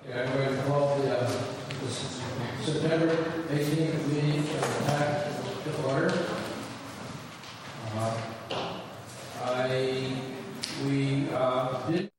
Okay, I'm going to call the September 18th meeting of the TAC to order. We did.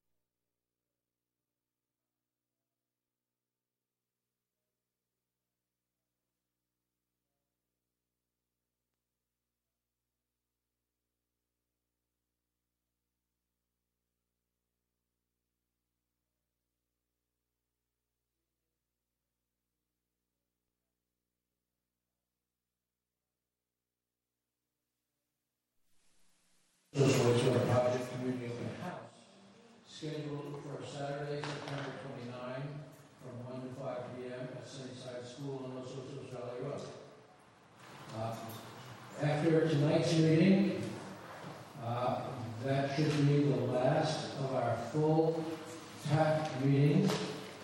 Wastewater Project Community Open House scheduled for Saturday, September 29 from 1 to 5 p.m. at Sunnyside School on Los Osos Valley Road. After tonight's meeting, that should be the last of our full TAC meetings,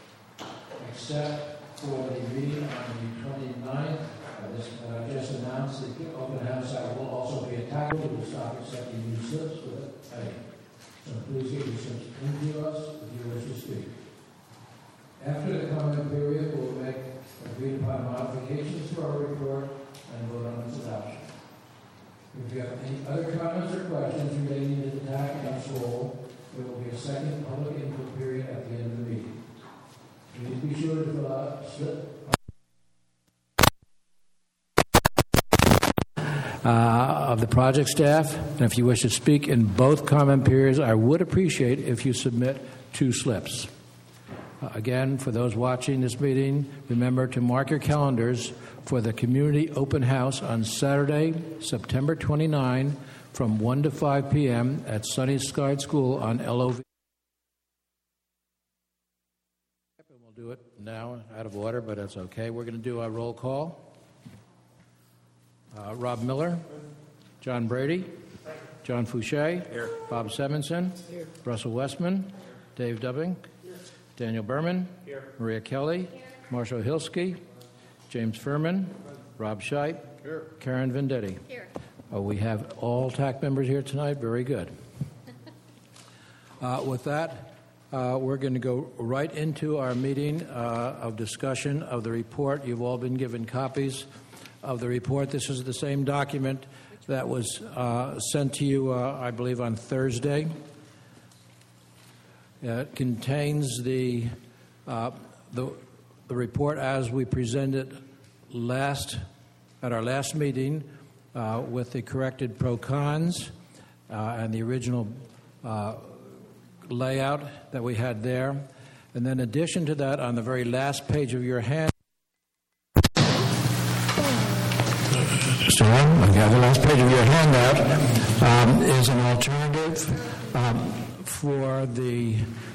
except for the meeting on the 29th. I just announced the open house. I will also be attacked. We will stop accepting new slips with it. So please get your slips into us if you wish to speak. After the comment period, we will make agreed upon modifications to our report and vote on its adoption. If you have any other comments or questions relating to the TAC and its role, there will be a second public input period at the end of the meeting. Please be sure to fill out a slip of the project staff, and if you wish to speak in both comment periods, I would appreciate if you submit 2 slips. Again, for those watching this meeting, remember to mark your calendars for the community open house on Saturday, September 29 from 1 to 5 p.m. at Sunnyside School on LOV. We'll do it now, out of order, but that's okay. We're going to do our roll call. Rob Miller, John Brady, John Fouché, here. Bob Sevenson, here. Russell Westman, Dave Dubbing, here. Daniel Berman, here. Maria Kelly, here. Marshall Hilsky, James Furman, Rob Scheidt, here. Karen Vendetti. Here. We have all TAC members here tonight. Very good. With that, we're going to go right into our meeting of discussion of the report. You've all been given copies of the report. This is the same document that was sent to you, I believe, on Thursday. It contains the report as we presented at our last meeting with the corrected pro-cons and the original layout that we had there. And then in addition to that, on the very last page of your hand, the last page of your handout is an alternative for the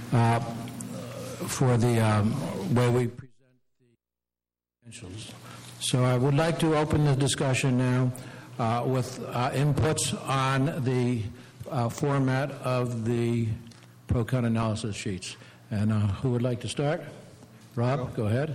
way we present the financials. So I would like to open the discussion now with inputs on the format of the pro-con analysis sheets. And who would like to start? Rob, go ahead.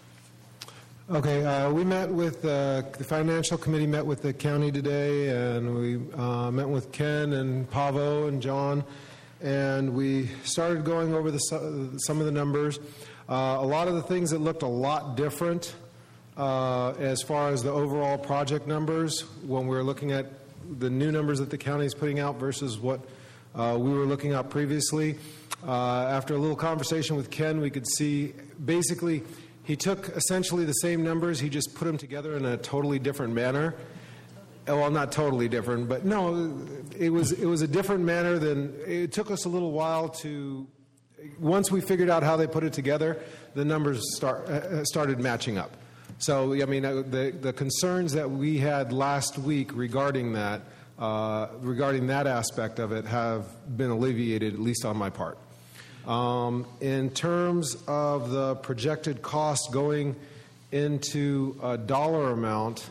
Okay, we met with the Financial Committee met with the county today, and we met with Ken and Pavo and John, and we started going over some of the numbers. A lot of the things that looked a lot different as far as the overall project numbers when we were looking at the new numbers that the county is putting out versus what we were looking at previously. After a little conversation with Ken, we could see basically he took essentially the same numbers, he just put them together in a totally different manner. Well, not totally different, but no, it was a different manner than, it took us a little while to, once we figured out how they put it together, the numbers started matching up. So, I mean, the concerns that we had last week regarding that aspect of it have been alleviated, at least on my part. In terms of the projected cost going into a dollar amount,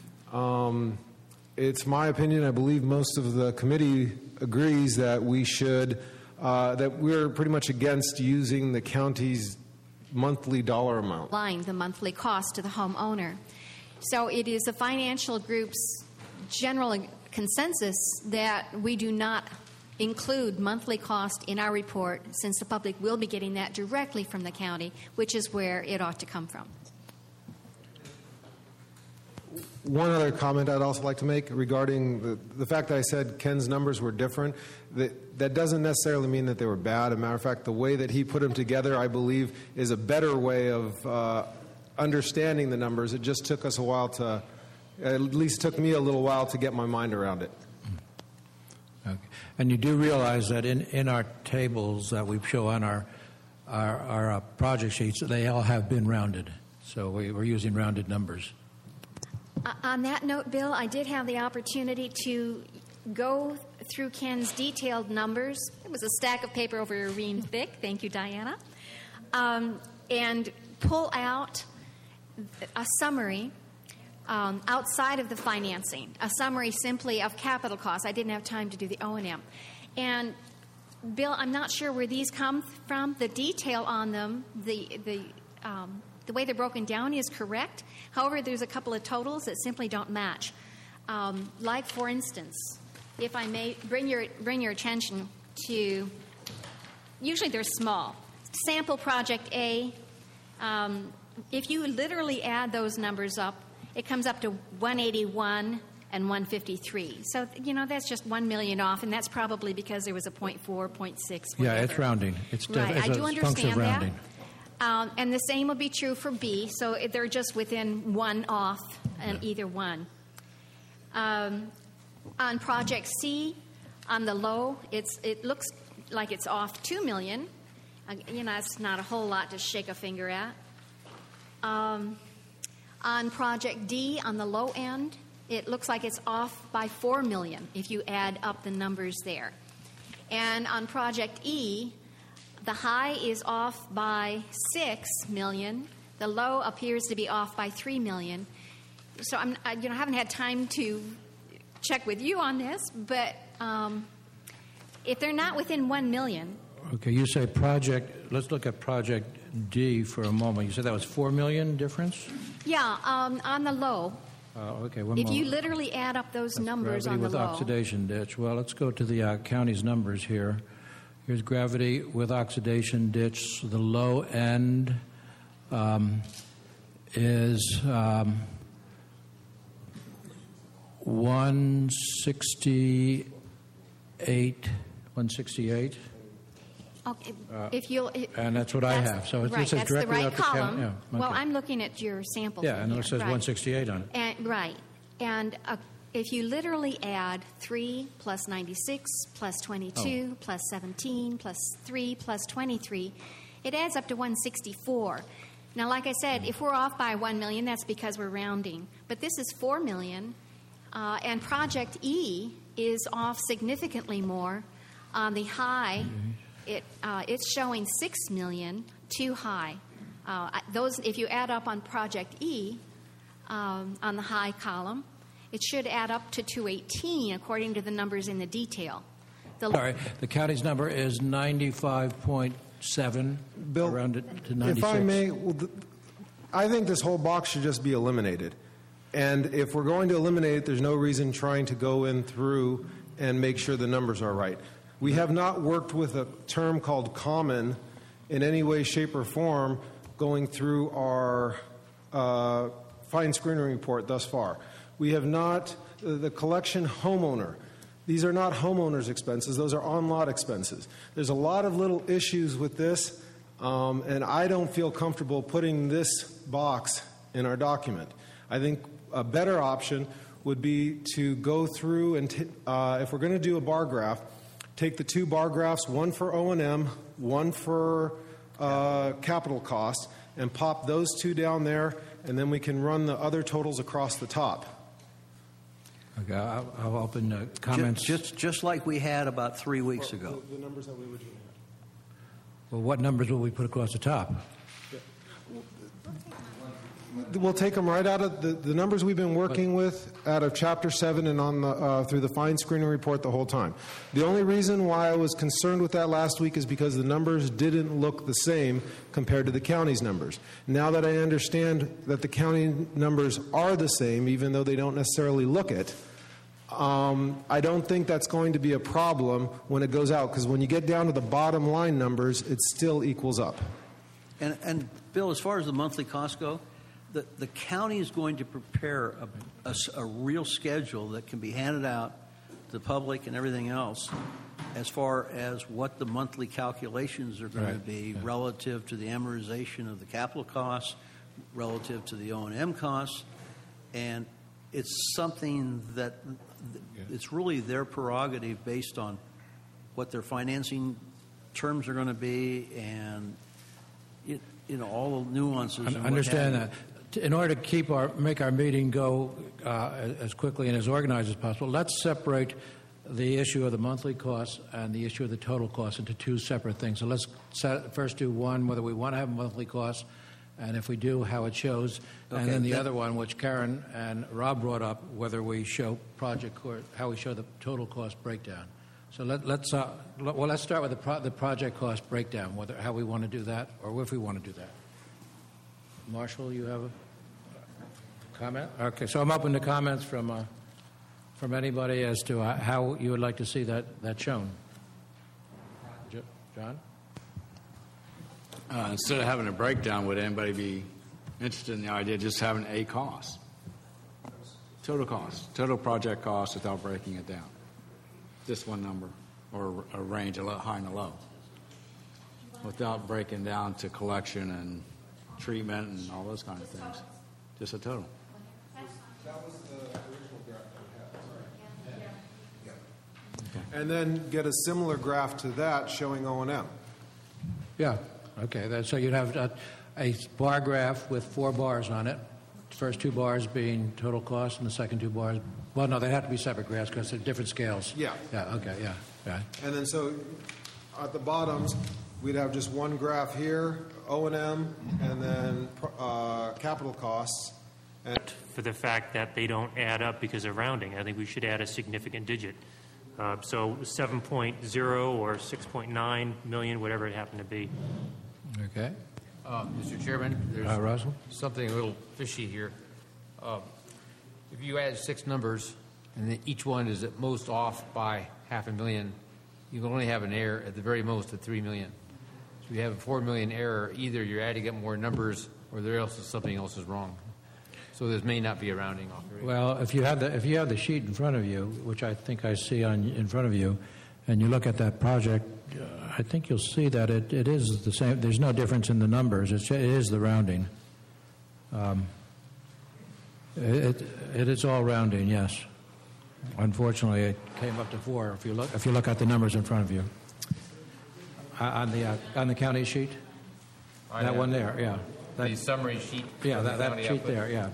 it's my opinion, I believe most of the committee agrees that we should, that we're pretty much against using the county's monthly dollar amount. The monthly cost to the homeowner. So it is the financial group's general consensus that we do not include monthly cost in our report, since the public will be getting that directly from the county, which is where it ought to come from. One other comment I'd also like to make regarding the fact that I said Ken's numbers were different. That doesn't necessarily mean that they were bad. As a matter of fact, the way that he put them together, I believe, is a better way of understanding the numbers. It just took us a while to, at least took me a little while to get my mind around it. Okay. And you do realize that in our tables that we show on our project sheets, they all have been rounded. So we're using rounded numbers. On that note, Bill, I did have the opportunity to go through Ken's detailed numbers. It was a stack of paper over a ream thick. Thank you, Diana. And pull out a summary outside of the financing, a summary simply of capital costs. I didn't have time to do the O&M. And, Bill, I'm not sure where these come from. The detail on them, the way they're broken down is correct. However, there's a couple of totals that simply don't match. Like, for instance, if I may bring your attention to, usually they're small. Sample Project A, if you literally add those numbers up, it comes up to 181 and 153. So, that's just 1 million off, and that's probably because there was a 0.4, 0.6, whatever. Yeah, it's rounding. It's right. I do understand rounding. That. And the same would be true for B, so they're just within one off and either one. On Project C, on the low, it looks like it's off $2 million. It's not a whole lot to shake a finger at. On Project D, on the low end, it looks like it's off by $4 million if you add up the numbers there. And on Project E, the high is off by $6 million. The low appears to be off by $3 million. So I haven't had time to check with you on this, but if they're not within $1 million. Okay, you say let's look at Project D for a moment. You said that was $4 million difference? Yeah, on the low. Okay, if moment. You literally add up those numbers on the low. Gravity with oxidation ditch. Well, let's go to the county's numbers here. Here's gravity with oxidation ditch. The low end is 168. Okay, if you'll, and that's what I have. So right, this is that's directly the right column. Yeah, okay. Well, I'm looking at your sample. Yeah, and it says right. 168 on it. And, right, and if you literally add 3 plus 96 plus 22 plus 17 plus 3 plus 23, it adds up to 164. Now, like I said, if we're off by $1 million, that's because we're rounding. But this is $4 million, and Project E is off significantly more. On the high, it's showing $6 million too high. Those, if you add up on Project E, on the high column, it should add up to 218 according to the numbers in the detail. Sorry, the county's number is 95.7. Bill, rounded to 96. If I may, I think this whole box should just be eliminated. And if we're going to eliminate it, there's no reason trying to go in through and make sure the numbers are right. We have not worked with a term called common in any way, shape, or form going through our fine screening report thus far. We have not, the collection homeowner, these are not homeowners' expenses, those are on-lot expenses. There's a lot of little issues with this, and I don't feel comfortable putting this box in our document. I think a better option would be to go through and, if we're going to do a bar graph, take the two bar graphs, one for O&M, one for capital costs, and pop those two down there, and then we can run the other totals across the top. Okay, I'll open comments. Just like we had about 3 weeks ago. The numbers that we originally had. Well, what numbers will we put across the top? We'll take them right out of the numbers we've been working with out of Chapter 7 and on the through the fine screening report the whole time. The only reason why I was concerned with that last week is because the numbers didn't look the same compared to the county's numbers. Now that I understand that the county numbers are the same, even though they don't necessarily look it, I don't think that's going to be a problem when it goes out, because when you get down to the bottom line numbers, it still equals up. And Bill, as far as the monthly costs go, the county is going to prepare a real schedule that can be handed out to the public and everything else as far as what the monthly calculations are going to be relative to the amortization of the capital costs, relative to the O&M costs, and it's something that it's really their prerogative based on what their financing terms are going to be and all the nuances. I understand that. In order to make our meeting go as quickly and as organized as possible, let's separate the issue of the monthly costs and the issue of the total costs into two separate things. So let's first do one, whether we want to have monthly costs, and if we do, how it shows. Okay, and then the other one, which Karen and Rob brought up, whether we show how we show the total cost breakdown. So let's start with the project cost breakdown, how we want to do that, or if we want to do that. Marshall, you have a comment? Okay, so I'm open to comments from anybody as to how you would like to see that shown. John? Instead of having a breakdown, would anybody be interested in the idea of just having a cost? Total cost, total project cost without breaking it down. Just one number or a range, a high and a low, without breaking down to collection and treatment and all those kind of things. Just a total. That was the original graph that we had. Yeah. And then get a similar graph to that showing O&M. Yeah. Okay. So you'd have a bar graph with 4 bars on it. The first 2 bars being total cost, and the second 2 bars. Well, no, they have to be separate graphs because they're different scales. Yeah. Yeah. Okay. Yeah. Yeah. And then so at the bottoms, we'd have just one graph here, O&M, and then capital costs. And for the fact that they don't add up because of rounding, I think we should add a significant digit. So 7.0 or 6.9 million, whatever it happened to be. Okay. Mr. Chairman, there's Russell? something a little fishy here. If you add 6 numbers and each one is at most off by $500,000, you can only have an error at the very most of $3 million. So you have a $4 million error. Either you're adding up more numbers, or something else is wrong. So there may not be a rounding off. Well, if you have the sheet in front of you, which I think I see in front of you, and you look at that project, I think you'll see that it is the same. There's no difference in the numbers. It is the rounding. It is all rounding, yes. Unfortunately, it came up to 4. If you look at the numbers in front of you, on the county sheet, that one there, yeah. The summary sheet. Yeah, that sheet there, yeah.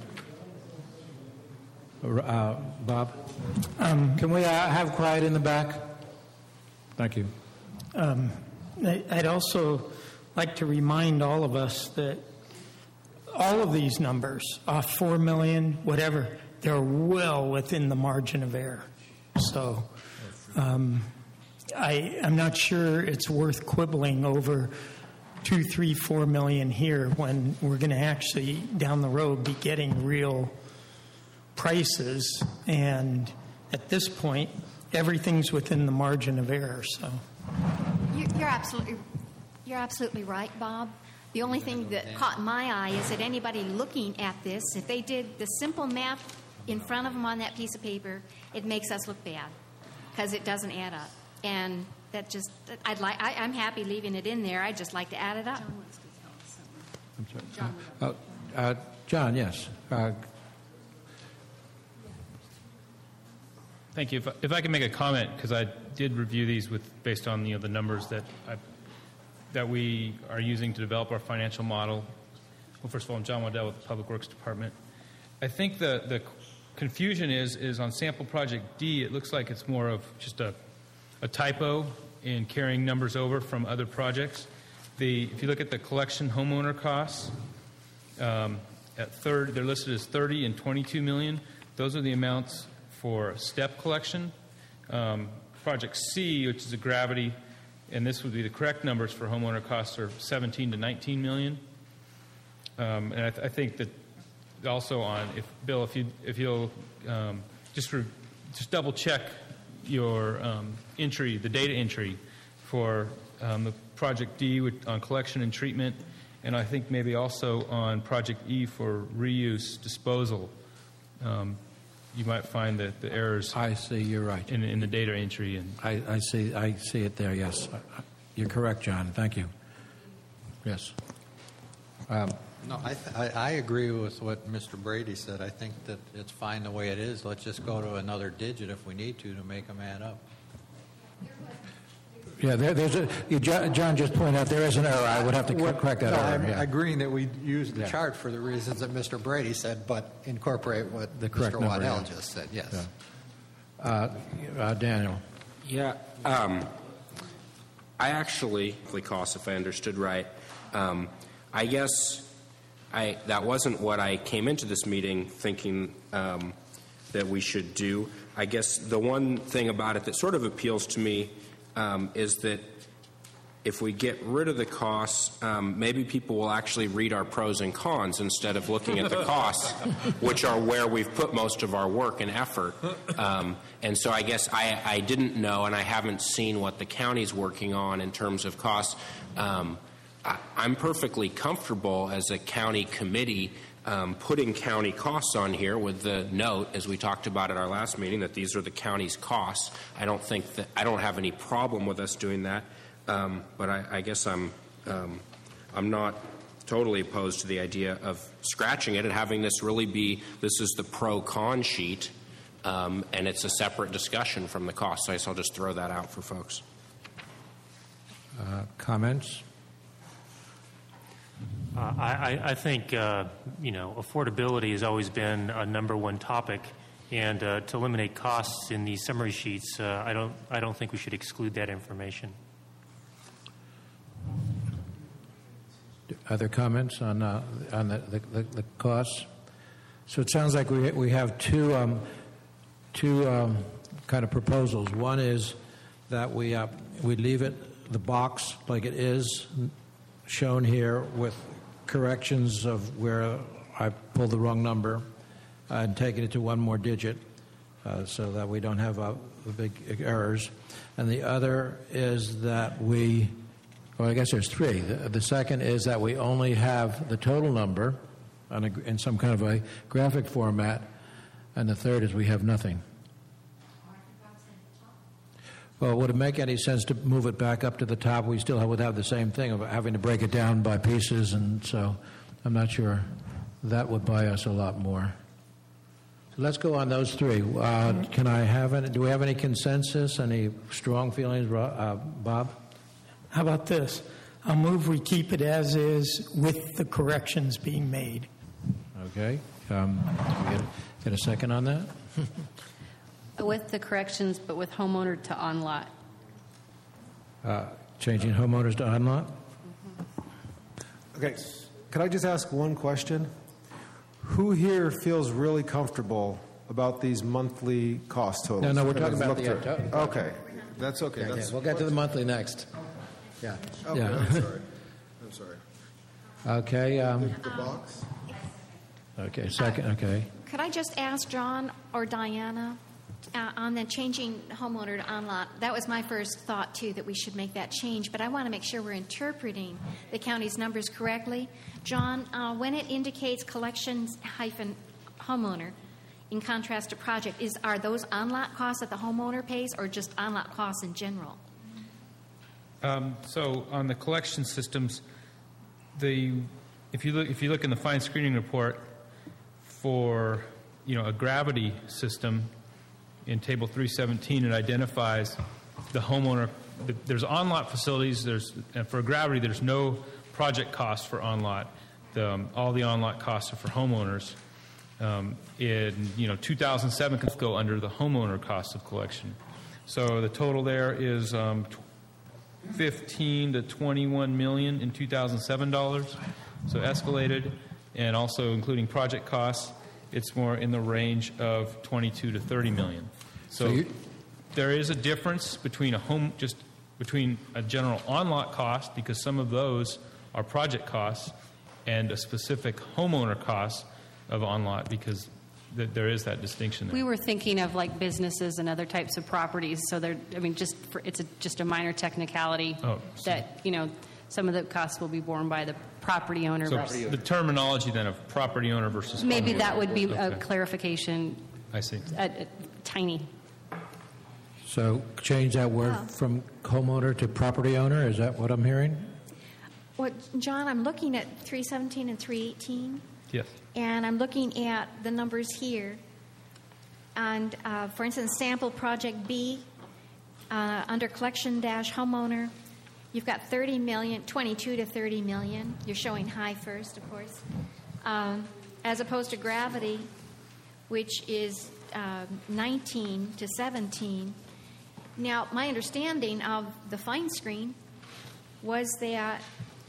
Bob, can we have quiet in the back? Thank you. I'd also like to remind all of us that all of these numbers, off 4 million, whatever, they're well within the margin of error. So I'm not sure it's worth quibbling over 2, 3, 4 million here when we're going to actually down the road be getting real prices, and at this point everything's within the margin of error. So you're absolutely right, Bob. The only thing that caught my eye is that anybody looking at this, if they did the simple math in front of them on that piece of paper, it makes us look bad because it doesn't add up. And that just, I'm happy leaving it in there. I'd just like to add it up. I'm sorry. John, yes. Thank you. If I can make a comment, because I did review these based on the numbers that we are using to develop our financial model. Well, first of all, I'm John Waddell with the Public Works Department. I think the confusion is on sample project D. It looks like it's more of just a typo in carrying numbers over from other projects. If you look at the collection homeowner costs, at third, they're listed as 30 and 22 million. Those are the amounts for step collection. Project C, which is a gravity, and this would be the correct numbers for homeowner costs, are 17 to 19 million. And I think that also on, Bill, if you'll just just double check your entry, the data entry for the Project D on collection and treatment, and I think maybe also on Project E for reuse disposal. You might find that the errors. I see. You're right. In the data entry, and I see it there. Yes, you're correct, John. Thank you. Yes. No, I agree with what Mr. Brady said. I think that it's fine the way it is. Let's just go to another digit if we need to make them add up. Yeah, John just pointed out there is an error. I would have to correct that error. I'm agreeing that we use the chart for the reasons that Mr. Brady said, but incorporate what Mr. Waddell just said. Yes. Yeah. Daniel. Yeah. I actually, cost, if I understood right, I guess that wasn't what I came into this meeting thinking that we should do. I guess the one thing about it that sort of appeals to me is that if we get rid of the costs, maybe people will actually read our pros and cons instead of looking at the costs, which are where we've put most of our work and effort. And so I guess I didn't know, and I haven't seen what the county's working on in terms of costs. I'm perfectly comfortable as a county committee putting county costs on here with the note, as we talked about at our last meeting, that these are the county's costs. I don't have any problem with us doing that, but I guess I'm not totally opposed to the idea of scratching it and having this really be this is the pro-con sheet, and it's a separate discussion from the costs. So I'll just throw that out for folks. Comments? I think affordability has always been a number one topic, and to eliminate costs in these summary sheets, I don't think we should exclude that information. Other comments on the costs? So it sounds like we have two kind of proposals. One is that we leave the box like it is shown here with corrections of where I pulled the wrong number and taking it to one more digit so that we don't have big errors. And the other is that I guess there's three. The second is that we only have the total number in some kind of a graphic format, and the third is we have nothing. Well, would it make any sense to move it back up to the top? We still would have the same thing of having to break it down by pieces, and so I'm not sure that would buy us a lot more. So let's go on those three. Can I have do we have any consensus, any strong feelings, Bob? How about this? I'll move we keep it as is with the corrections being made. Okay. Get a second on that? With the corrections, but with homeowner to on-lot. Changing homeowners to on-lot? Okay. Could I just ask one question? Who here feels really comfortable about these monthly cost totals? No, we're talking about the okay. That's okay. Okay, we'll get to the monthly next. Yeah. Okay, Yeah. I'm sorry. Okay. The box? Okay, second. Okay. Could I just ask John or Diana on the changing homeowner to on-lot? That was my first thought, too, that we should make that change, but I want to make sure we're interpreting the county's numbers correctly. John, when it indicates collections-homeowner, in contrast to project, are those on-lot costs that the homeowner pays or just on-lot costs in general? So on the collection systems, if you look in the fine screening report for a gravity system in Table 317, it identifies the homeowner. There's on-lot facilities. And for gravity, there's no project cost for on-lot. All the on-lot costs are for homeowners. In 2007 can go under the homeowner cost of collection. So the total there is 15 to 21 million in 2007 dollars. So escalated, and also including project costs, it's more in the range of 22 to 30 million. So there is a difference between between a general on-lot cost, because some of those are project costs, and a specific homeowner cost of on-lot, because there is that distinction there. We were thinking of like businesses and other types of properties. So it's just a minor technicality that, some of the costs will be borne by the property owner. So the terminology then of property owner versus maybe homeowner. that would be a clarification. I see. Tiny. So change that word from homeowner to property owner, is that what I'm hearing? Well, John, I'm looking at 317 and 318. Yes. And I'm looking at the numbers here. And, for instance, sample project B, under collection-homeowner, you've got 30 million, 22 to 30 million. You're showing high first, of course. As opposed to gravity, which is 19 to 17. Now, my understanding of the fine screen was that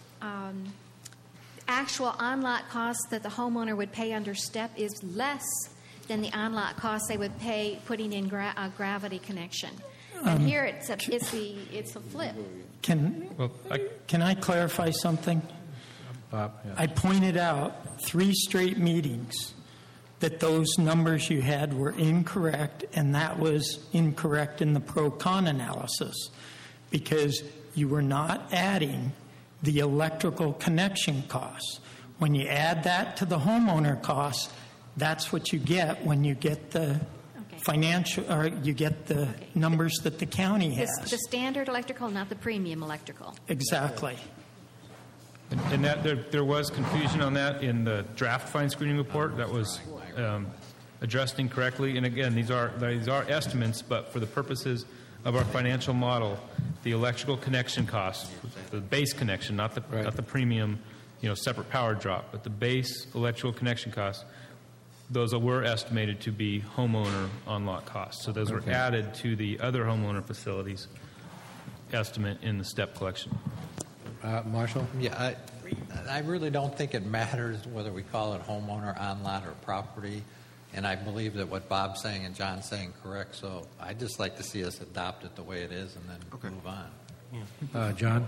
actual on-lot costs that the homeowner would pay under STEP is less than the on-lot costs they would pay putting in a gravity connection. And here it's a flip. Can I clarify something? Bob, yeah. I pointed out 3 straight meetings that those numbers you had were incorrect, and that was incorrect in the pro-con analysis because you were not adding the electrical connection costs. When you add that to the homeowner costs, that's what you get when you get the financial, or you get the numbers that the county has. The standard electrical, not the premium electrical. Exactly. And that there was confusion on that in the draft fine screening report that was addressed incorrectly. And again, these are estimates, but for the purposes of our financial model, the electrical connection costs, the base connection, not the premium, separate power drop, but the base electrical connection costs, those were estimated to be homeowner on-lot costs. So those were added to the other homeowner facilities estimate in the STEP collection. Marshall? Yeah, I really don't think it matters whether we call it homeowner, on-lot, or property. And I believe that what Bob's saying and John's saying correct. So I'd just like to see us adopt it the way it is and then move on. Yeah. John?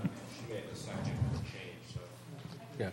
Yeah.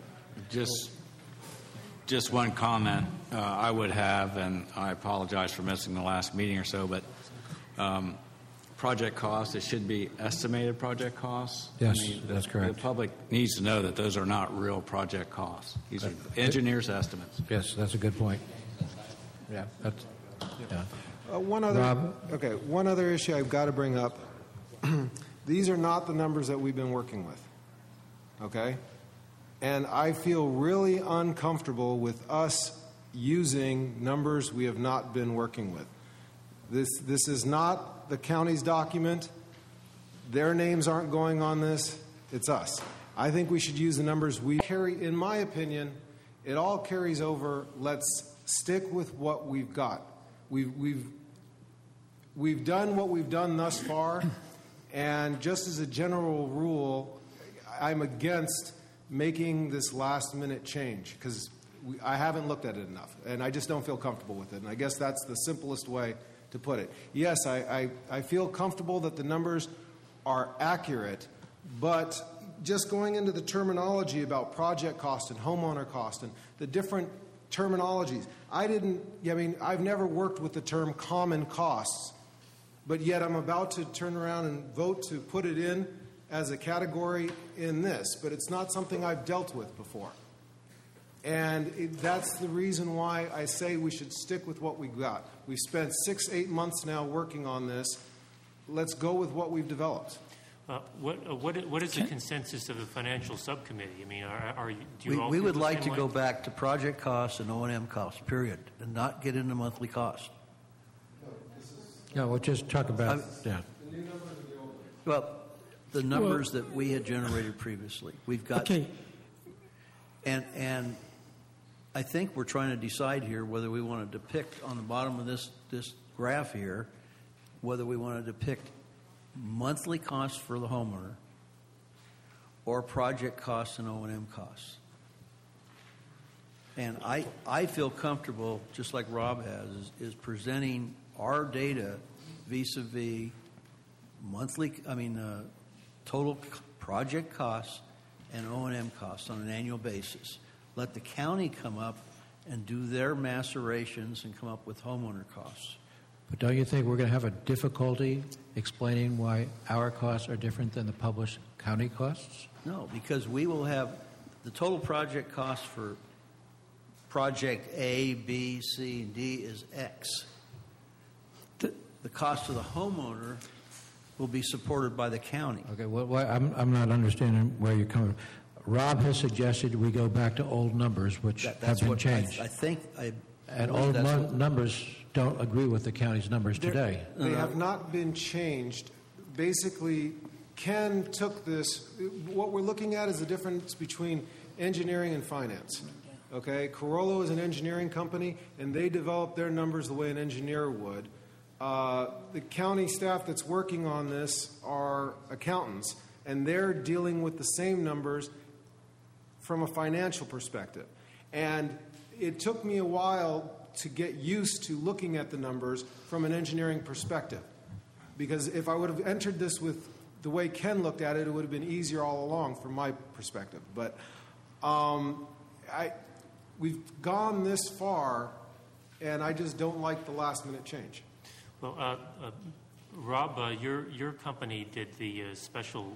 Just one comment I would have, and I apologize for missing the last meeting or so, but project costs, it should be estimated project costs. Yes, that's correct. The public needs to know that those are not real project costs. These are engineers' estimates. Yes, that's a good point. Yeah. One other issue I've got to bring up. These are not the numbers that we've been working with. Okay? And I feel really uncomfortable with us using numbers we have not been working with. This is not the county's document. Their names aren't going on this. It's us. I think we should use the numbers we carry. In my opinion, it all carries over. Let's stick with what we've got. We've done what we've done thus far, and just as a general rule, I'm against making this last-minute change because I haven't looked at it enough, and I just don't feel comfortable with it. And I guess that's the simplest way to put it. Yes, I feel comfortable that the numbers are accurate, but just going into the terminology about project cost and homeowner cost and the different terminologies, I've never worked with the term common costs, but yet I'm about to turn around and vote to put it in as a category in this, but it's not something I've dealt with before. And that's the reason why I say we should stick with what we got. We've spent 6-8 months now working on this. Let's go with what we've developed. What is the consensus of the financial subcommittee? I mean, we would like to go back to project costs and O&M costs, period, and not get into monthly costs. No, we'll just talk about, Well, the numbers that we had generated previously. We've got... Okay. And I think we're trying to decide here whether we want to depict on the bottom of this graph here, whether we want to depict monthly costs for the homeowner or project costs and O&M costs. And I feel comfortable, just like Rob has, is presenting our data vis-a-vis total project costs and O&M costs on an annual basis. Let the county come up and do their macerations and come up with homeowner costs. But don't you think we're going to have a difficulty explaining why our costs are different than the published county costs? No, because we will have the total project cost for project A, B, C, and D is X. The cost of the homeowner will be supported by the county. Okay, well, I'm not understanding where you're coming from. Rob has suggested we go back to old numbers, which have been changed. I think. And old numbers don't agree with the county's numbers today. They have not been changed. Basically, Ken took this. What we're looking at is the difference between engineering and finance. Okay, Carollo is an engineering company, and they develop their numbers the way an engineer would. The county staff that's working on this are accountants, and they're dealing with the same numbers from a financial perspective. And it took me a while to get used to looking at the numbers from an engineering perspective, because if I would have entered this with the way Ken looked at it, it would have been easier all along from my perspective. But we've gone this far, and I just don't like the last-minute change. Well, Rob, your company did the special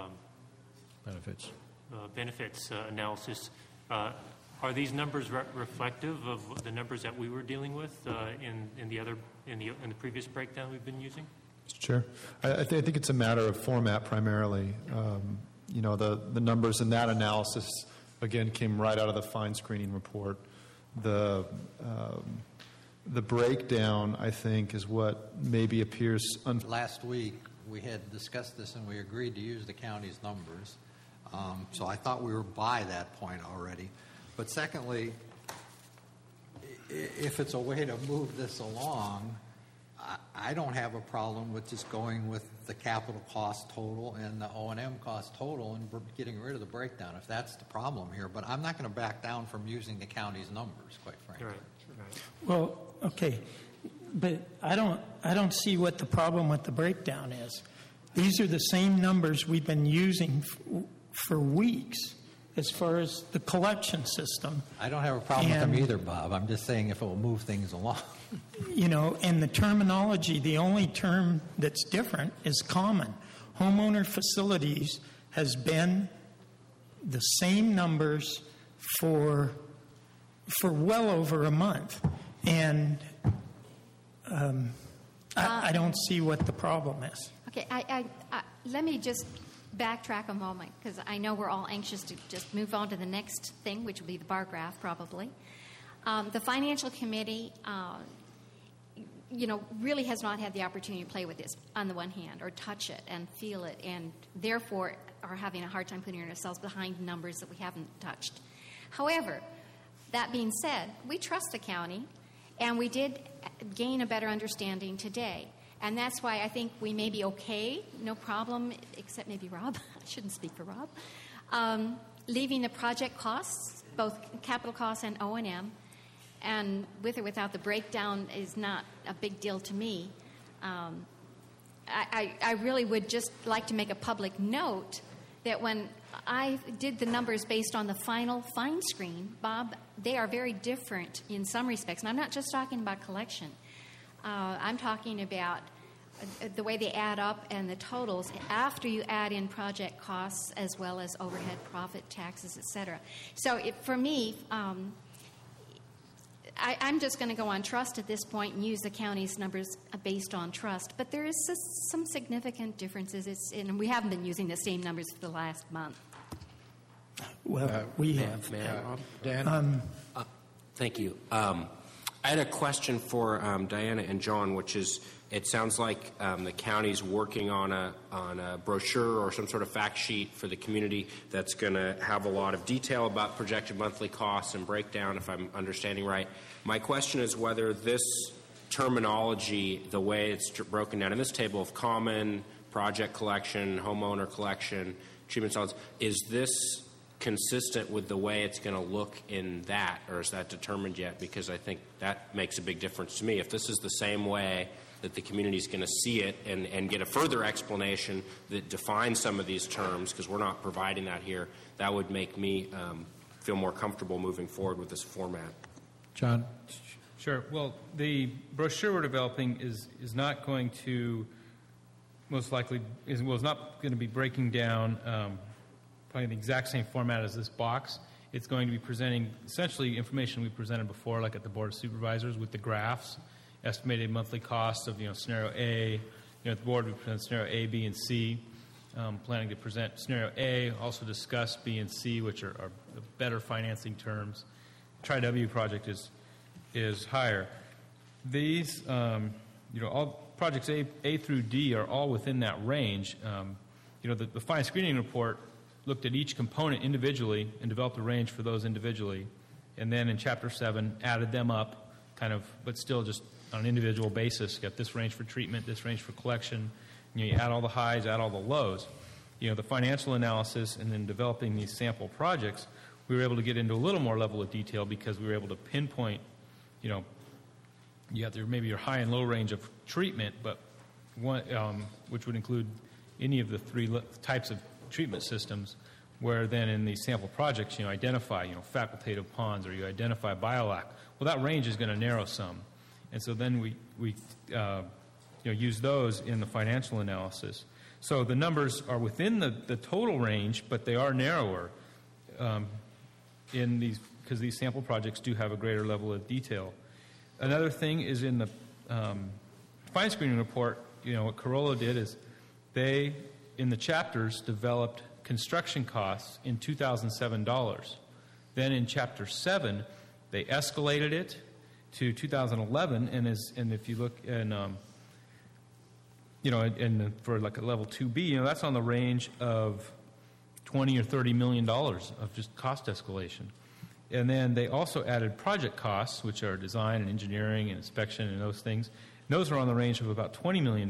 benefits analysis. Are these numbers reflective of the numbers that we were dealing with in the previous breakdown we've been using? Mr. Chair, I think it's a matter of format primarily. The numbers in that analysis again came right out of the fine screening report. The breakdown, I think, is what maybe appears... Last week, we had discussed this and we agreed to use the county's numbers. So I thought we were by that point already. But secondly, if it's a way to move this along, I don't have a problem with just going with the capital cost total and the O&M cost total and getting rid of the breakdown, if that's the problem here. But I'm not going to back down from using the county's numbers, quite frankly. Right. Well, okay, but I don't see what the problem with the breakdown is. These are the same numbers we've been using for weeks as far as the collection system. I don't have a problem with them either, Bob. I'm just saying if it will move things along. And the terminology, the only term that's different is common. Homeowner facilities has been the same numbers for well over a month. And I don't see what the problem is. Okay, let me just backtrack a moment, because I know we're all anxious to just move on to the next thing, which will be the bar graph, probably. The Financial Committee, really has not had the opportunity to play with this, on the one hand, or touch it and feel it, and therefore are having a hard time putting ourselves behind numbers that we haven't touched. However, that being said, we trust the county, and we did gain a better understanding today. And that's why I think we may be okay, no problem, except maybe Rob. I shouldn't speak for Rob. Leaving the project costs, both capital costs and O&M, and with or without the breakdown is not a big deal to me. I really would just like to make a public note that when I did the numbers based on the final fine screen, Bob, they are very different in some respects. And I'm not just talking about collection. I'm talking about the way they add up and the totals after you add in project costs as well as overhead, profit, taxes, et cetera. So for me, I'm just going to go on trust at this point and use the county's numbers based on trust. But there is some significant differences, and we haven't been using the same numbers for the last month. Well, we have. Dan? Thank you. I had a question for Diana and John, which is, it sounds like the county's working on a brochure or some sort of fact sheet for the community that's going to have a lot of detail about projected monthly costs and breakdown, if I'm understanding right. My question is whether this terminology, the way it's broken down in this table of common, project collection, homeowner collection, treatment solids, is this consistent with the way it's going to look in that, or is that determined yet? Because I think that makes a big difference to me. If this is the same way that the community is going to see it and get a further explanation that defines some of these terms, because we're not providing that here, that would make me feel more comfortable moving forward with this format. John? Sure. Well, the brochure we're developing is not going to most likely is not going to be breaking down probably the exact same format as this box. It's going to be presenting essentially information we presented before, like at the Board of Supervisors with the graphs, estimated monthly costs of scenario A. The board would present scenario A, B, and C. Planning to present scenario A, also discuss B and C, which are the better financing terms. Tri-W project is higher. These, all projects A through D are all within that range. The fine screening report looked at each component individually and developed a range for those individually, and then in Chapter 7 added them up, but still just on an individual basis. You got this range for treatment, this range for collection. You add all the highs, add all the lows. The financial analysis and then developing these sample projects, we were able to get into a little more level of detail because we were able to pinpoint, you have maybe your high and low range of treatment, but one, which would include any of the three types of treatment systems, where then in these sample projects, identify, facultative ponds, or you identify biolac. Well, that range is going to narrow some. And so then we use those in the financial analysis. So the numbers are within the total range, but they are narrower because these sample projects do have a greater level of detail. Another thing is in the fine screening report, what Corolla did is they, in the chapters, developed construction costs in $2007. Then in Chapter 7, they escalated it to 2011, and if you look in, for like a level 2B, that's on the range of $20 or $30 million of just cost escalation. And then they also added project costs, which are design and engineering and inspection and those things. And those are on the range of about $20 million.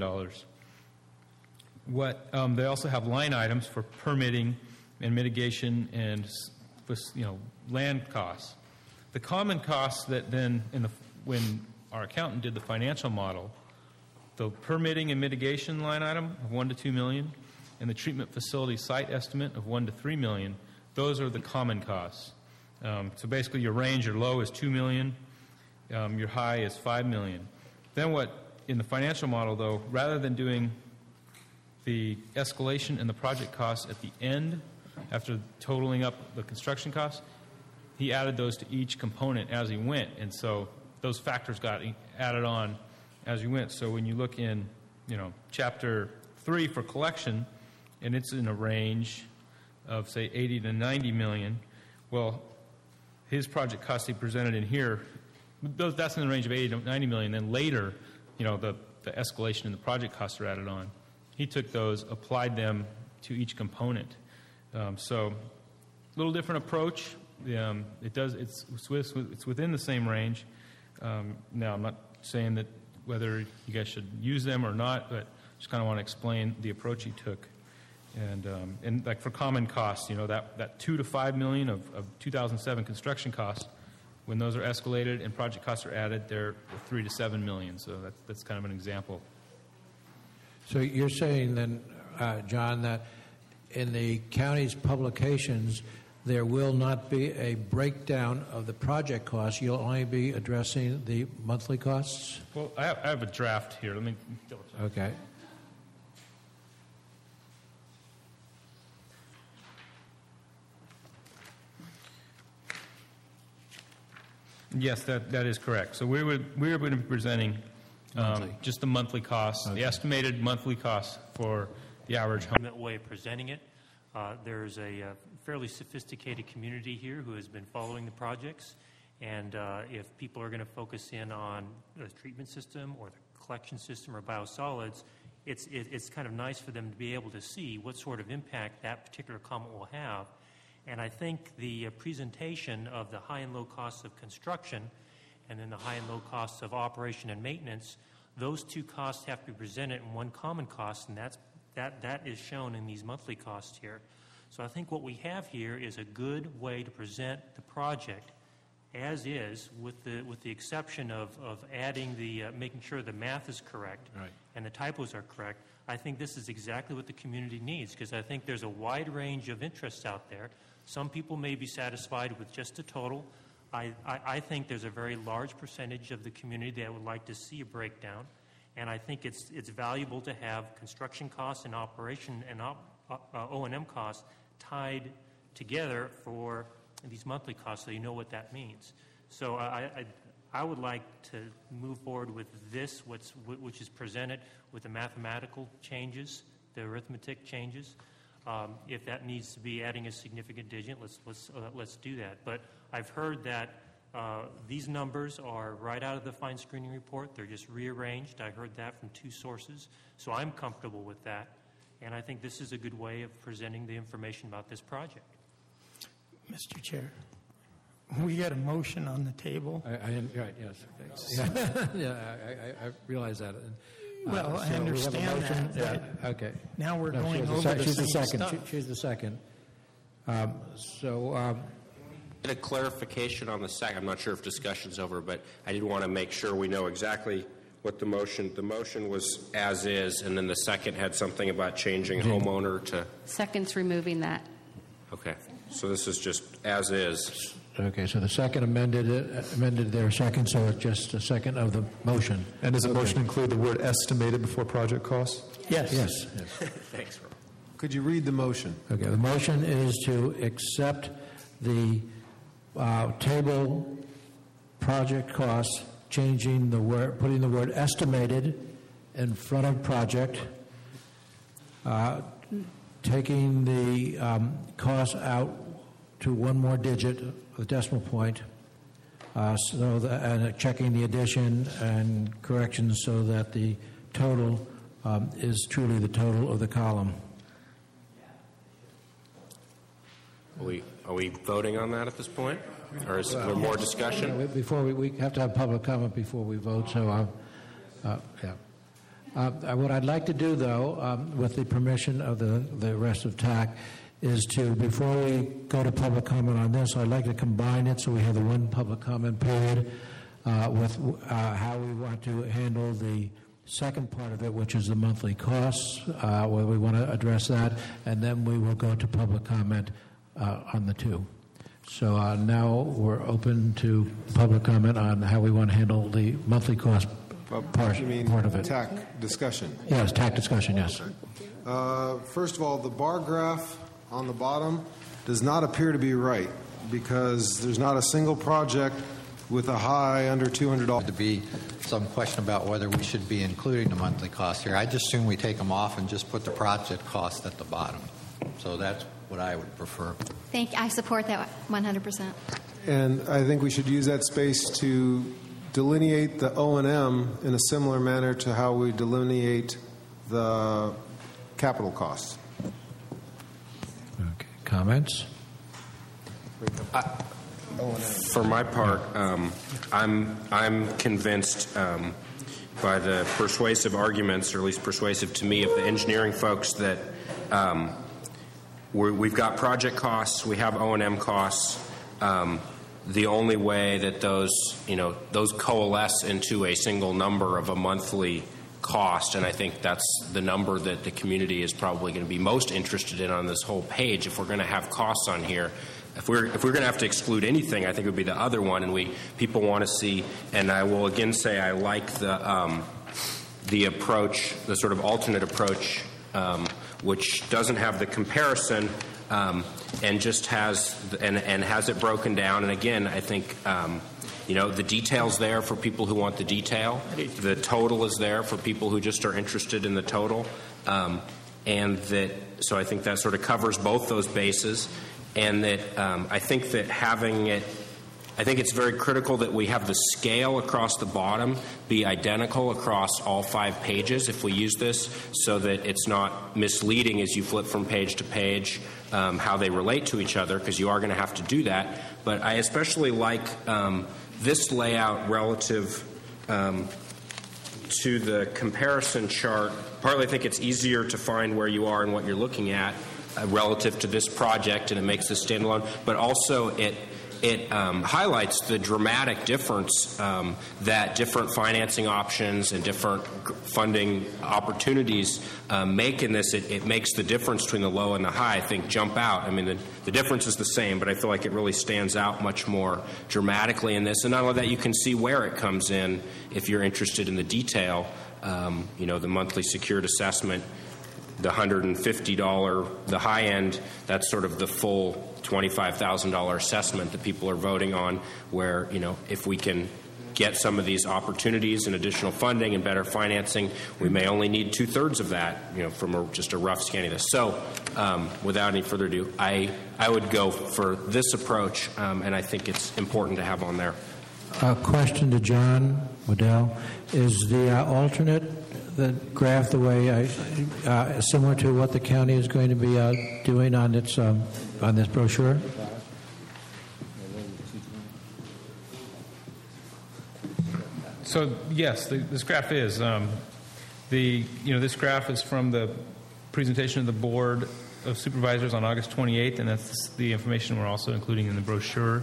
They also have line items for permitting and mitigation and land costs. The common costs that then when our accountant did the financial model, the permitting and mitigation line item of $1 to $2 million, and the treatment facility site estimate of $1 to $3 million, those are the common costs. So basically, your range, your low is $2 million, your high is $5 million. Then in the financial model, though, rather than doing the escalation and the project costs at the end, after totaling up the construction costs, he added those to each component as he went. And so those factors got added on as you went. So when you look in, Chapter 3 for collection, and it's in a range of, say, 80 to 90 million, well, his project costs he presented in here, that's in the range of 80 to 90 million. Then later, the escalation and the project costs are added on. He took those, applied them to each component. So a little different approach. It's within the same range. Now, I'm not saying that whether you guys should use them or not, but just kind of want to explain the approach he took. And like for common costs, that $2 to $5 million of 2007 construction costs, when those are escalated and project costs are added, they're $3 to $7 million. So that's kind of an example. So you're saying then, John, that in the county's publications, there will not be a breakdown of the project costs. You'll only be addressing the monthly costs? Well, I have a draft here. Let me double check. Okay. Yes, that is correct. So we are going to be presenting just the monthly costs, the estimated monthly costs for the average home. Way of presenting it. There's a fairly sophisticated community here who has been following the projects, and if people are going to focus in on the treatment system or the collection system or biosolids, it's kind of nice for them to be able to see what sort of impact that particular comment will have. And I think the presentation of the high and low costs of construction and then the high and low costs of operation and maintenance, those two costs have to be presented in one common cost, and that is shown in these monthly costs here. So I think what we have here is a good way to present the project as is, with the exception of adding making sure the math is correct and the typos are correct. I think this is exactly what the community needs, because I think there's a wide range of interests out there. Some people may be satisfied with just a total. I think there's a very large percentage of the community that would like to see a breakdown, and I think it's valuable to have construction costs and operation and O&M costs tied together for these monthly costs, so you know what that means. So I would like to move forward with this, which is presented with the mathematical changes, the arithmetic changes. If that needs to be adding a significant digit, let's do that. But I've heard that these numbers are right out of the fine screening report. They're just rearranged. I heard that from 2 sources, so I'm comfortable with that. And I think this is a good way of presenting the information about this project. Mr. Chair, we got a motion on the table. Right, yes. Yeah, I realize that. Well, I understand that. Yeah, okay. Now we're going over the same stuff. She's the second. Get a clarification on the second. I'm not sure if discussion's over, but I did want to make sure we know exactly what the motion was as is, and then the second had something about changing homeowner to... Second's removing that. Okay. So this is just as is. Okay, so the second amended their second, so it's just a second of the motion. And does the motion include the word estimated before project costs? Yes. Yes. Thanks, Rob. Could you read the motion? Okay, the motion is to accept the table project costs, changing the word, putting the word estimated in front of project, taking the cost out to one more digit, the decimal point, and checking the addition and corrections so that the total is truly the total of the column. Are we voting on that at this point? Or is there more discussion? Before we have to have public comment before we vote, so what I'd like to do, though, with the permission of the rest of TAC, is to, before we go to public comment on this, I'd like to combine it so we have the one public comment period with how we want to handle the second part of it, which is the monthly costs, where we want to address that, and then we will go to public comment on the 2. So now we're open to public comment on how we want to handle the monthly cost part of it. TAC discussion? Yes, TAC discussion, yes. First of all, the bar graph on the bottom does not appear to be right because there's not a single project with a high under $200. To be some question about whether we should be including the monthly cost here. I just assume we take them off and just put the project cost at the bottom. So that's what I would prefer. I support that 100%. And I think we should use that space to delineate the O&M in a similar manner to how we delineate the capital costs. Okay. Comments? For my part, I'm convinced by the persuasive arguments, or at least persuasive to me, of the engineering folks that we've got project costs, we have O&M costs. The only way that those coalesce into a single number of a monthly cost, and I think that's the number that the community is probably going to be most interested in on this whole page. If we're going to have costs on here, if we're going to have to exclude anything, I think it would be the other one. And people want to see. And I will again say I like the approach, the sort of alternate approach, which doesn't have the comparison and just has it broken down. And again, I think the detail's there for people who want the detail. The total is there for people who just are interested in the total, so I think that sort of covers both those bases. And that I think that I think it's very critical that we have the scale across the bottom be identical across all 5 pages if we use this, so that it's not misleading as you flip from page to page how they relate to each other, because you are going to have to do that. But I especially like this layout relative to the comparison chart. Partly I think it's easier to find where you are and what you're looking at relative to this project, and it makes this standalone. But also it highlights the dramatic difference that different financing options and different funding opportunities make in this. It makes the difference between the low and the high, I think, jump out. I mean, the difference is the same, but I feel like it really stands out much more dramatically in this. And not only that, you can see where it comes in if you're interested in the detail. The monthly secured assessment, the $150, the high end, that's sort of the full $25,000 assessment that people are voting on, where, if we can get some of these opportunities and additional funding and better financing, we may only need 2/3 of that, from just a rough scanning of this. So without any further ado, I would go for this approach, and I think it's important to have on there. A question to John Waddell. Is the alternate, the graph, the way similar to what the county is going to be doing on its on this brochure? So yes, this graph is this graph is from the presentation of the Board of Supervisors on August 28th, and that's the information we're also including in the brochure.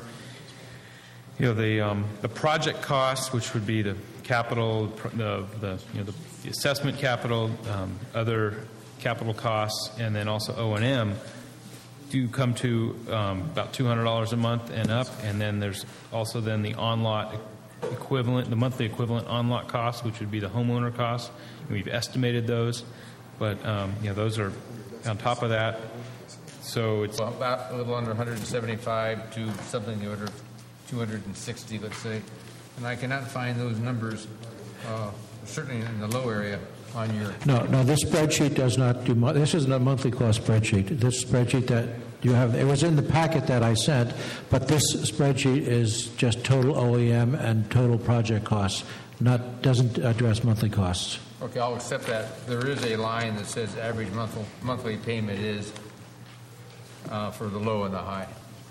The project costs, which would be the capital, the assessment capital, other capital costs, and then also O&M, do come to about $200 a month and up. And then there's also then the on-lot equivalent, the monthly equivalent on-lot costs, which would be the homeowner costs. And we've estimated those, but those are on top of that. So it's about a little under 175 to something in the order of 260, let's say. And I cannot find those numbers, certainly in the low area, on your... No, this spreadsheet does not do... This isn't a monthly cost spreadsheet. This spreadsheet that you have, it was in the packet that I sent, but this spreadsheet is just total OEM and total project costs, doesn't address monthly costs. Okay, I'll accept that. There is a line that says average monthly payment is for the low and the high.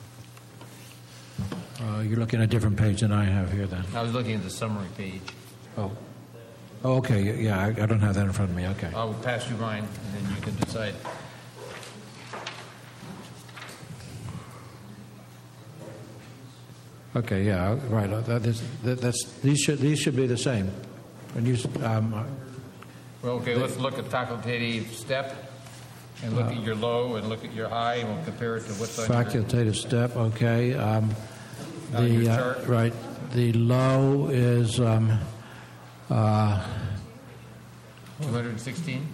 You're looking at a different page than I have here, then. I was looking at the summary page. Oh, okay. Yeah, I don't have that in front of me. Okay. I'll pass you mine, and then you can decide. Okay. Yeah. Right. These should be the same. And you. Well, okay. Let's look at facultative step, and look at your low, and look at your high, and we'll compare it to what's on facultative step. Okay. your chart. Right. The low is 216.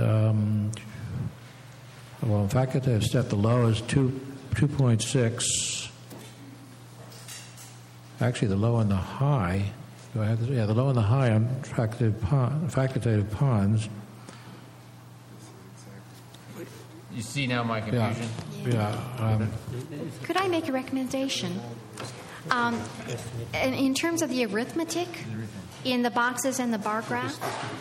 Well, facultative step, the low is 2.6. Actually, the low and the high. Do I have this? Yeah, the low and the high on facultative ponds. You see now my confusion? Yeah. Could I make a recommendation? In terms of the arithmetic in the boxes and the bar graph,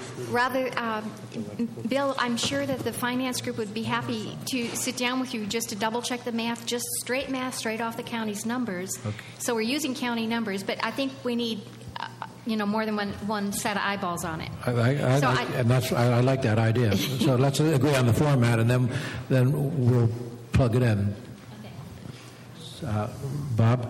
Bill, I'm sure that the finance group would be happy to sit down with you just to double check the math, just straight math, straight off the county's numbers. Okay. So we're using county numbers, but I think we need more than one set of eyeballs on it. I like that idea. So let's agree on the format, and then we'll plug it in. Okay. Bob?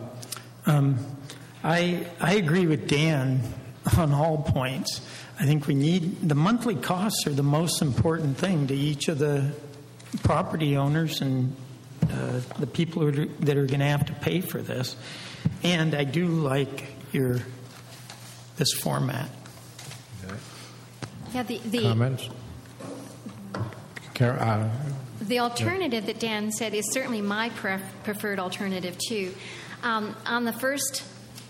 I agree with Dan on all points. I think we need the monthly costs are the most important thing to each of the property owners and the people that are going to have to pay for this. And I do like this format. Yeah, the comments. The alternative that Dan said is certainly my preferred alternative too. On the first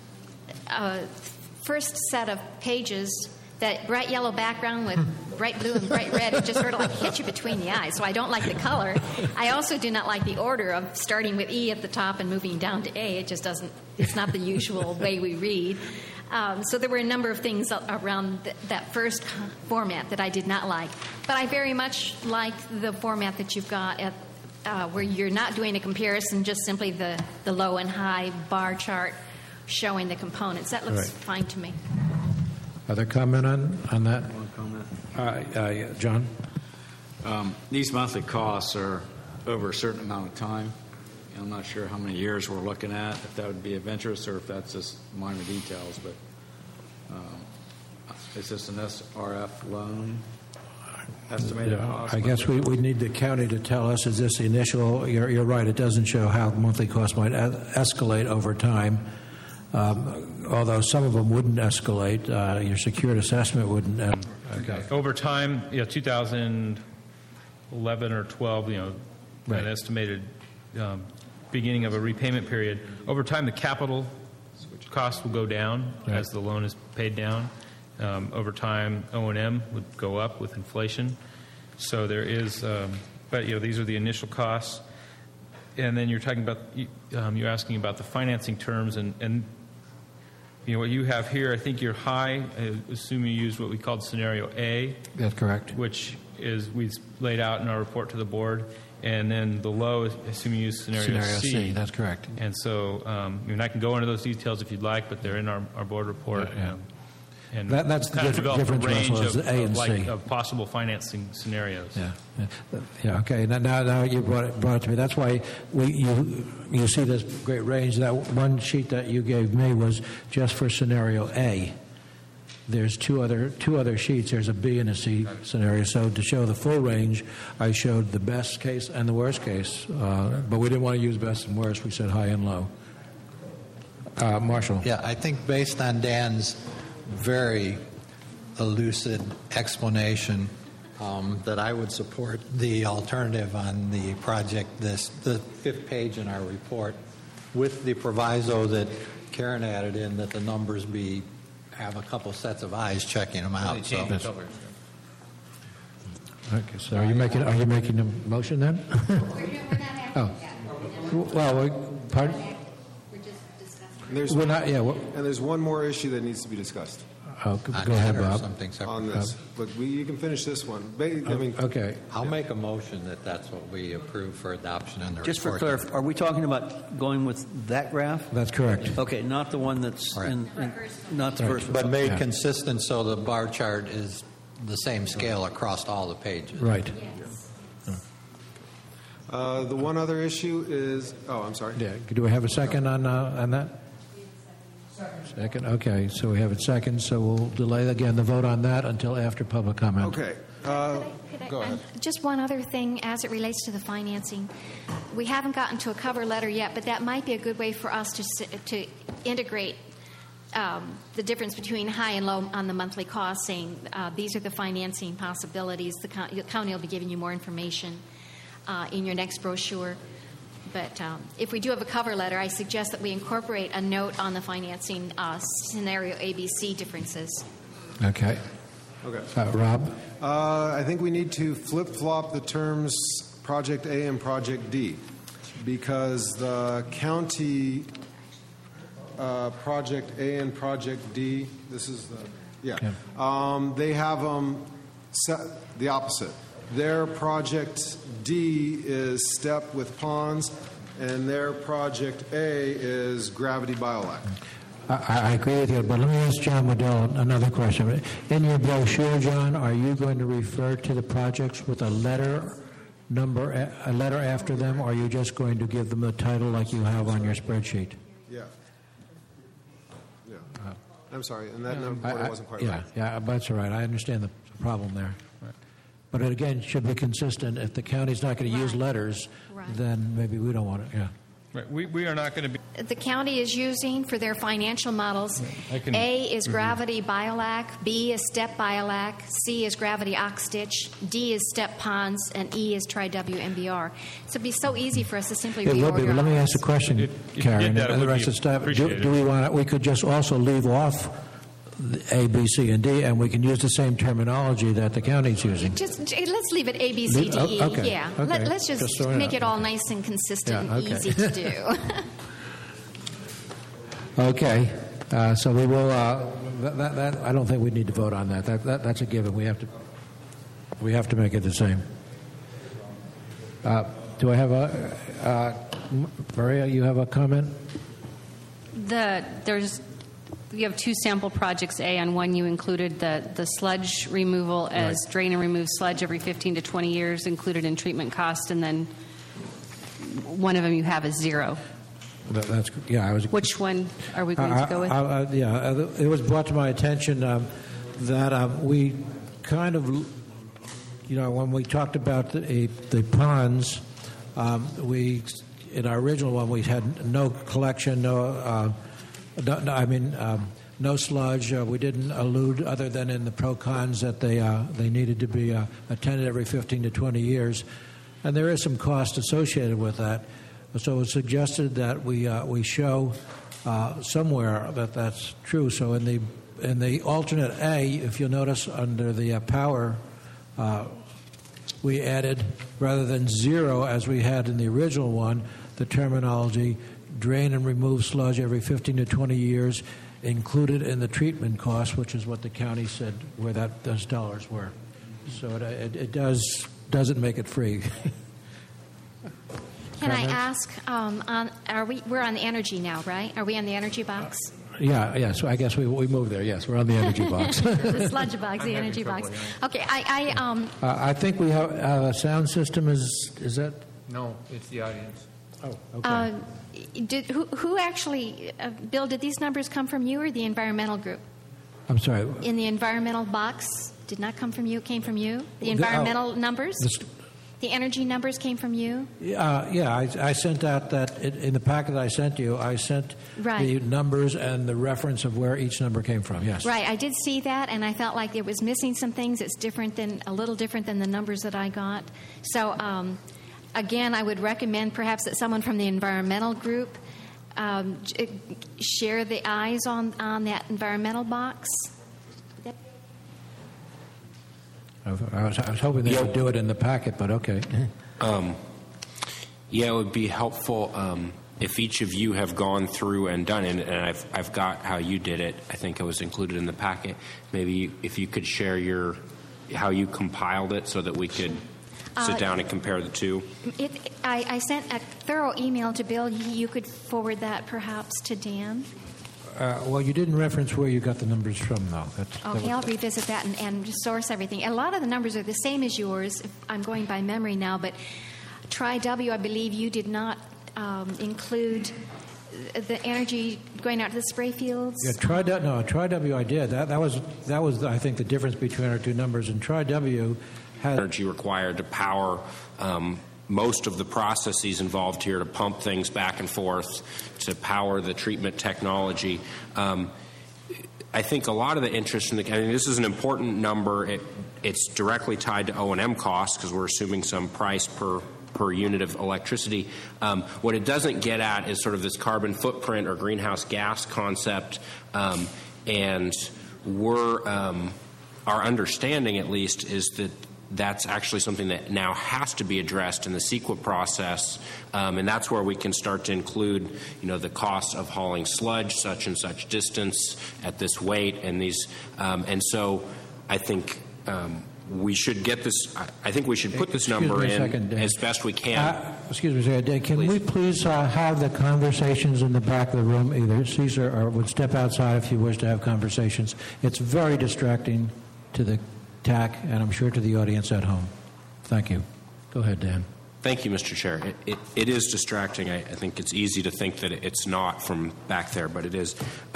set of pages, that bright yellow background with bright blue and bright red, it just sort of like hits you between the eyes. So I don't like the color. I also do not like the order of starting with E at the top and moving down to A. It just doesn't. It's not the usual way we read. So there were a number of things around that first format that I did not like. But I very much like the format that you've got at where you're not doing a comparison, just simply the low and high bar chart showing the components. That looks fine to me. Other comment on that? One comment. John? These monthly costs are over a certain amount of time. I'm not sure how many years we're looking at, if that would be of interest or if that's just minor details, but is this an SRF loan? Estimated cost? I guess we need the county to tell us, is this the initial, you're right, it doesn't show how monthly costs might escalate over time, although some of them wouldn't escalate. Your secured assessment wouldn't. Okay. Over time, 2011 or 12, Right. an estimated beginning of a repayment period. Over time, the capital cost will go down as the loan is paid down. Over time, O&M would go up with inflation. So there is, but these are the initial costs. And then you're talking about, you're asking about the financing terms, and what you have here, I think your high, I assume you used what we called scenario A. That's correct. Which is, we laid out in our report to the board. And then the low, I assume you use scenario C. That's correct. And so, I can go into those details if you'd like, but they're in our board report. Yeah. And That's the kind of develop difference a range also is A and C. of possible financing scenarios. Yeah. Okay. Now you brought it to me. That's why you see this great range. That one sheet that you gave me was just for scenario A. There's two other sheets. There's a B and a C scenario. So to show the full range, I showed the best case and the worst case. But we didn't want to use best and worst. We said high and low. Marshall. Yeah, I think based on Dan's very elucid explanation, that I would support the alternative on the project, the fifth page in our report, with the proviso that Karen added in that the numbers have a couple sets of eyes checking them out. Okay, so are you making a motion then? Oh, well, pardon? We're not. Yeah, and there's one more issue that needs to be discussed. Oh, go ahead, Bob. On this, but you can finish this one. Okay. I'll make a motion that's what we approve for adoption in the Just report. for clarification, are we talking about going with that graph? That's correct. Okay, not the one that's not the first one. But made consistent so the bar chart is the same scale across all the pages. Right. The one other issue is. Oh, I'm sorry. Yeah. Do we have a second on that? Second. Okay. So we have a second. So we'll delay again the vote on that until after public comment. Okay. Go ahead. Just one other thing as it relates to the financing. We haven't gotten to a cover letter yet, but that might be a good way for us to integrate the difference between high and low on the monthly cost, saying these are the financing possibilities. The county will be giving you more information in your next brochure. But if we do have a cover letter, I suggest that we incorporate a note on the financing scenario ABC differences. Okay. Rob? I think we need to flip-flop the terms Project A and Project D, because the county Project A and Project D, this is they have set the opposite. Their Project D is STEP with ponds, and their Project A is Gravity Biolac. I agree with you, but let me ask John Waddell another question. In your brochure, John, are you going to refer to the projects with a letter after them, or are you just going to give them the title like you have on your spreadsheet? Yeah. I'm sorry, and that number wasn't quite right. Yeah, but that's all right. I understand the problem there. But it, again, should be consistent. If the county's not going to use letters, then maybe we don't want it. Yeah. Right. We are not going to be. The county is using for their financial models. A is Gravity Biolac, B is STEP Biolac, C is Gravity Oxstitch, D is STEP Ponds, and E is Tri-WMBR. So it'd be so easy for us to simply reorganize. It would be, but let me ask a question, Karen, and the rest of the staff. Do we want? We could just also leave off A, B, C, and D, and we can use the same terminology that the county's using. Let's leave it A, B, C, D, E. Okay. Yeah. Okay. Let's just make it all nice and consistent and easy to do. Okay. So we will. That I don't think we need to vote on that. That's a given. We have to make it the same. Do I have a Maria? You have a comment? You have two sample projects, A. On one, you included the sludge removal as drain and remove sludge every 15 to 20 years, included in treatment cost, and then one of them you have as zero. That's yeah. I was. Which one are we going to go with? It was brought to my attention that we kind of, when we talked about the ponds, we in our original one we had no collection, no sludge. We didn't allude, other than in the pro cons, that they needed to be attended every 15 to 20 years, and there is some cost associated with that. So it was suggested that we show somewhere that that's true. So in the alternate A, if you'll notice under the power, we added, rather than zero as we had in the original one, the terminology drain and remove sludge every 15 to 20 years, included in the treatment cost, which is what the county said where those dollars were. So it doesn't make it free. Can I ask, we're on the energy now, right? Are we on the energy box? Yeah. So I guess we moved there. Yes, we're on the energy box. The sludge box, the energy box. Okay, I think we have a sound system. Is that? No, it's the audience. Oh, okay. Who actually, Bill, did these numbers come from you or the environmental group? I'm sorry? In the environmental box, did not come from you, it came from you? The environmental numbers? The energy numbers came from you? I sent out that in the packet I sent you. I sent the numbers and the reference of where each number came from. Yes. Right. I did see that, and I felt like it was missing some things. It's a little different than the numbers that I got. So, again, I would recommend perhaps that someone from the environmental group share the eyes on that environmental box. I was hoping they would do it in the packet, but okay. It would be helpful if each of you have gone through and done it, and I've got how you did it. I think it was included in the packet. Maybe if you could share how you compiled it so that we could sit down and compare the two. I sent a thorough email to Bill. You could forward that perhaps to Dan. Well, you didn't reference where you got the numbers from, though. I'll revisit that and source everything. A lot of the numbers are the same as yours. I'm going by memory now, but Tri-W, I believe you did not include the energy going out to the spray fields. Yeah, Tri-W I did. That was I think the difference between our two numbers. And Tri-W had energy required to power most of the processes involved here, to pump things back and forth, to power the treatment technology. I think a lot of the interest this is an important number. It's directly tied to O&M costs because we're assuming some price per unit of electricity. What it doesn't get at is sort of this carbon footprint or greenhouse gas concept, and our understanding, at least, is that that's actually something that now has to be addressed in the CEQA process, and that's where we can start to include, the cost of hauling sludge such and such distance at this weight and these, and so I think we should get this. I think we should put this number in as best we can. Excuse me, Dan. Can we please have the conversations in the back of the room? Either Caesar or would step outside if you wish to have conversations. It's very distracting to the TAC, and I'm sure to the audience at home. Thank you. Go ahead, Dan. Thank you, Mr. Chair. It is distracting. I think it's easy to think that it's not from back there, but it is.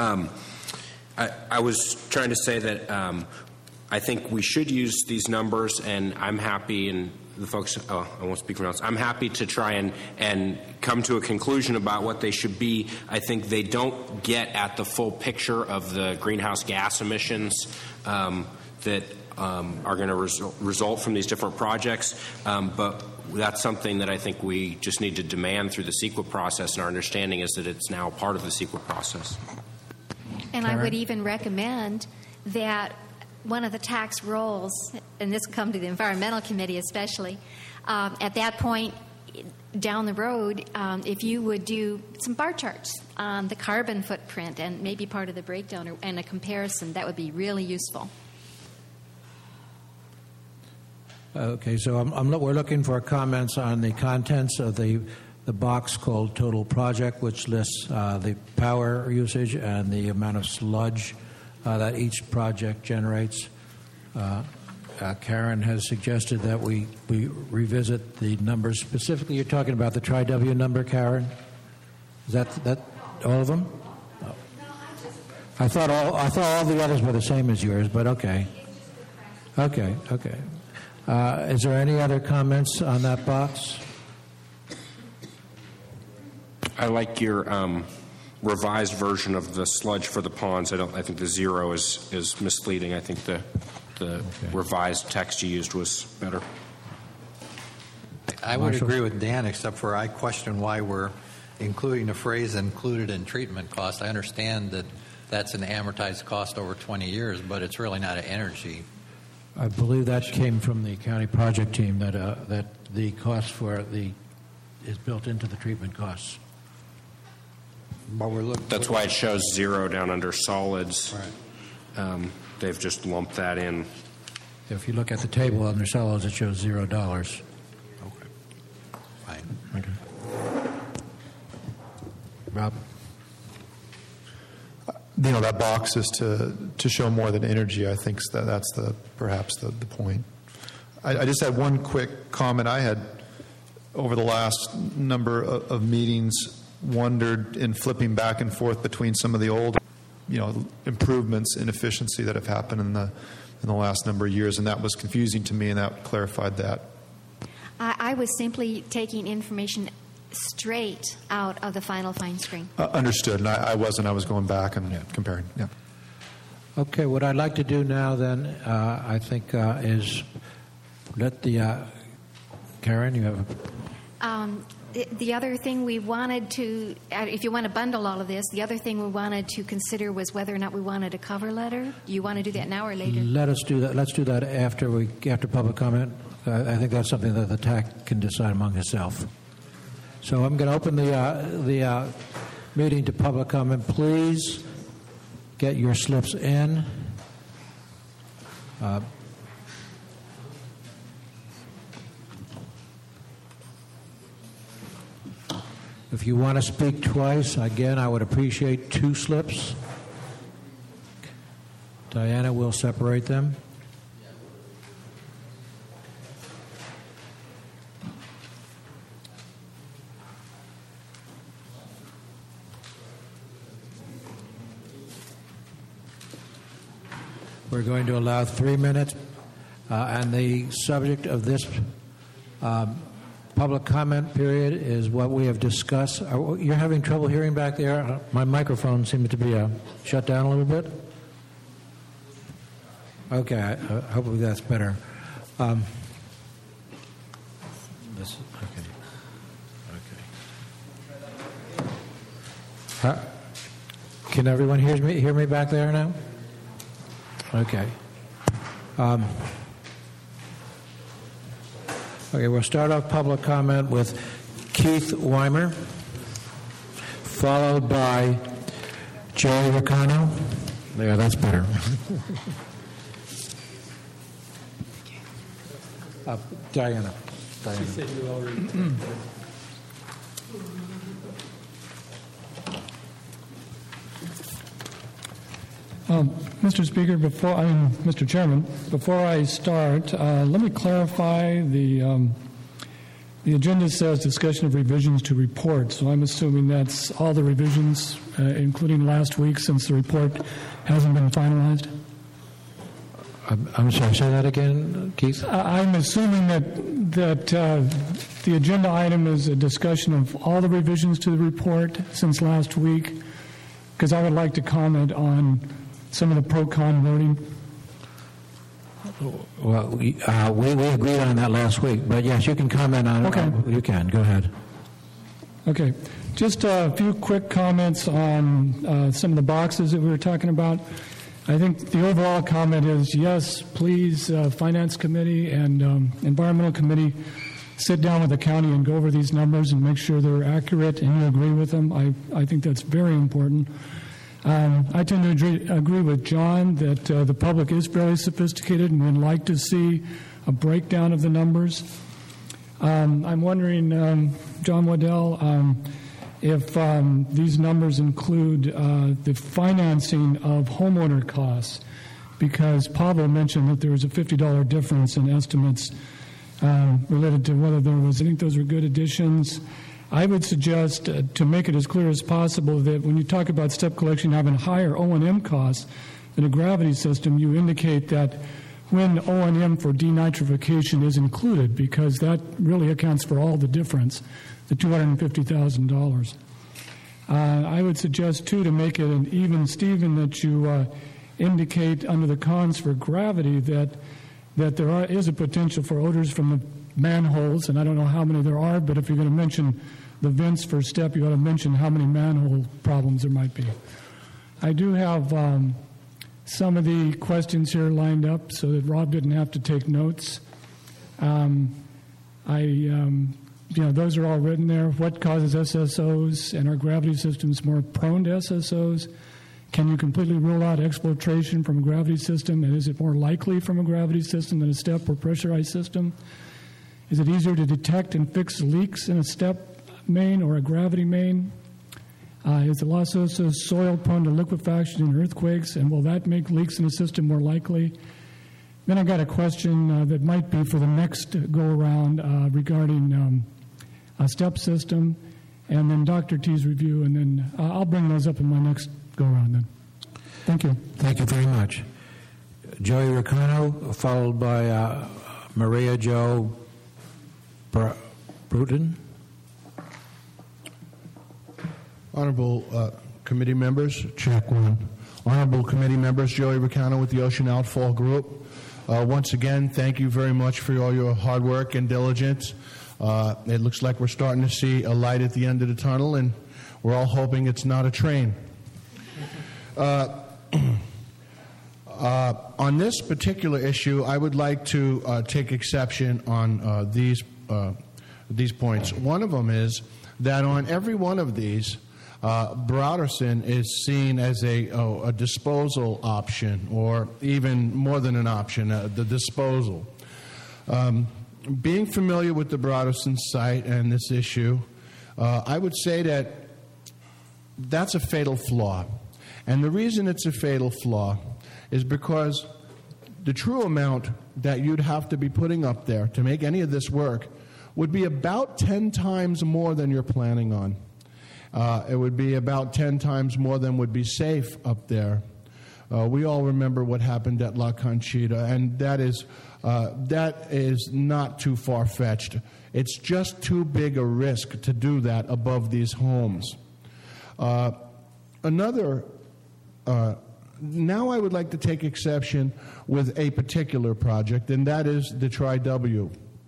I was trying to say that I think we should use these numbers, and I'm happy, and the folks, I won't speak for else, I'm happy to try and come to a conclusion about what they should be. I think they don't get at the full picture of the greenhouse gas emissions that are going to result from these different projects, but that's something that I think we just need to demand through the CEQA process, and our understanding is that it's now part of the CEQA process. And I would even recommend that one of the tax roles, and this will come to the Environmental Committee especially, at that point down the road, if you would do some bar charts on the carbon footprint and maybe part of the breakdown and a comparison, that would be really useful. Okay, so we're looking for comments on the contents of the box called Total Project, which lists the power usage and the amount of sludge that each project generates. Karen has suggested that we revisit the numbers. Specifically, you're talking about the Tri-W number, Karen? Is that all of them? No. I thought all the others were the same as yours, but okay. Okay. Is there any other comments on that box? I like your revised version of the sludge for the ponds. I think the zero is misleading. I think the revised text you used was better. I would agree with Dan, except for I question why we're including the phrase included in treatment cost. I understand that that's an amortized cost over 20 years, but it's really not an energy. I believe that came from the county project team, that the cost for is built into the treatment costs. But that's why it shows zero down under solids. Right. They've just lumped that in. If you look at the table under solids, it shows $0. Okay. Fine. Okay. Rob? That box is to show more than energy. I think that's perhaps the point. I just had one quick comment. I had, over the last number of meetings, wondered in flipping back and forth between some of the old, improvements in efficiency that have happened in the last number of years, and that was confusing to me, and that clarified that. I was simply taking information straight out of the final fine screen. Understood, and I wasn't. I was going back and comparing. Yeah. Okay, what I'd like to do now then, I think, is let the Karen, you have the other thing we wanted to, if you want to bundle all of this, the other thing we wanted to consider was whether or not we wanted a cover letter. You want to do that now or later? Let us do that. Let's do that after public comment. I think that's something that the TAC can decide among itself. So I'm going to open the meeting to public comment. Please get your slips in. If you want to speak twice, again, I would appreciate 2 slips. Diana will separate them. We're going to allow 3 minutes, and the subject of this public comment period is what we have discussed. You're having trouble hearing back there? My microphone seemed to be shut down a little bit. Okay, hopefully that's better. Okay. Can everyone hear me back there now? Okay. Okay, we'll start off public comment with Keith Weimer, followed by Jerry Ricano. There, that's better. Diana. She said you already. Mr. Speaker, Mr. Chairman, before I start, let me clarify the agenda says discussion of revisions to report, so I'm assuming that's all the revisions, including last week, since the report hasn't been finalized? I'm sorry, say that again, Keith? I'm assuming that the agenda item is a discussion of all the revisions to the report since last week, because I would like to comment on some of the pro-con voting. Well, we agreed on that last week, but yes, you can comment on it. Okay. You can. Go ahead. Okay. Just a few quick comments on some of the boxes that we were talking about. I think the overall comment is, yes, please, Finance Committee and Environmental Committee, sit down with the county and go over these numbers and make sure they're accurate and you agree with them. I think that's very important. I tend to agree with John that the public is fairly sophisticated and would like to see a breakdown of the numbers. I'm wondering, John Waddell, if these numbers include the financing of homeowner costs. because Pavel mentioned that there was a $50 difference in estimates related to whether there was, I think those were good additions. I would suggest, to make it as clear as possible, that when you talk about step collection having higher O&M costs than a gravity system, you indicate that when O&M for denitrification is included, because that really accounts for all the difference, the $250,000. I would suggest, too, to make it an even Steven, that you indicate under the cons for gravity that there is a potential for odors from the manholes, and I don't know how many there are, but if you're going to mention the vents for STEP, you ought to mention how many manhole problems there might be. I do have some of the questions here lined up so that Rob didn't have to take notes. Those are all written there. What causes SSOs, and are gravity systems more prone to SSOs? Can you completely rule out exfiltration from a gravity system, and is it more likely from a gravity system than a STEP or pressurized system? Is it easier to detect and fix leaks in a STEP main or a gravity main? Is the Los Osos soil prone to liquefaction and earthquakes, and will that make leaks in the system more likely? Then I've got a question that might be for the next go-around regarding a STEP system, and then Dr. T's review, and then I'll bring those up in my next go-around then. Thank you. Thank you very much. Joey Ricano, followed by Maria Jo Bruton. Honorable committee members, check one. Honorable committee members, Joey Ricano with the Ocean Outfall Group. Once again, thank you very much for all your hard work and diligence. It looks like we're starting to see a light at the end of the tunnel, and we're all hoping it's not a train. On this particular issue, I would like to take exception on these points. One of them is that on every one of these, Broderson is seen as a disposal option, or even more than an option, the disposal. Being familiar with the Broderson site and this issue, I would say that that's a fatal flaw. And the reason it's a fatal flaw is because the true amount that you'd have to be putting up there to make any of this work would be about 10 times more than you're planning on. It would be about 10 times more than would be safe up there. We all remember what happened at La Conchita, and that is not too far-fetched. It's just too big a risk to do that above these homes. Now I would like to take exception with a particular project, and that is the Tri-W.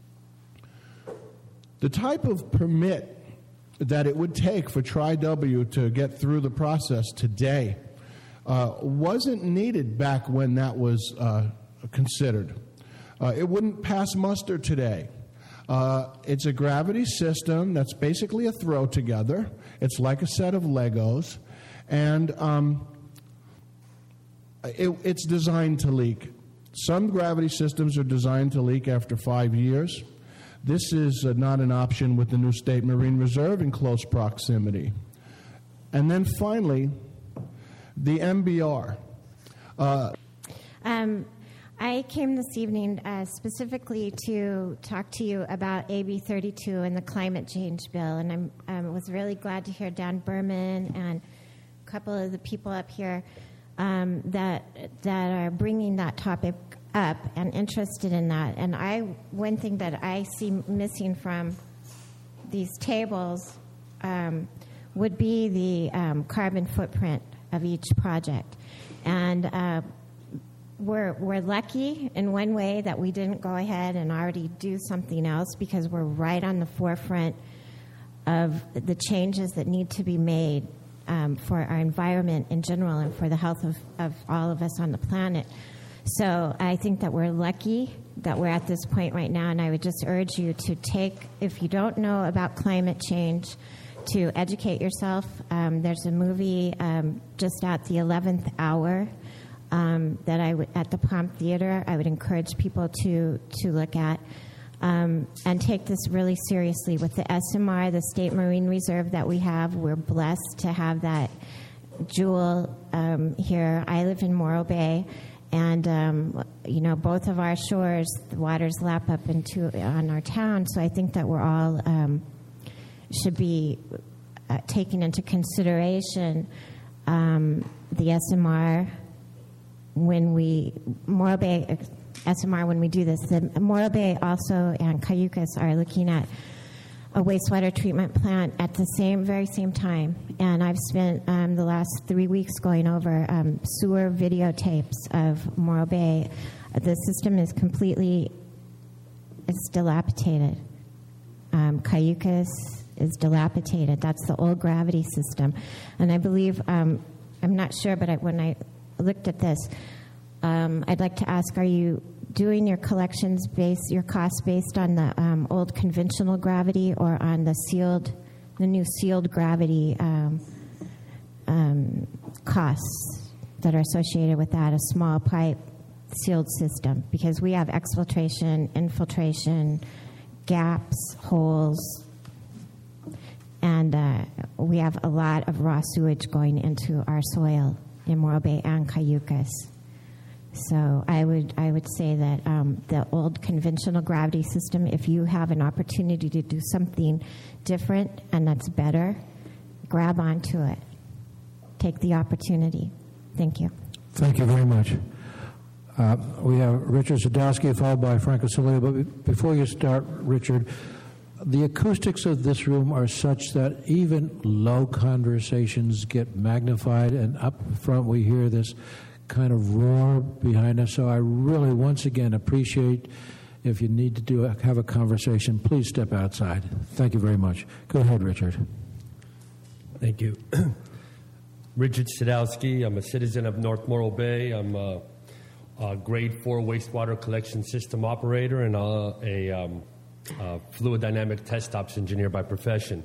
The type of permit that it would take for Tri-W to get through the process today wasn't needed back when that was considered. It wouldn't pass muster today. It's a gravity system that's basically a throw together. It's like a set of Legos, and it's designed to leak. Some gravity systems are designed to leak after 5 years. This is not an option with the new State Marine Reserve in close proximity. And then finally, the MBR. I came this evening specifically to talk to you about AB 32 and the climate change bill, and I was really glad to hear Dan Berman and a couple of the people up here that are bringing that topic up and interested in that. And one thing that I see missing from these tables would be the carbon footprint of each project. And we're lucky in one way that we didn't go ahead and already do something else, because we're right on the forefront of the changes that need to be made for our environment in general and for the health of all of us on the planet. So I think that we're lucky that we're at this point right now, and I would just urge you to if you don't know about climate change, to educate yourself. There's a movie just at the 11th hour that at the Pomp Theater, I would encourage people to look at and take this really seriously. With the SMR, the State Marine Reserve that we have, we're blessed to have that jewel here. I live in Morro Bay, And, both of our shores, the waters lap up on our town, so I think that we're all should be taking into consideration the SMR when we do this. The Morro Bay also and Cayucas are looking at a wastewater treatment plant at the very same time. And I've spent the last 3 weeks going over sewer videotapes of Morro Bay. The system is it's dilapidated. Cayucas is dilapidated. That's the old gravity system. And I believe, I'm not sure, but when I looked at this, I'd like to ask, are you doing your collections your costs based on the old conventional gravity or on the new sealed gravity costs that are associated with that, a small pipe sealed system? Because we have exfiltration, infiltration, gaps, holes, and we have a lot of raw sewage going into our soil in Morro Bay and Cayucas. So I would say that the old conventional gravity system, if you have an opportunity to do something different and that's better, grab onto it. Take the opportunity. Thank you. Thank you very much. We have Richard Sadowski followed by Frank Osilio. But before you start, Richard, the acoustics of this room are such that even low conversations get magnified, and up front we hear this kind of roar behind us. So I really, once again, appreciate if you need to have a conversation, please step outside. Thank you very much. Go ahead, Richard. Thank you. Richard Sadowski. I'm a citizen of North Morro Bay. I'm a grade 4 wastewater collection system operator and a fluid dynamic test ops engineer by profession.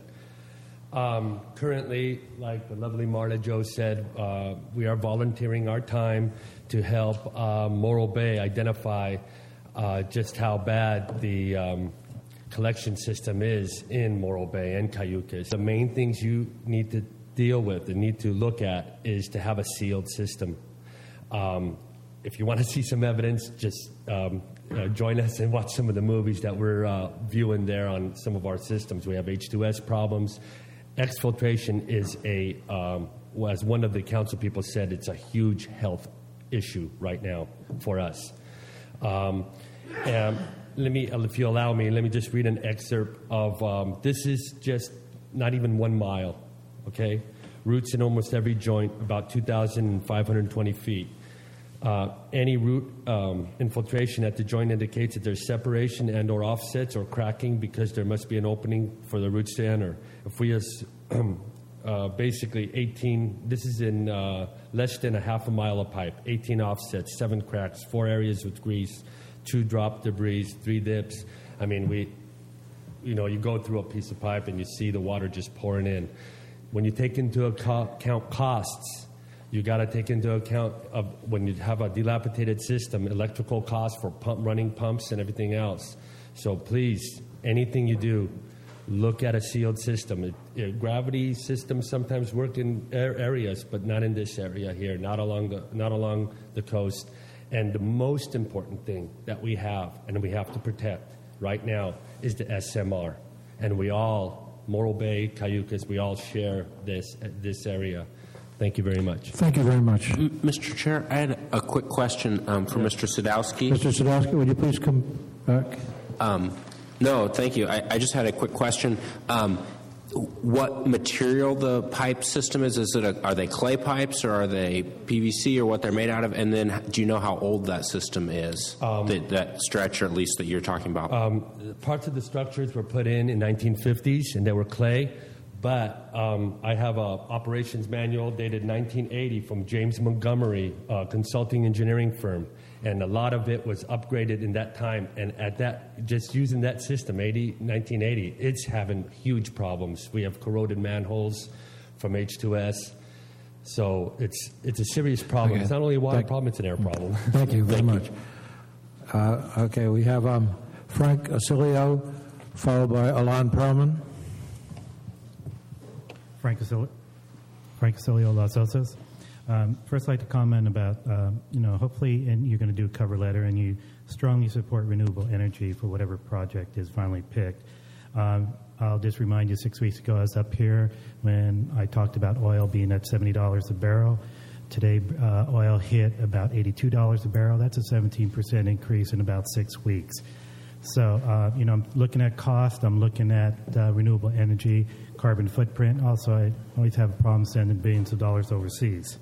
Currently, like the lovely Marta Jo said, we are volunteering our time to help Morro Bay identify just how bad the collection system is in Morro Bay and Cayucas. The main things you need to deal with and need to look at is to have a sealed system. If you want to see some evidence, just join us and watch some of the movies that we're viewing there on some of our systems. We have H2S problems. Exfiltration is as one of the council people said, it's a huge health issue right now for us. And if you allow me, let me just read an excerpt of, this is just not even 1 mile, okay? Roots in almost every joint, about 2,520 feet. Any root infiltration at the joint indicates that there's separation and or offsets or cracking because there must be an opening for the roots to enter. If we have basically 18, this is in less than a half a mile of pipe, 18 offsets, 7 cracks, 4 areas with grease, 2 drop debris, 3 dips. I mean, you go through a piece of pipe and you see the water just pouring in. When you take into account costs, you got to take into account of when you have a dilapidated system, electrical costs for running pumps and everything else. So please, anything you do, look at a sealed system. Gravity systems sometimes work in areas, but not in this area here, not along the coast. And the most important thing that we have, and we have to protect right now, is the SMR. And we all, Morro Bay, Cayucas, we all share this area. Thank you very much. Thank you very much. Mr. Chair, I had a quick question for Mr. Sadowski. Mr. Sadowski, would you please come back? No, thank you. I just had a quick question. What material the pipe system is? Are they clay pipes or are they PVC or what they're made out of? And then do you know how old that system is, that stretch, or at least that you're talking about? Parts of the structures were put in 1950s, and they were clay. But I have an operations manual dated 1980 from James Montgomery, consulting engineering firm. And a lot of it was upgraded in that time. And just using that system, 1980, it's having huge problems. We have corroded manholes from H2S. So it's a serious problem. Okay. It's not only a water problem, it's an air problem. Thank you very much. Okay, we have Frank Osilio, followed by Alan Perlman. Frank Osilio, Los Osos. First, I'd like to comment about, hopefully and you're going to do a cover letter and you strongly support renewable energy for whatever project is finally picked. I'll just remind you, 6 weeks ago I was up here when I talked about oil being at $70 a barrel. Today, oil hit about $82 a barrel. That's a 17% increase in about 6 weeks. So, I'm looking at cost. I'm looking at renewable energy, carbon footprint. Also, I always have a problem sending billions of dollars overseas.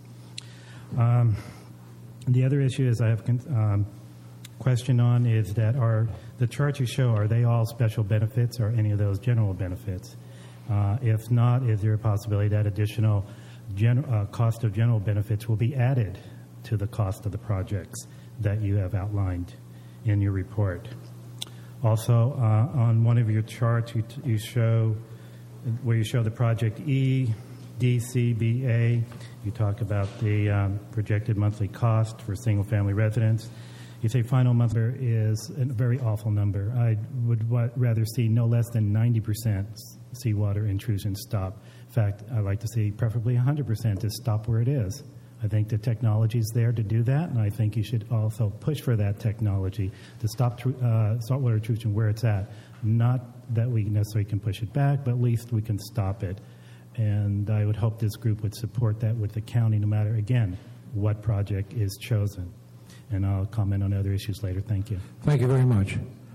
The other issue is I have question on is that the charts you show, are they all special benefits or any of those general benefits? If not, is there a possibility that additional cost of general benefits will be added to the cost of the projects that you have outlined in your report? Also, on one of your charts, you show the project E, D, C, B, A. You talk about the projected monthly cost for single-family residents. You say final monthly is a very awful number. I would rather see no less than 90% seawater intrusion stop. In fact, I'd like to see preferably 100% to stop where it is. I think the technology is there to do that, and I think you should also push for that technology to stop saltwater intrusion where it's at. Not that we necessarily can push it back, but at least we can stop it. And I would hope this group would support that with the county, no matter, again, what project is chosen. And I'll comment on other issues later. Thank you. Thank you very much.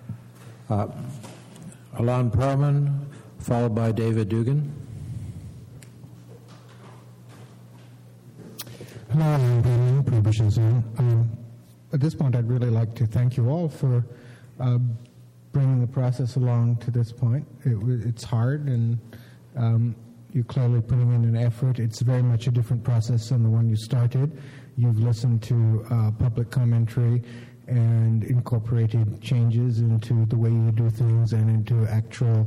Alon Perlman, followed by David Dugan. Hello, I'm Brandon Probushin. At this point, I'd really like to thank you all for bringing the process along to this point. It's hard, and you're clearly putting in an effort. It's very much a different process than the one you started. You've listened to public commentary and incorporated changes into the way you do things and into actual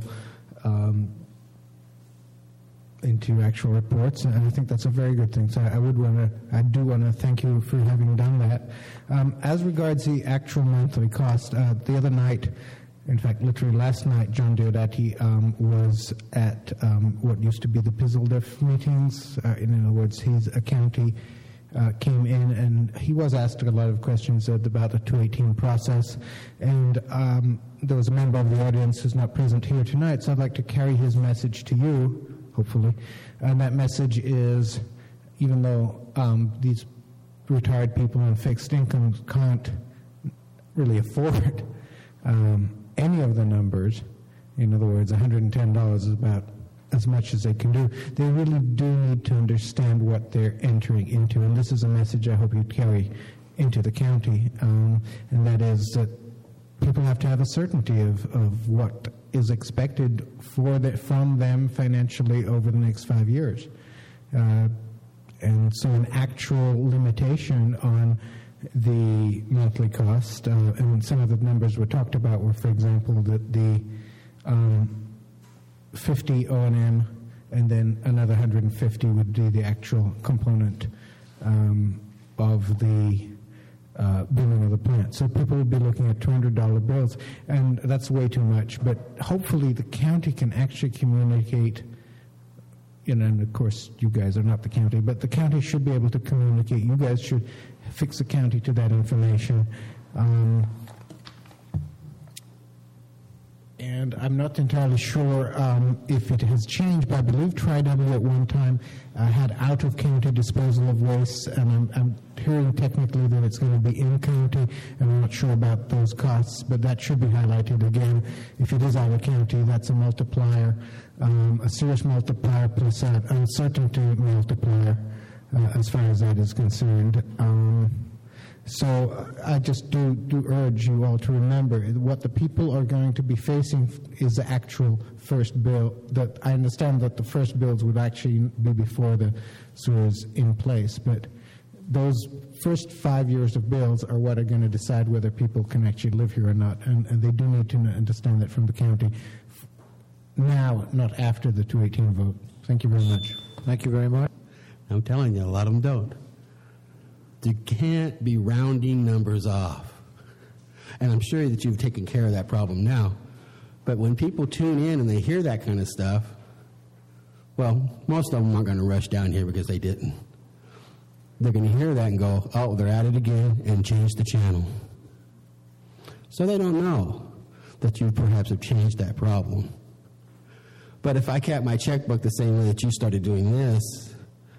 reports, and I think that's a very good thing. So I do want to thank you for having done that. As regards the actual monthly cost, the other night, in fact, literally last night, John Diodati was at what used to be the PISLDF meetings. In other words, he's a county. Came in and he was asked a lot of questions about the 218 process, and there was a member of the audience who's not present here tonight, so I'd like to carry his message to you, hopefully. And that message is, even though these retired people on fixed incomes can't really afford any of the numbers, in other words, $110 is about as much as they can do, they really do need to understand what they're entering into. And this is a message I hope you carry into the county, and that is that people have to have a certainty of what is expected from them financially over the next 5 years. And so an actual limitation on the monthly cost, and some of the numbers were talked about were, for example, that the 50 O&M, and then another 150 would be the actual component of the billing of the plant. So people would be looking at $200 bills, and that's way too much. But hopefully the county can actually communicate, and of course you guys are not the county, but the county should be able to communicate. You guys should fix the county to that information. And I'm not entirely sure if it has changed, but I believe Tri-W at one time had out-of-county disposal of waste, and I'm hearing technically that it's going to be in-county, and I'm not sure about those costs, but that should be highlighted again. If it is out-of-county, that's a multiplier, a serious multiplier plus an uncertainty multiplier as far as that is concerned. So I just do urge you all to remember what the people are going to be facing is the actual first bill. That I understand that the first bills would actually be before the sewers in place, but those first 5 years of bills are what are going to decide whether people can actually live here or not, and they do need to understand that from the county now, not after the 218 vote. Thank you very much. Thank you very much. I'm telling you, a lot of them don't. You can't be rounding numbers off. And I'm sure that you've taken care of that problem now. But when people tune in and they hear that kind of stuff, well, most of them aren't going to rush down here because they didn't. they're going to hear that and go, oh, they're at it again, and change the channel. So they don't know that you perhaps have changed that problem. But if I kept my checkbook the same way that you started doing this,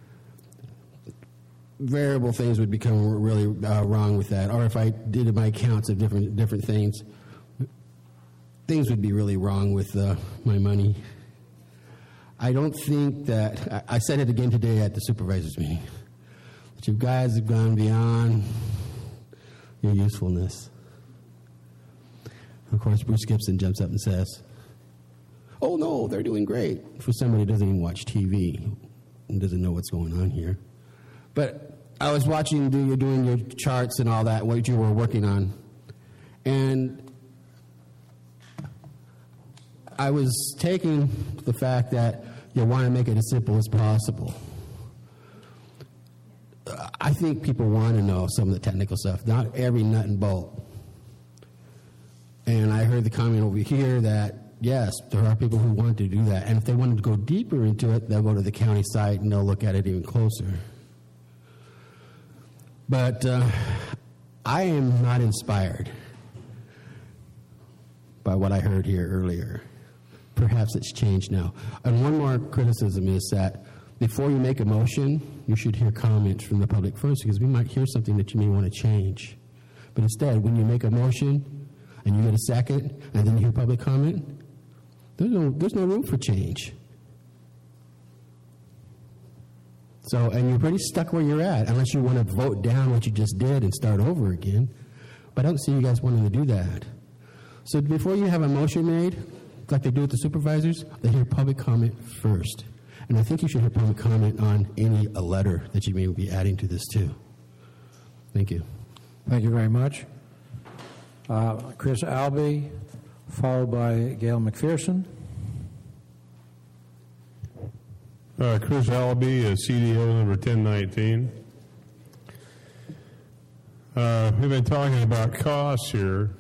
variable things would become really wrong with that. Or if I did my counts of different things, things would be really wrong with my money. I don't think that, I said it again today at the supervisors meeting, that you guys have gone beyond your usefulness. Of course, Bruce Gibson jumps up and says, oh no, they're doing great, for somebody who doesn't even watch TV and doesn't know what's going on here. But I was watching you doing your charts and all that, what you were working on, and I was taking the fact that you want to make it as simple as possible. I think people want to know some of the technical stuff, not every nut and bolt. And I heard the comment over here that, yes, there are people who want to do that. And if they wanted to go deeper into it, they'll go to the county site and they'll look at it even closer. But I am not inspired by what I heard here earlier. Perhaps it's changed now. And one more criticism is that before you make a motion, you should hear comments from the public first, because we might hear something that you may want to change. But instead, when you make a motion and you get a second and then you hear public comment, there's no room for change. So, and you're pretty stuck where you're at, unless you want to vote down what you just did and start over again. But I don't see you guys wanting to do that. So before you have a motion made, like they do with the supervisors, they hear public comment first. And I think you should hear public comment on a letter that you may be adding to this too. Thank you. Thank you very much. Chris Albee, followed by Gail McPherson. Chris Albee, CDO number 1019. We've been talking about costs here.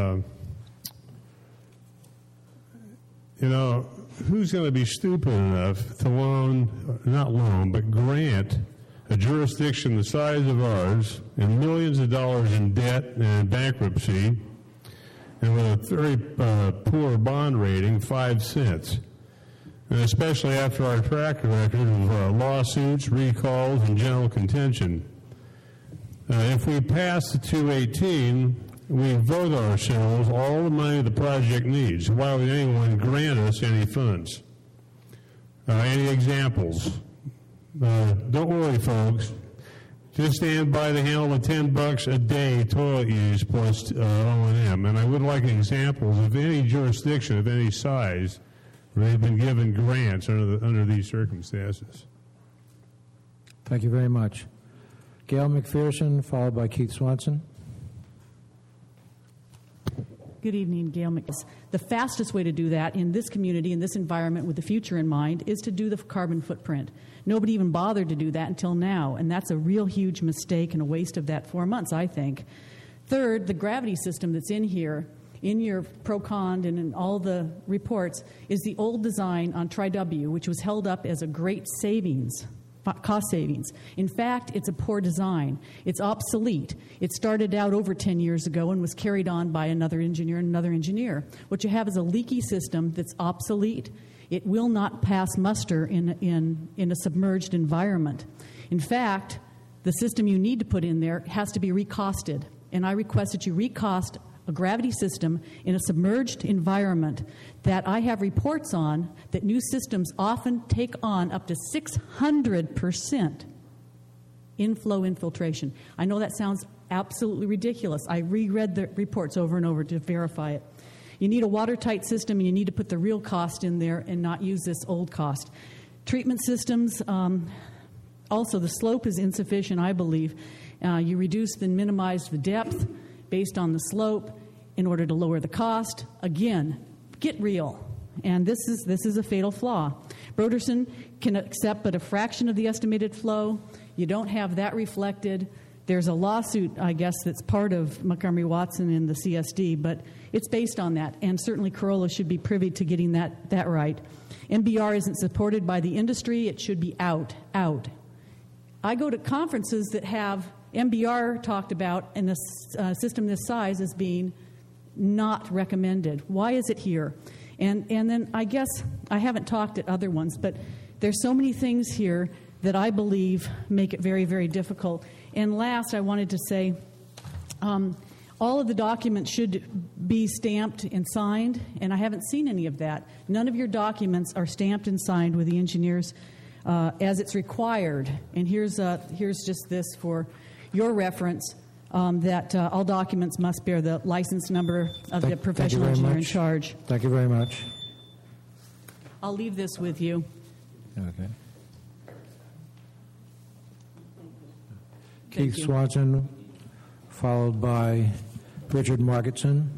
Who's going to be stupid enough to grant a jurisdiction the size of ours and millions of dollars in debt and bankruptcy and with a very poor bond rating, 5 cents? And especially after our track record of lawsuits, recalls, and general contention. If we pass the 218, we vote ourselves all the money the project needs. Why would anyone grant us any funds? Any examples? Don't worry, folks. Just stand by to handle the $10 a day toilet use plus O&M. And I would like examples of any jurisdiction of any size where they've been given grants under these circumstances. Thank you very much. Gail McPherson, followed by Keith Swanson. Good evening, Gail McPherson. The fastest way to do that in this community, in this environment with the future in mind, is to do the carbon footprint. Nobody even bothered to do that until now, and that's a real huge mistake and a waste of that 4 months, I think. Third, the gravity system that's in here, in your pro-con and in all the reports, is the old design on Tri-W, which was held up as a great cost savings. In fact, it's a poor design. It's obsolete. It started out over 10 years ago and was carried on by another engineer and another engineer. What you have is a leaky system that's obsolete. It will not pass muster in a submerged environment. In fact, the system you need to put in there has to be recosted. And I request that you recost a gravity system in a submerged environment that I have reports on that new systems often take on up to 600% inflow infiltration. I know that sounds absolutely ridiculous. I reread the reports over and over to verify it. You need a watertight system, and you need to put the real cost in there and not use this old cost. Treatment systems, also the slope is insufficient, I believe. You reduce and minimize the depth based on the slope in order to lower the cost. Again, get real. And this is a fatal flaw. Broderson can accept but a fraction of the estimated flow. You don't have that reflected. There's a lawsuit, I guess, that's part of Montgomery Watson and the CSD, but it's based on that. And certainly Corolla should be privy to getting that right. MBR isn't supported by the industry. It should be out. I go to conferences that have MBR talked about and a system this size as being not recommended. Why is it here? And then I guess I haven't talked at other ones, but there's so many things here that I believe make it very, very difficult. And last, I wanted to say all of the documents should be stamped and signed, and I haven't seen any of that. None of your documents are stamped and signed with the engineers as it's required. And here's just this for your reference, that all documents must bear the license number of the professional engineer in charge. Thank you very much. I'll leave this with you. Okay. Keith Swanson, followed by Richard Margetson.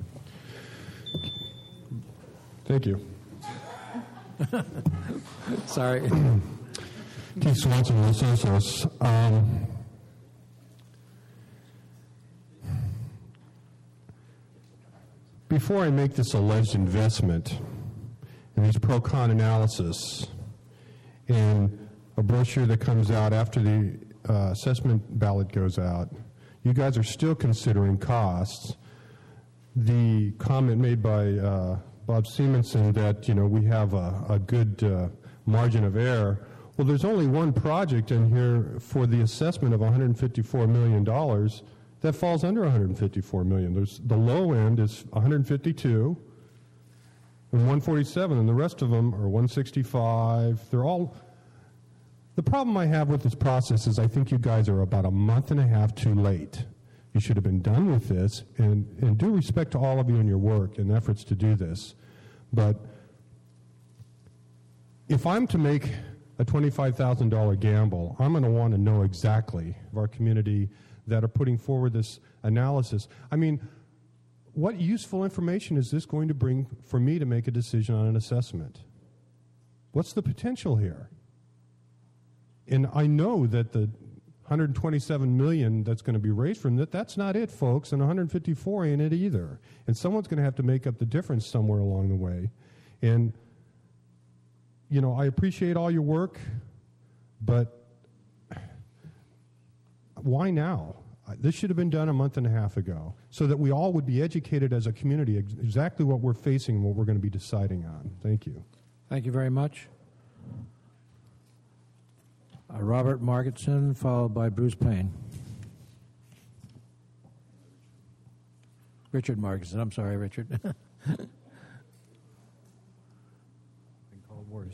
Thank you. Sorry. Keith Swanson, Los Osos. Before I make this alleged investment in these pro-con analysis and a brochure that comes out after the assessment ballot goes out, you guys are still considering costs. The comment made by Bob Simonson that, we have a good margin of error. Well, there's only one project in here for the assessment of $154 million that falls under $154 million. The low end is 152 and 147, and the rest of them are 165. They're all... The problem I have with this process is I think you guys are about a month and a half too late. You should have been done with this, and due respect to all of you and your work and efforts to do this. But if I'm to make a $25,000 gamble, I'm going to want to know exactly of our community that are putting forward this analysis. I mean, what useful information is this going to bring for me to make a decision on an assessment? What's the potential here? And I know that the $127 million that's going to be raised from that's not it, folks, and 154 ain't it either. And someone's going to have to make up the difference somewhere along the way. And, I appreciate all your work, but why now? This should have been done a month and a half ago so that we all would be educated as a community exactly what we're facing and what we're going to be deciding on. Thank you. Thank you very much. Robert Margetson, followed by Bruce Payne. Richard Margetson. I'm sorry, Richard. Been called worse.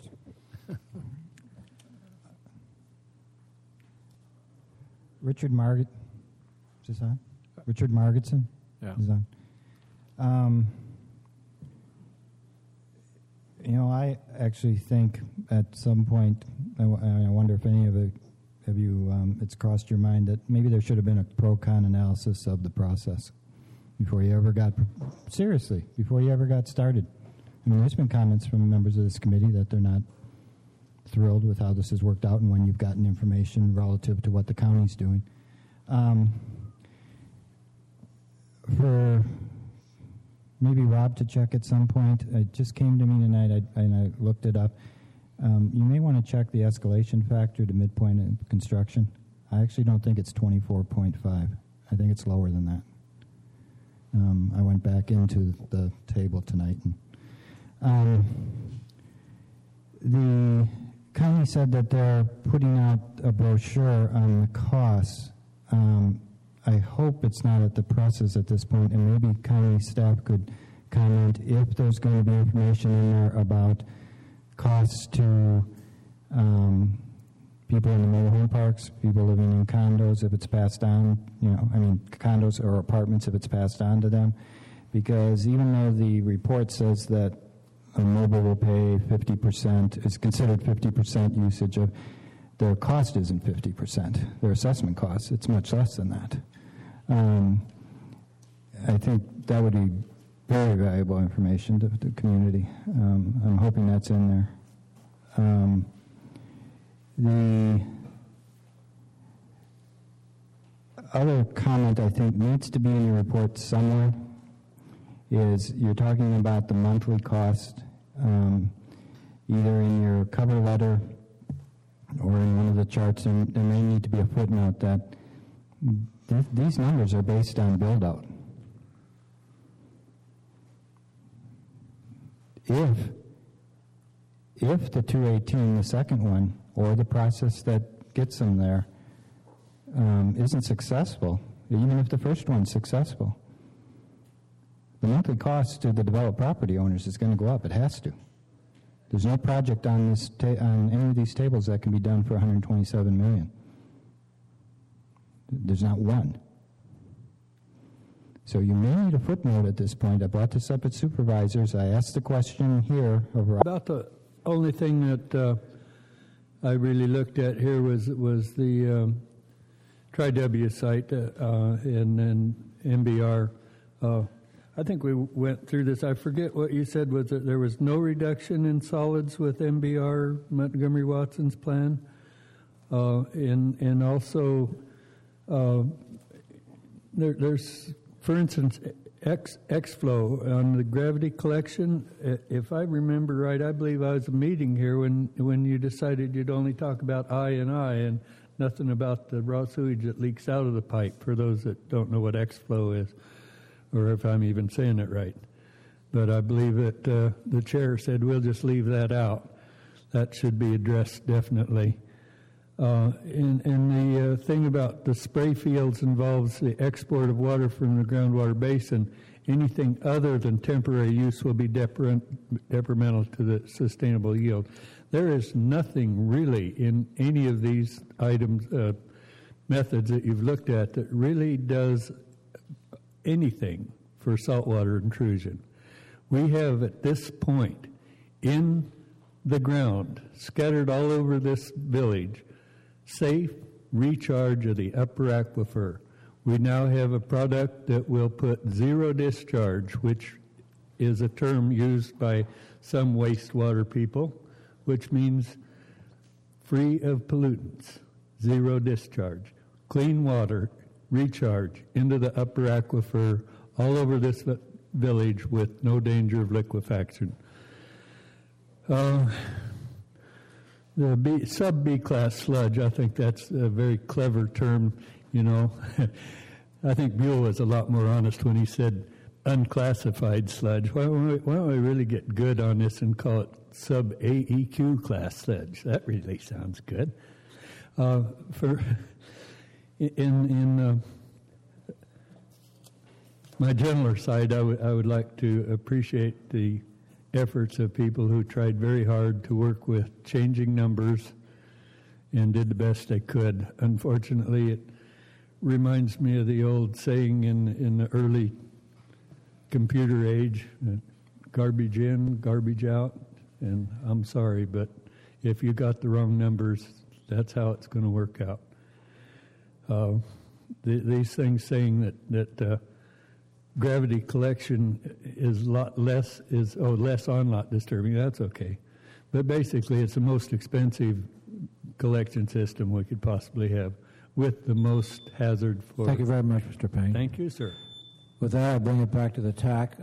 Richard Marget. Is this on? Richard Margetson? Yeah. Is on. I actually think at some point, I wonder if any of you, it's crossed your mind that maybe there should have been a pro-con analysis of the process before you ever got started. I mean, there's been comments from members of this committee that they're not thrilled with how this has worked out and when you've gotten information relative to what the county's doing. For maybe Rob to check at some point. It just came to me tonight, and I looked it up. You may want to check the escalation factor to midpoint in construction. I actually don't think it's 24.5. I think it's lower than that. I went back into the table tonight. And, the county said that they're putting out a brochure on the costs. I hope it's not at the presses at this point, and maybe county staff could comment if there's going to be information in there about costs to people in the mobile home parks, people living in condos if it's passed on, condos or apartments if it's passed on to them. Because even though the report says that a mobile will pay 50%, is considered 50% usage of, their cost isn't 50%. Their assessment cost, it's much less than that. I think that would be very valuable information to the community. I'm hoping that's in there. The other comment I think needs to be in your report somewhere is you're talking about the monthly cost, either in your cover letter or in one of the charts, there may need to be a footnote that these numbers are based on build-out. If the 218, the second one, or the process that gets them there isn't successful, even if the first one's successful, the monthly cost to the developed property owners is going to go up. It has to. There's no project on on any of these tables that can be done for $127 million. There's not one. So you may need a footnote at this point. I brought this up at supervisors. I asked the question here about the only thing that I really looked at here was the Tri-W site and MBR. I think we went through this. I forget what you said. Was that there was no reduction in solids with MBR, Montgomery Watson's plan, and also there's, for instance, X-Flow on the gravity collection. If I remember right, I believe I was at a meeting here when you decided you'd only talk about I and nothing about the raw sewage that leaks out of the pipe, for those that don't know what X-Flow is, or if I'm even saying it right. But I believe that the chair said we'll just leave that out. That should be addressed definitely. And the thing about the spray fields involves the export of water from the groundwater basin. Anything other than temporary use will be detrimental to the sustainable yield. There is nothing really in any of these items, methods that you've looked at that really does anything for saltwater intrusion. We have at this point in the ground, scattered all over this village, safe recharge of the upper aquifer. We now have a product that will put zero discharge, which is a term used by some wastewater people, which means free of pollutants, zero discharge, clean water, recharge into the upper aquifer all over this village with no danger of liquefaction. The sub-B class sludge, I think that's a very clever term, you know. I think Buell was a lot more honest when he said unclassified sludge. Why don't we really get good on this and call it sub-AEQ class sludge? That really sounds good. In my gentler side, I would like to appreciate the efforts of people who tried very hard to work with changing numbers and did the best they could. Unfortunately, it reminds me of the old saying in the early computer age, garbage in, garbage out, and I'm sorry, but if you got the wrong numbers, that's how it's going to work out. These things saying that gravity collection is less on lot disturbing, that's okay. But basically, it's the most expensive collection system we could possibly have with the most hazard for... Thank you very much, Mr. Payne. Thank you, sir. With that, I'll bring it back to the TAC.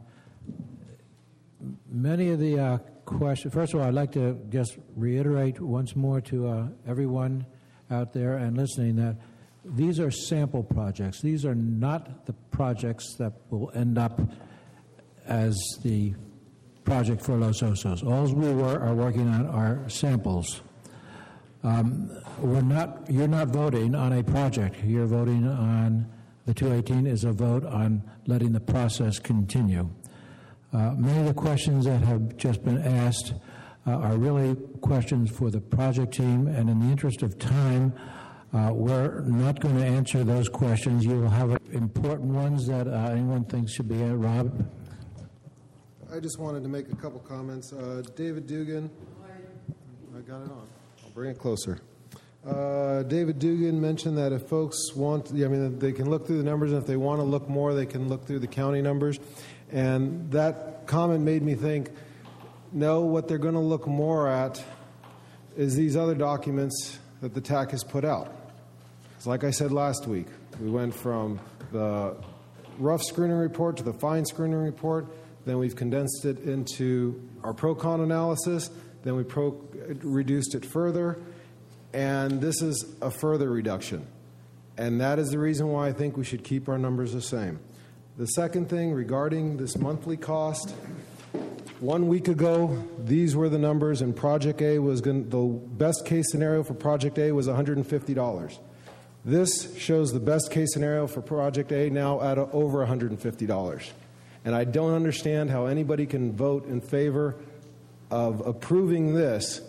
Many of the questions... First of all, I'd like to just reiterate once more to everyone out there and listening that these are sample projects. These are not the projects that will end up as the project for Los Osos. All we are working on are samples. You're not voting on a project. You're voting on the 218 is a vote on letting the process continue. Many of the questions that have just been asked are really questions for the project team, and in the interest of time, we're not going to answer those questions. You will have important ones that anyone thinks should be Rob? I just wanted to make a couple comments. David Dugan. I got it on. I'll bring it closer. David Dugan mentioned that if folks want, they can look through the numbers, and if they want to look more, they can look through the county numbers. And that comment made me think, no, what they're going to look more at is these other documents that the TAC has put out. It's like I said last week, we went from the rough screening report to the fine screening report, then we've condensed it into our pro-con analysis, then we reduced it further, And this is a further reduction. And that is the reason why I think we should keep our numbers the same. The second thing regarding this monthly cost, 1 week ago, these were the numbers, and Project A was the best case scenario for Project A was $150. This shows the best case scenario for Project A now at over $150. And I don't understand how anybody can vote in favor of approving this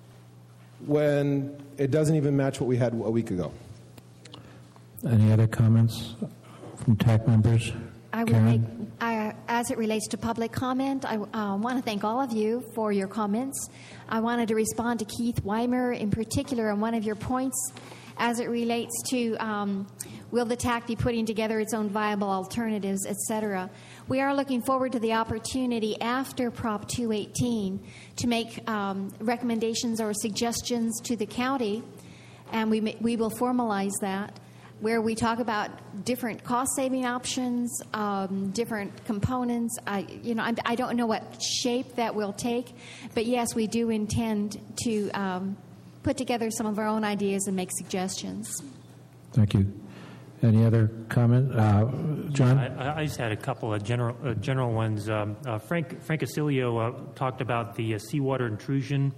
when it doesn't even match what we had a week ago. Any other comments from TAC members? I would make, as it relates to public comment, I want to thank all of you for your comments. I wanted to respond to Keith Weimer in particular on one of your points as it relates to will the TAC be putting together its own viable alternatives, et cetera. We are looking forward to the opportunity after Prop 218 to make recommendations or suggestions to the county, and we will formalize that, where we talk about different cost-saving options, different components. I don't know what shape that will take, but yes, we do intend to put together some of our own ideas and make suggestions. Thank you. Any other comment? John? I just had a couple of general ones. Frank Asilio talked about the seawater intrusion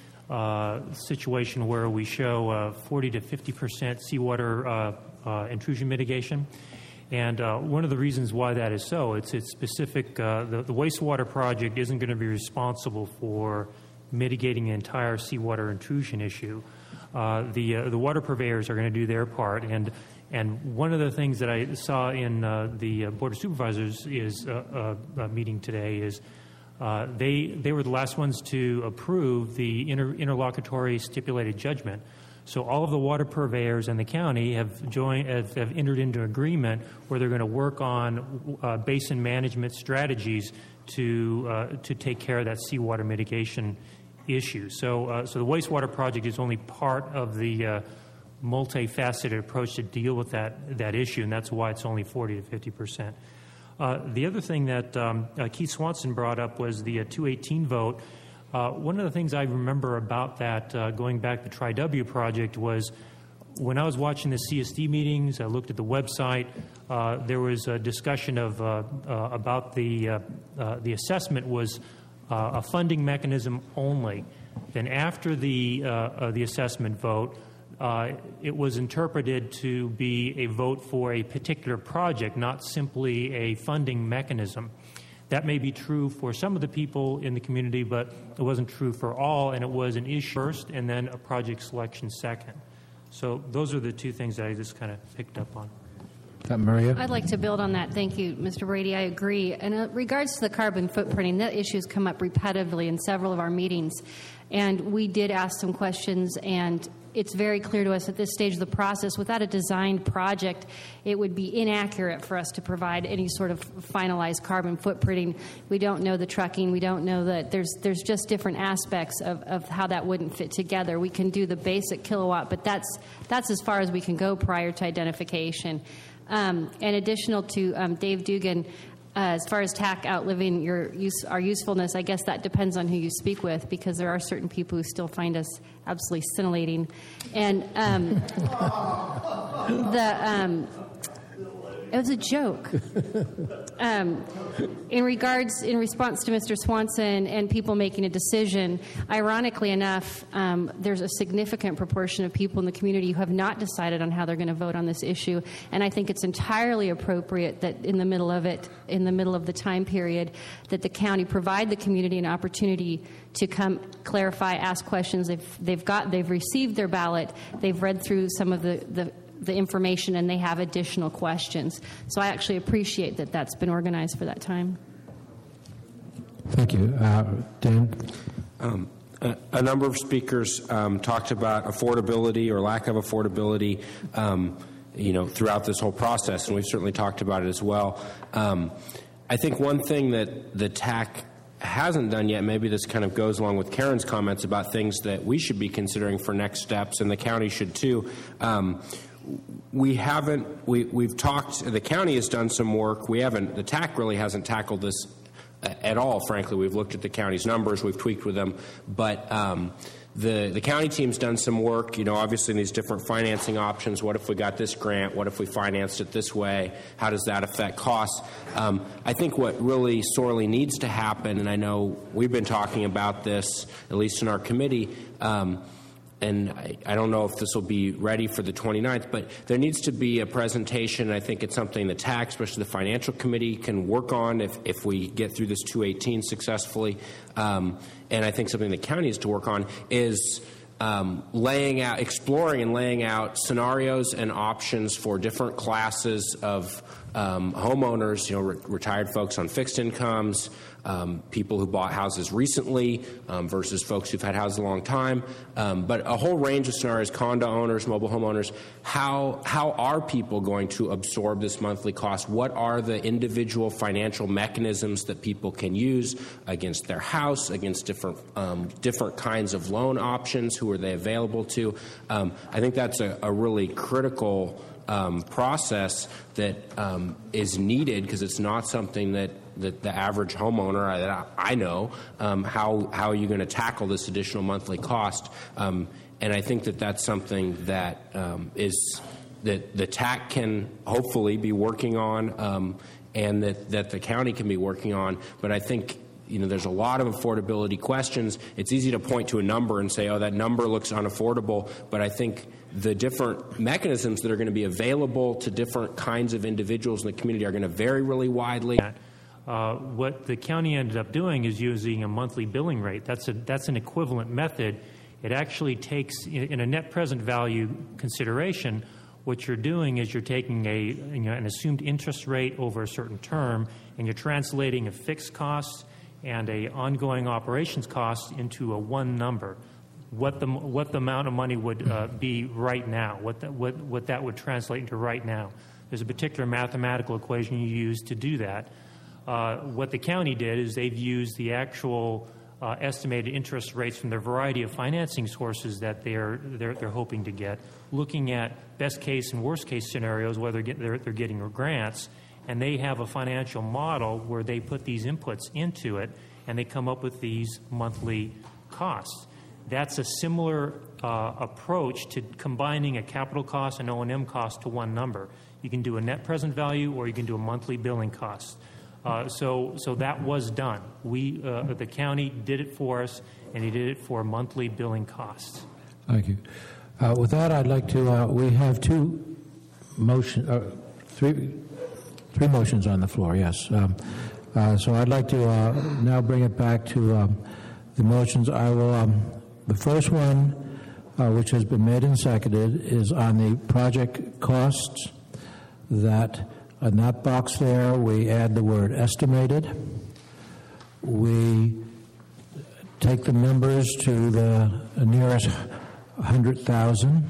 situation where we show 40 to 50% seawater intrusion mitigation. And one of the reasons why that is so, it's specific. The wastewater project isn't going to be responsible for mitigating the entire seawater intrusion issue. The water purveyors are going to do their part. And one of the things that I saw in the Board of Supervisors meeting today is they were the last ones to approve the interlocutory stipulated judgment. So all of the water purveyors and the county have entered into agreement where they're going to work on basin management strategies to take care of that seawater mitigation issue. So the wastewater project is only part of the multifaceted approach to deal with that issue, and that's why it's only 40 to 50%. The other thing that Keith Swanson brought up was the 218 vote. One of the things I remember about that, going back to the Tri-W project, was when I was watching the CSD meetings, I looked at the website, there was a discussion of about the assessment was a funding mechanism only. Then after the assessment vote, it was interpreted to be a vote for a particular project, not simply a funding mechanism. That may be true for some of the people in the community, but it wasn't true for all, and it was an issue first and then a project selection second. So those are the two things that I just kind of picked up on. Maria? I'd like to build on that. Thank you, Mr. Brady. I agree. And in regards to the carbon footprinting, that issue has come up repetitively in several of our meetings. And we did ask some questions, and it's very clear to us at this stage of the process, without a designed project, it would be inaccurate for us to provide any sort of finalized carbon footprinting. We don't know the trucking. We don't know that there's just different aspects of how that wouldn't fit together. We can do the basic kilowatt, but that's as far as we can go prior to identification. And additional to Dave Dugan, as far as TAC outliving our usefulness, I guess that depends on who you speak with, because there are certain people who still find us absolutely scintillating. And it was a joke. In response to Mr. Swanson and people making a decision, ironically enough, there's a significant proportion of people in the community who have not decided on how they're going to vote on this issue. And I think it's entirely appropriate that in the middle of the time period, that the county provide the community an opportunity to come clarify, ask questions. They've received their ballot. They've read through some of the information, and they have additional questions. So I actually appreciate that that's been organized for that time. Thank you. Dan? A number of speakers talked about affordability or lack of affordability throughout this whole process, and we've certainly talked about it as well. I think one thing that the TAC hasn't done yet, maybe this kind of goes along with Karen's comments about things that we should be considering for next steps, and the county should too. We've talked, the county has done some work. The TAC really hasn't tackled this at all, frankly. We've looked at the county's numbers, we've tweaked with them, but the county team's done some work, obviously in these different financing options. What if we got this grant? What if we financed it this way? How does that affect costs? I think what really sorely needs to happen, and I know we've been talking about this, at least in our committee, and I don't know if this will be ready for the 29th, but there needs to be a presentation. I think it's something the TAC, especially the Financial Committee, can work on if we get through this 218 successfully. And I think something the county needs to work on is exploring and laying out scenarios and options for different classes of homeowners, retired folks on fixed incomes, people who bought houses recently versus folks who've had houses a long time, but a whole range of scenarios, condo owners, mobile homeowners. How are people going to absorb this monthly cost? What are the individual financial mechanisms that people can use against their house, against different kinds of loan options? Who are they available to? I think that's a really critical process that is needed, because it's not something that the average homeowner that I know, how are you going to tackle this additional monthly cost? And I think that's something that is that the TAC can hopefully be working on, and that the county can be working on. But I think there's a lot of affordability questions. It's easy to point to a number and say, oh, that number looks unaffordable. But I think the different mechanisms that are going to be available to different kinds of individuals in the community are going to vary really widely. What the county ended up doing is using a monthly billing rate. That's an equivalent method. It actually takes, in a net present value consideration, what you're doing is you're taking an assumed interest rate over a certain term, and you're translating a fixed cost and a ongoing operations cost into a one number. What the amount of money would be right now, what that would translate into right now. There's a particular mathematical equation you use to do that. What the county did is they've used the actual estimated interest rates from the variety of financing sources that they're hoping to get, looking at best case and worst case scenarios, whether they're getting grants, and they have a financial model where they put these inputs into it, and they come up with these monthly costs. That's a similar approach to combining a capital cost and O&M cost to one number. You can do a net present value, or you can do a monthly billing cost. So that was done. The county did it for us, and he did it for monthly billing costs. Thank you. With that, I'd like to. We have three motions on the floor. Yes. So I'd like to now bring it back to the motions. I will. The first one, which has been made and seconded, is on the project costs. That in that box there, we add the word estimated. We take the numbers to the nearest 100,000,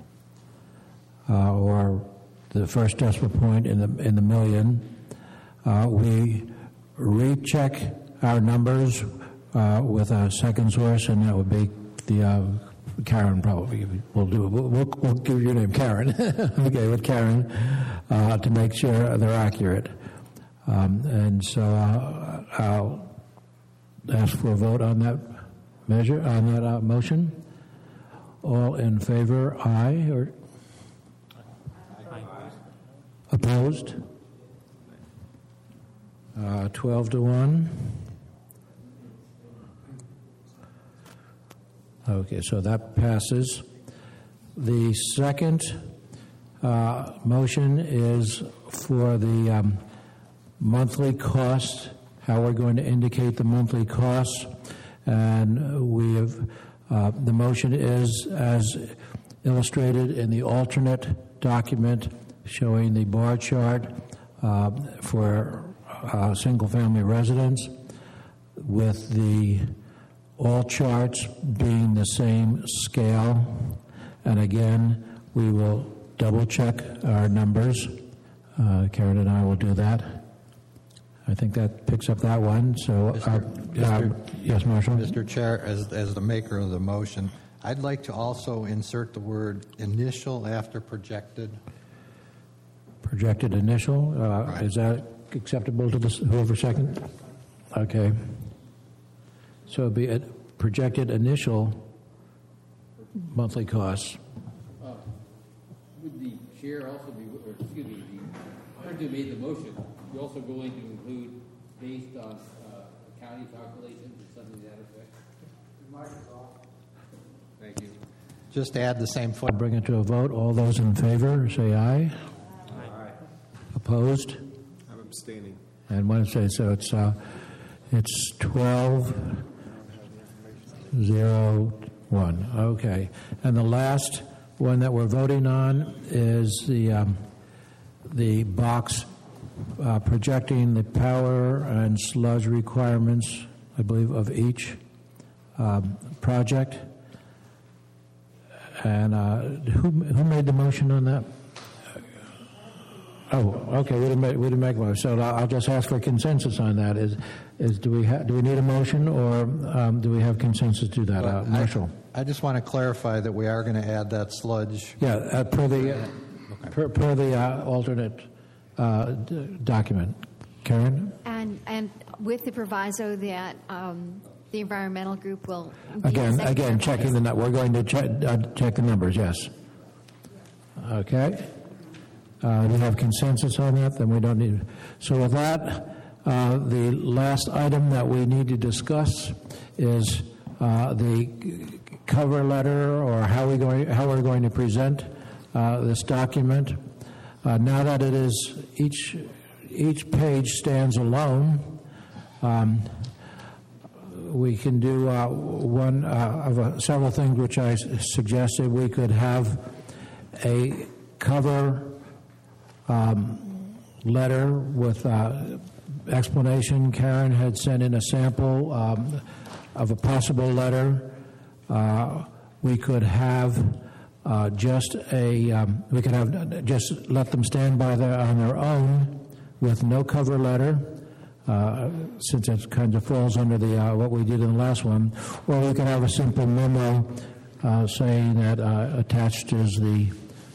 or the first decimal point in the million. We recheck our numbers with a second source, and that would be the Karen. Probably we'll do it. We'll give your name, Karen. Okay, with Karen, to make sure they're accurate. And so I'll ask for a vote on that measure, on that motion. All in favor, aye, or opposed? 12-1. Okay, so that passes. The second motion is for the monthly cost, how we're going to indicate the monthly costs. And we have, the motion is as illustrated in the alternate document showing the bar chart for single-family residence, with the all charts being the same scale. And again, we will double-check our numbers. Karen and I will do that. I think that picks up that one. So, yes, Marshall? Mr. Chair, as the maker of the motion, I'd like to also insert the word initial after projected. Projected initial? Right. Is that acceptable to whoever second? Okay. So it'd be a projected initial monthly costs. Would the chair also be, or excuse me, the person who made the motion, you're also going to include based on county calculations or something to that effect? Thank you. Just to add the same I'll bring it to a vote. All those in favor, say aye. Aye. Opposed? I'm abstaining. And one say so. It's 12-0-1. Okay. And the last one that we're voting on is the box projecting the power and sludge requirements, I believe, of each project. And who made the motion on that? Oh, okay. We didn't make a motion. So I'll just ask for consensus on that. Do we need a motion, or do we have consensus to that, Marshall? I just want to clarify that we are going to add that sludge. Yeah, per the alternate document. Karen? And with the proviso that the environmental group will... Again, checking the number. We're going to check the numbers, yes. Okay. We have consensus on that, then we don't need... So with that, the last item that we need to discuss is the cover letter, or how we're going to present this document. Now that it is each page stands alone, we can do one of several things which I suggested. We could have a cover letter with explanation. Karen had sent in a sample of a possible letter. We could have just let them stand by on their own with no cover letter, since it kind of falls under the what we did in the last one. Or we could have a simple memo saying that attached is the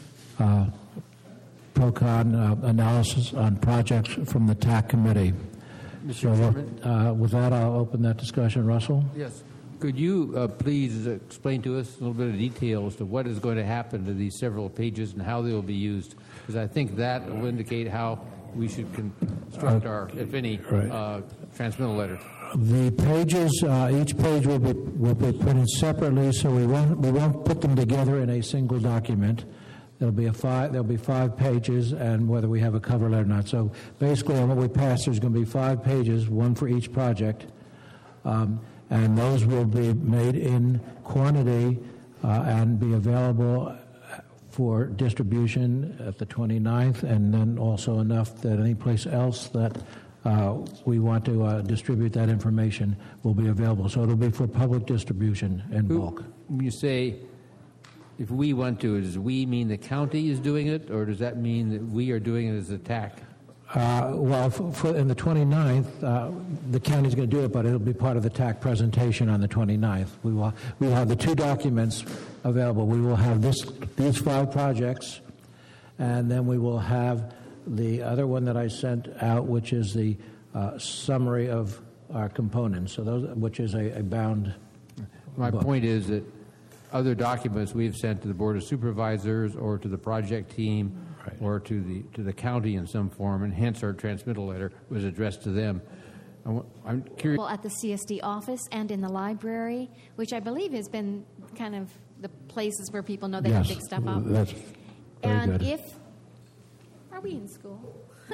pro-con analysis on projects from the TAC committee. Mr. Chairman? With that, I'll open that discussion. Russell? Yes. Could you please explain to us a little bit of detail as to what is going to happen to these several pages and how they will be used? Because I think that will indicate how we should construct our, if any, transmittal letter. The pages, each page will be printed separately, so we won't put them together in a single document. There'll be 5 pages, and whether we have a cover letter or not. So basically, on what we pass, there's going to be 5 pages, one for each project, and those will be made in quantity and be available for distribution at the 29th, and then also enough that any place else that we want to distribute that information will be available. So it'll be for public distribution in bulk. When you say, if we want to, does we mean the county is doing it, or does that mean that we are doing it as a TAC? Well, in the 29th, the county's going to do it, but it'll be part of the TAC presentation on the 29th. We will have the 2 documents available. We will have these 5 projects, and then we will have the other one that I sent out, which is the summary of our components. So which is a bound. My book. point is that other documents we've sent to the Board of Supervisors or to the project team or to the county in some form, and hence our transmittal letter was addressed to them. I'm curious. Well, at the CSD office and in the library, which I believe has been kind of the places where people know they have big stuff up. That's very good. Are we in school?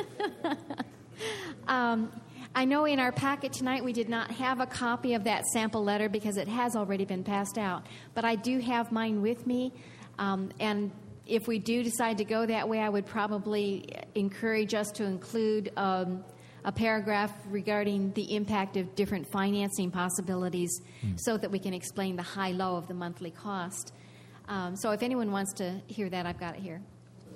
I know in our packet tonight we did not have a copy of that sample letter because it has already been passed out. But I do have mine with me. And if we do decide to go that way, I would probably encourage us to include a paragraph regarding the impact of different financing possibilities so that we can explain the high-low of the monthly cost. So if anyone wants to hear that, I've got it here.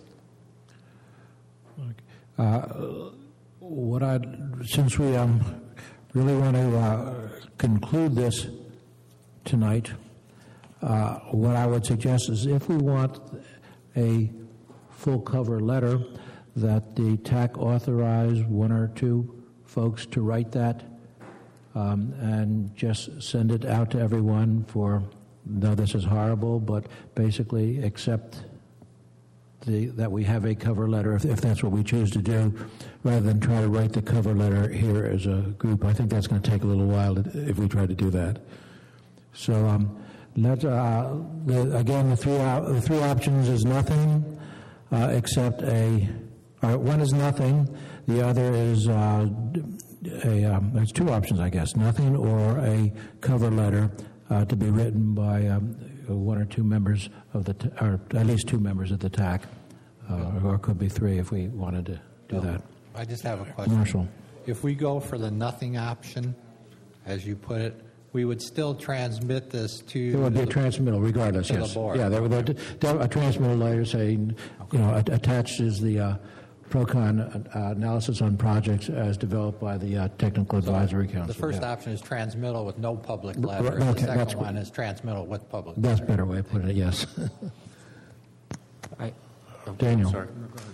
Since we really want to conclude this tonight, what I would suggest is if we want a full cover letter, that the TAC authorize 1 or 2 folks to write that and just send it out to everyone for no, this is horrible, but basically accept that we have a cover letter, if that's what we choose to do, rather than try to write the cover letter here as a group. I think that's going to take a little while if we try to do that. So let's, again, the three options is nothing, except one is nothing, the other is there's two options, I guess, nothing or a cover letter to be written by one or two members of or at least two members of the TAC, or it could be three if we wanted to do that. I just have a question. Marshall. If we go for the nothing option, as you put it, we would still transmit this to... There would be a transmittal regardless, to yes. the board. Yeah, there would a transmittal letter saying, attached is the pro-con analysis on projects as developed by the Technical Advisory Council. The first option is transmittal with no public letter. Okay, the second one is transmittal with public letter. That's a better way of putting it, yes. Daniel. Sorry.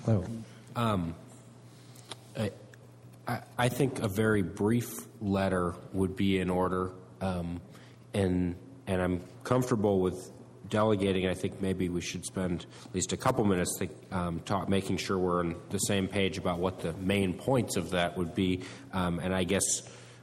I think a very brief letter would be in order, and I'm comfortable with delegating. I think maybe we should spend at least a couple minutes making sure we're on the same page about what the main points of that would be. And I guess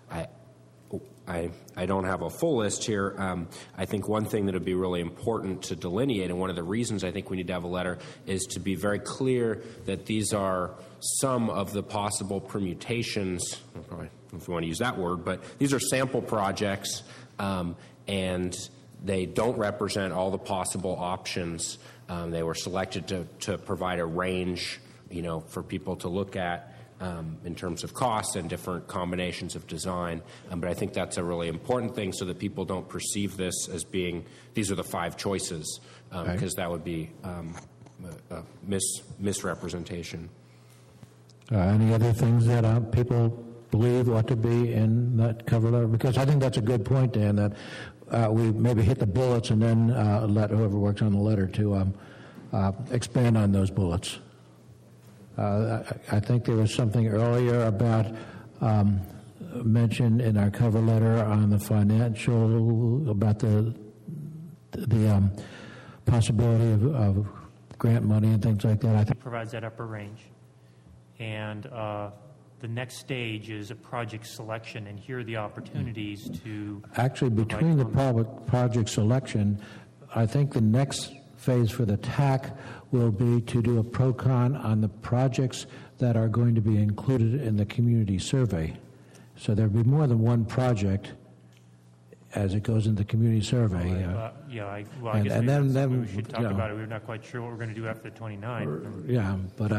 I don't have a full list here. I think one thing that would be really important to delineate, and one of the reasons I think we need to have a letter, is to be very clear that these are some of the possible permutations, probably, if you want to use that word, but these are sample projects, and they don't represent all the possible options. They were selected to provide a range, for people to look at in terms of costs and different combinations of design. But I think that's a really important thing so that people don't perceive this as being, these are the five choices, because that would be a misrepresentation. Any other things that people believe ought to be in that cover letter? Because I think that's a good point, Dan, that we maybe hit the bullets and then let whoever works on the letter to expand on those bullets. I think there was something earlier about mentioned in our cover letter on the financial, about the possibility of grant money and things like that. I think it provides that upper range. And the next stage is a project selection, and here are the opportunities to... Actually, between the project selection, I think the next phase for the TAC will be to do a pro-con on the projects that are going to be included in the community survey. So there'll be more than one project as it goes into the community survey. I guess then we should talk about it. We're not quite sure what we're going to do after the 29th. Yeah,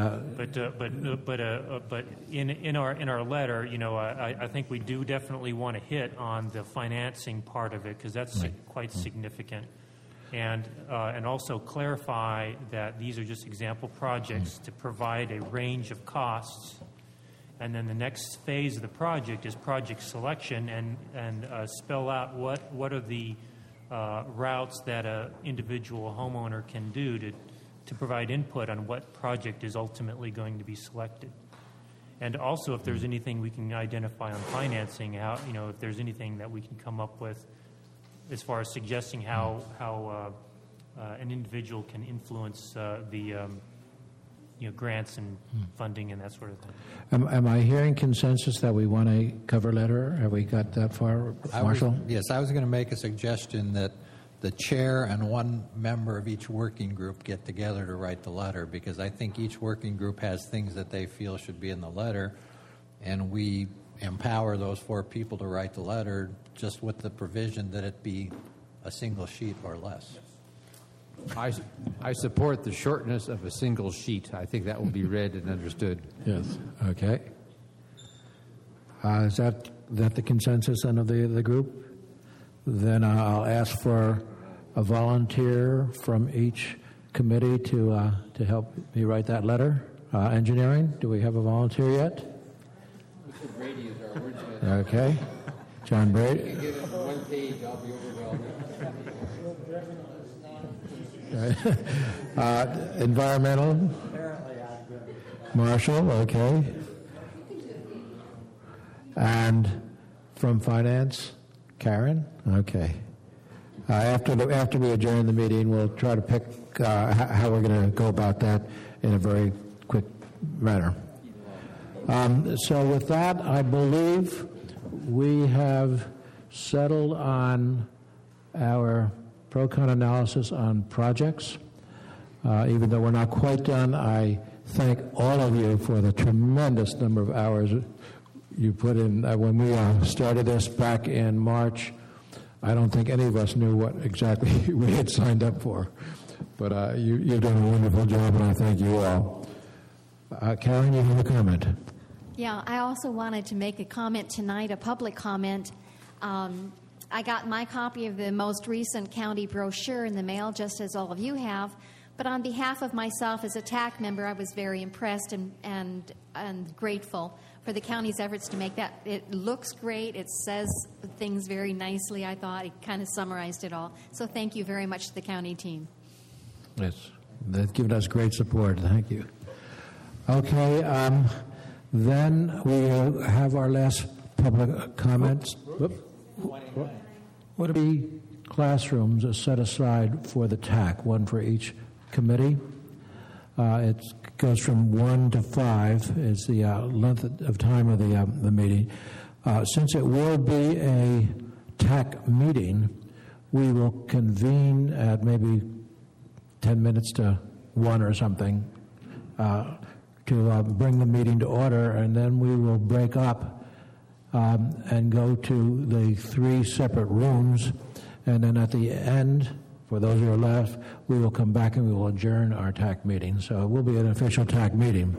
but in our letter, I think we do definitely want to hit on the financing part of it, because that's quite significant, and also clarify that these are just example projects to provide a range of costs. And then the next phase of the project is project selection, and spell out what are the routes that an individual homeowner can do to provide input on what project is ultimately going to be selected. And also, if there's anything we can identify on financing, if there's anything that we can come up with as far as suggesting how an individual can influence the grants and funding and that sort of thing. Am I hearing consensus that we want a cover letter? Have we got that far, Marshall? Yes, I was going to make a suggestion that the chair and one member of each working group get together to write the letter, because I think each working group has things that they feel should be in the letter, and we empower those 4 people to write the letter just with the provision that it be a single sheet or less. I support the shortness of a single sheet. I think that will be read and understood. Yes. Okay. Is that the consensus then of the group? Then I'll ask for a volunteer from each committee to help me write that letter. Engineering, do we have a volunteer yet? Mr. Brady is our wordsmith. Okay. John Brady. If you can get it on one page, I'll be overwhelmed. Environmental? Marshall, okay. And from finance? Karen? Okay. After we adjourn the meeting, we'll try to pick how we're going to go about that in a very quick manner. So with that, I believe we have settled on our pro-con analysis on projects. Even though we're not quite done, I thank all of you for the tremendous number of hours you put in. When we started this back in March, I don't think any of us knew what exactly we had signed up for. But you've done a wonderful job, and I thank you all. Karen, you have a comment? Yeah, I also wanted to make a comment tonight, a public comment. I got my copy of the most recent county brochure in the mail, just as all of you have. But on behalf of myself as a TAC member, I was very impressed and grateful for the county's efforts to make that. It looks great. It says things very nicely, I thought. It kind of summarized it all. So thank you very much to the county team. Yes, they've given us great support. Thank you. Okay, then we have our last public comments. What are the classrooms set aside for the TAC, one for each committee? It goes from 1 to 5 is the length of time of the meeting. Since it will be a TAC meeting, we will convene at maybe 10 minutes to 1 or something to bring the meeting to order, and then we will break up and go to the 3 separate rooms, and then at the end, for those who are left, we will come back and we will adjourn our TAC meeting. So it will be an official TAC meeting.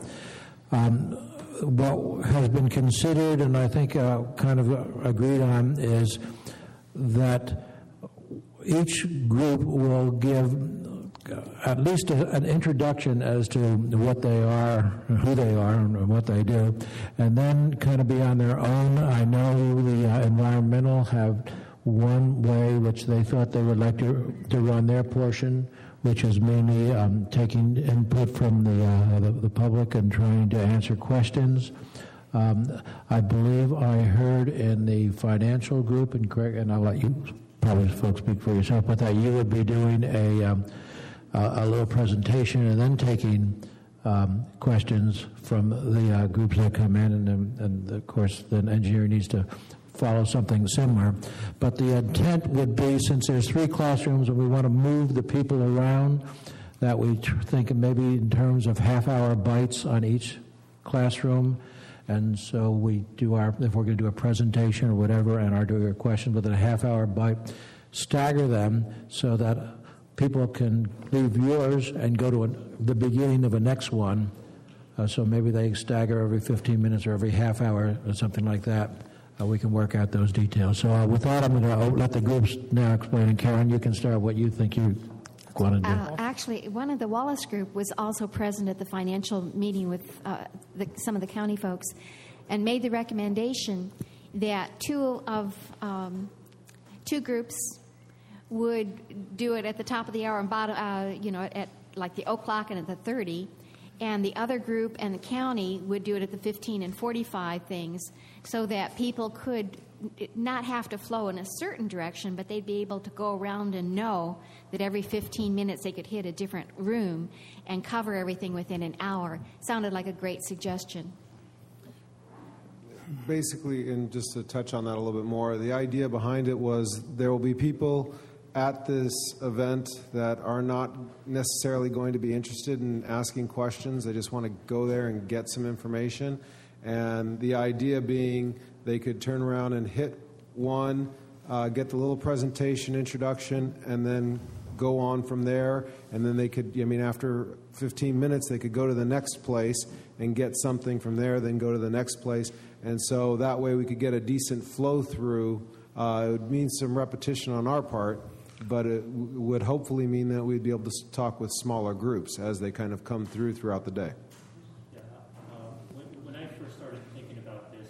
What has been considered, and I think kind of agreed on, is that each group will give at least an introduction as to what they are, who they are, and what they do, and then kind of be on their own. I know the environmental have one way which they thought they would like to run their portion, which is mainly taking input from the public and trying to answer questions. I believe I heard in the financial group, and I'll let you probably folks speak for yourself, but that you would be doing a little presentation and then taking questions from the groups that come in, and of course the engineer needs to follow something similar. But the intent would be, since there's 3 classrooms and we want to move the people around, that we think maybe in terms of half-hour bites on each classroom. And so we do if we're going to do a presentation or whatever and are doing a question within a half-hour bite, stagger them so that people can leave yours and go to the beginning of a next one. So maybe they stagger every 15 minutes or every half hour or something like that. We can work out those details. So with that, I'm going to let the groups now explain. And Karen, you can start what you think you want to do. Actually, one of the Wallace group was also present at the financial meeting with some of the county folks and made the recommendation that 2 groups would do it at the top of the hour and bottom, at like the 0:00 and at the 30, and the other group and the county would do it at the 15 and 45 things, so that people could not have to flow in a certain direction, but they'd be able to go around and know that every 15 minutes they could hit a different room and cover everything within an hour. Sounded like a great suggestion. Basically, and just to touch on that a little bit more, the idea behind it was there will be people at this event that are not necessarily going to be interested in asking questions. They just want to go there and get some information. And the idea being they could turn around and hit one, get the little presentation introduction, and then go on from there. And then they could, after 15 minutes, they could go to the next place and get something from there, then go to the next place. And so that way we could get a decent flow through. It would mean some repetition on our part, but it would hopefully mean that we'd be able to talk with smaller groups as they kind of come throughout the day. Yeah, when I first started thinking about this,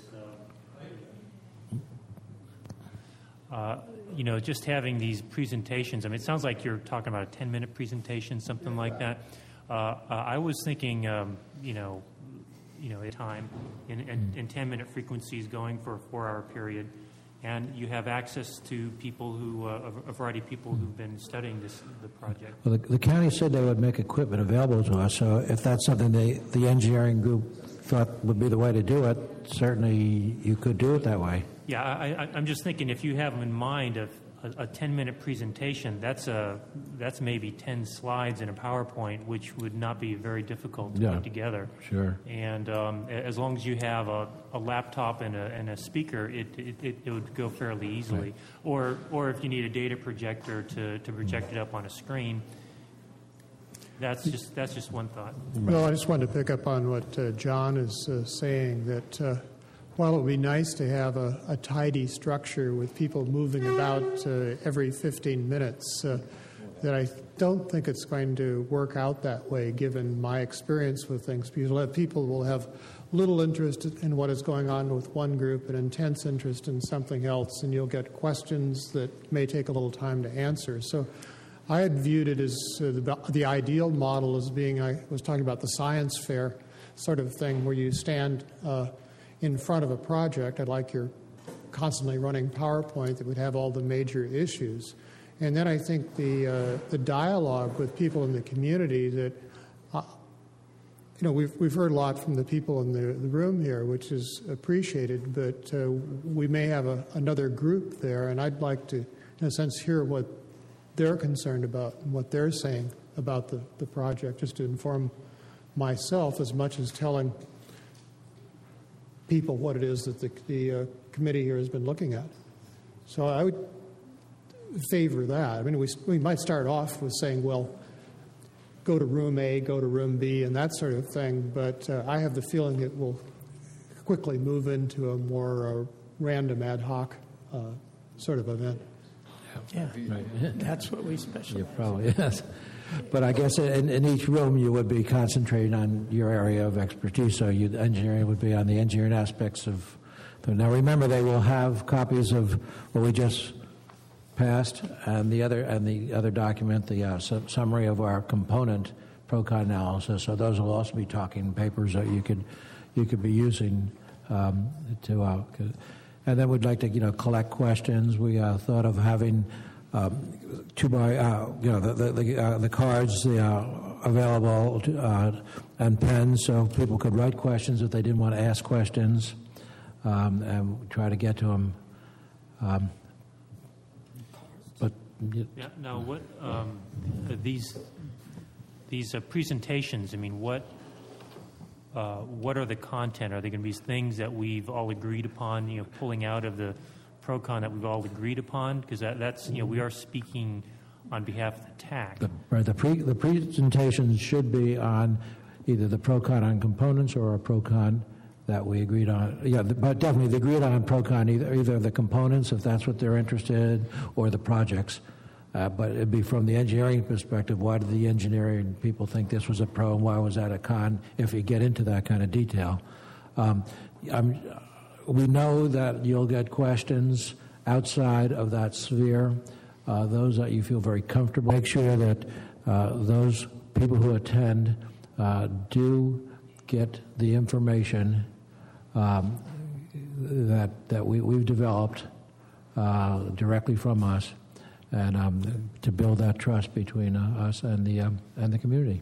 just having these presentations, it sounds like you're talking about a 10-minute presentation, something like that. I was thinking, a time in 10-minute frequencies going for a 4-hour period. and you have access to people who, a variety of people who've been studying the project. Well, the county said they would make equipment available to us, so if that's something the engineering group thought would be the way to do it, certainly you could do it that way. Yeah, I'm just thinking if you have in mind a 10-minute presentation, that's maybe 10 slides in a PowerPoint, which would not be very difficult to put together. Sure. And as long as you have a laptop and a speaker, it would go fairly easily. Right. Or if you need a data projector to project it up on a screen, that's just one thought. Well, I just wanted to pick up on what John is saying, that while it would be nice to have a tidy structure with people moving about every 15 minutes, that I don't think it's going to work out that way, given my experience with things. People will have little interest in what is going on with one group and intense interest in something else, and you'll get questions that may take a little time to answer. So I had viewed it as the ideal model as being, I was talking about the science fair sort of thing, where you stand in front of a project. I'd like your constantly running PowerPoint that would have all the major issues. And then I think the dialogue with people in the community that, we've heard a lot from the people in the room here, which is appreciated, but we may have another group there, and I'd like to, in a sense, hear what they're concerned about and what they're saying about the project, just to inform myself as much as telling people what it is that the committee here has been looking at. So I would favor that. I mean, we might start off with saying, well, go to room A, go to room B, and that sort of thing, but I have the feeling it will quickly move into a more random ad hoc sort of event. Yeah, right. That's what we specialize in. Probably, yes. But I guess in each room you would be concentrating on your area of expertise, so engineering would be on the engineering aspects of. Now remember, they will have copies of what we just passed and the other document, the summary of our component pro-con analysis. So those will also be talking papers that you could be using to. And then we'd like to collect questions. We thought of having. The cards available and pens, so people could write questions if they didn't want to ask questions, and try to get to them. Now, what these presentations? I mean, what are the content? Are they going to be things that we've all agreed upon? Pulling out of the ProCon that we've all agreed upon, because that's we are speaking on behalf of the TAC. The presentations should be on either the ProCon on components or a ProCon that we agreed on. Yeah, but definitely the agreed on ProCon, either the components, if that's what they're interested in, or the projects. But it'd be from the engineering perspective. Why did the engineering people think this was a pro, and why was that a con? If you get into that kind of detail. We know that you'll get questions outside of that sphere, those that you feel very comfortable. Make sure that those people who attend do get the information that we've developed directly from us, and to build that trust between us and the community.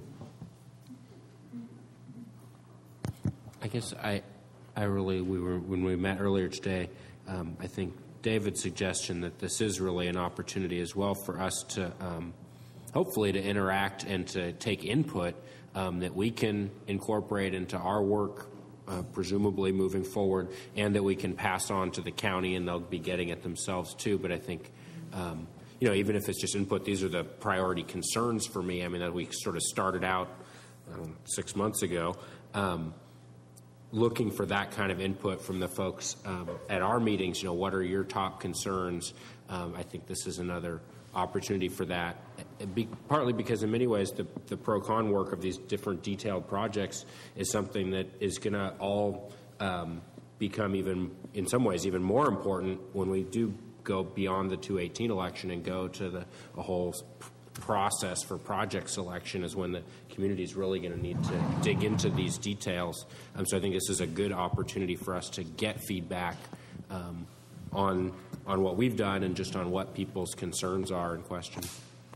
I guess when we met earlier today, I think David's suggestion that this is really an opportunity as well for us to hopefully to interact and to take input that we can incorporate into our work, presumably moving forward, and that we can pass on to the county, and they'll be getting it themselves too. But I think even if it's just input, these are the priority concerns for me. I mean, that we sort of started out 6 months ago. Looking for that kind of input from the folks at our meetings. What are your top concerns? I think this is another opportunity for that, partly because in many ways the pro-con work of these different detailed projects is something that is going to all become in some ways even more important when we do go beyond the 2018 election and go to a whole process for project selection, is when the community is really going to need to dig into these details. So I think this is a good opportunity for us to get feedback on what we've done and just on what people's concerns are in question.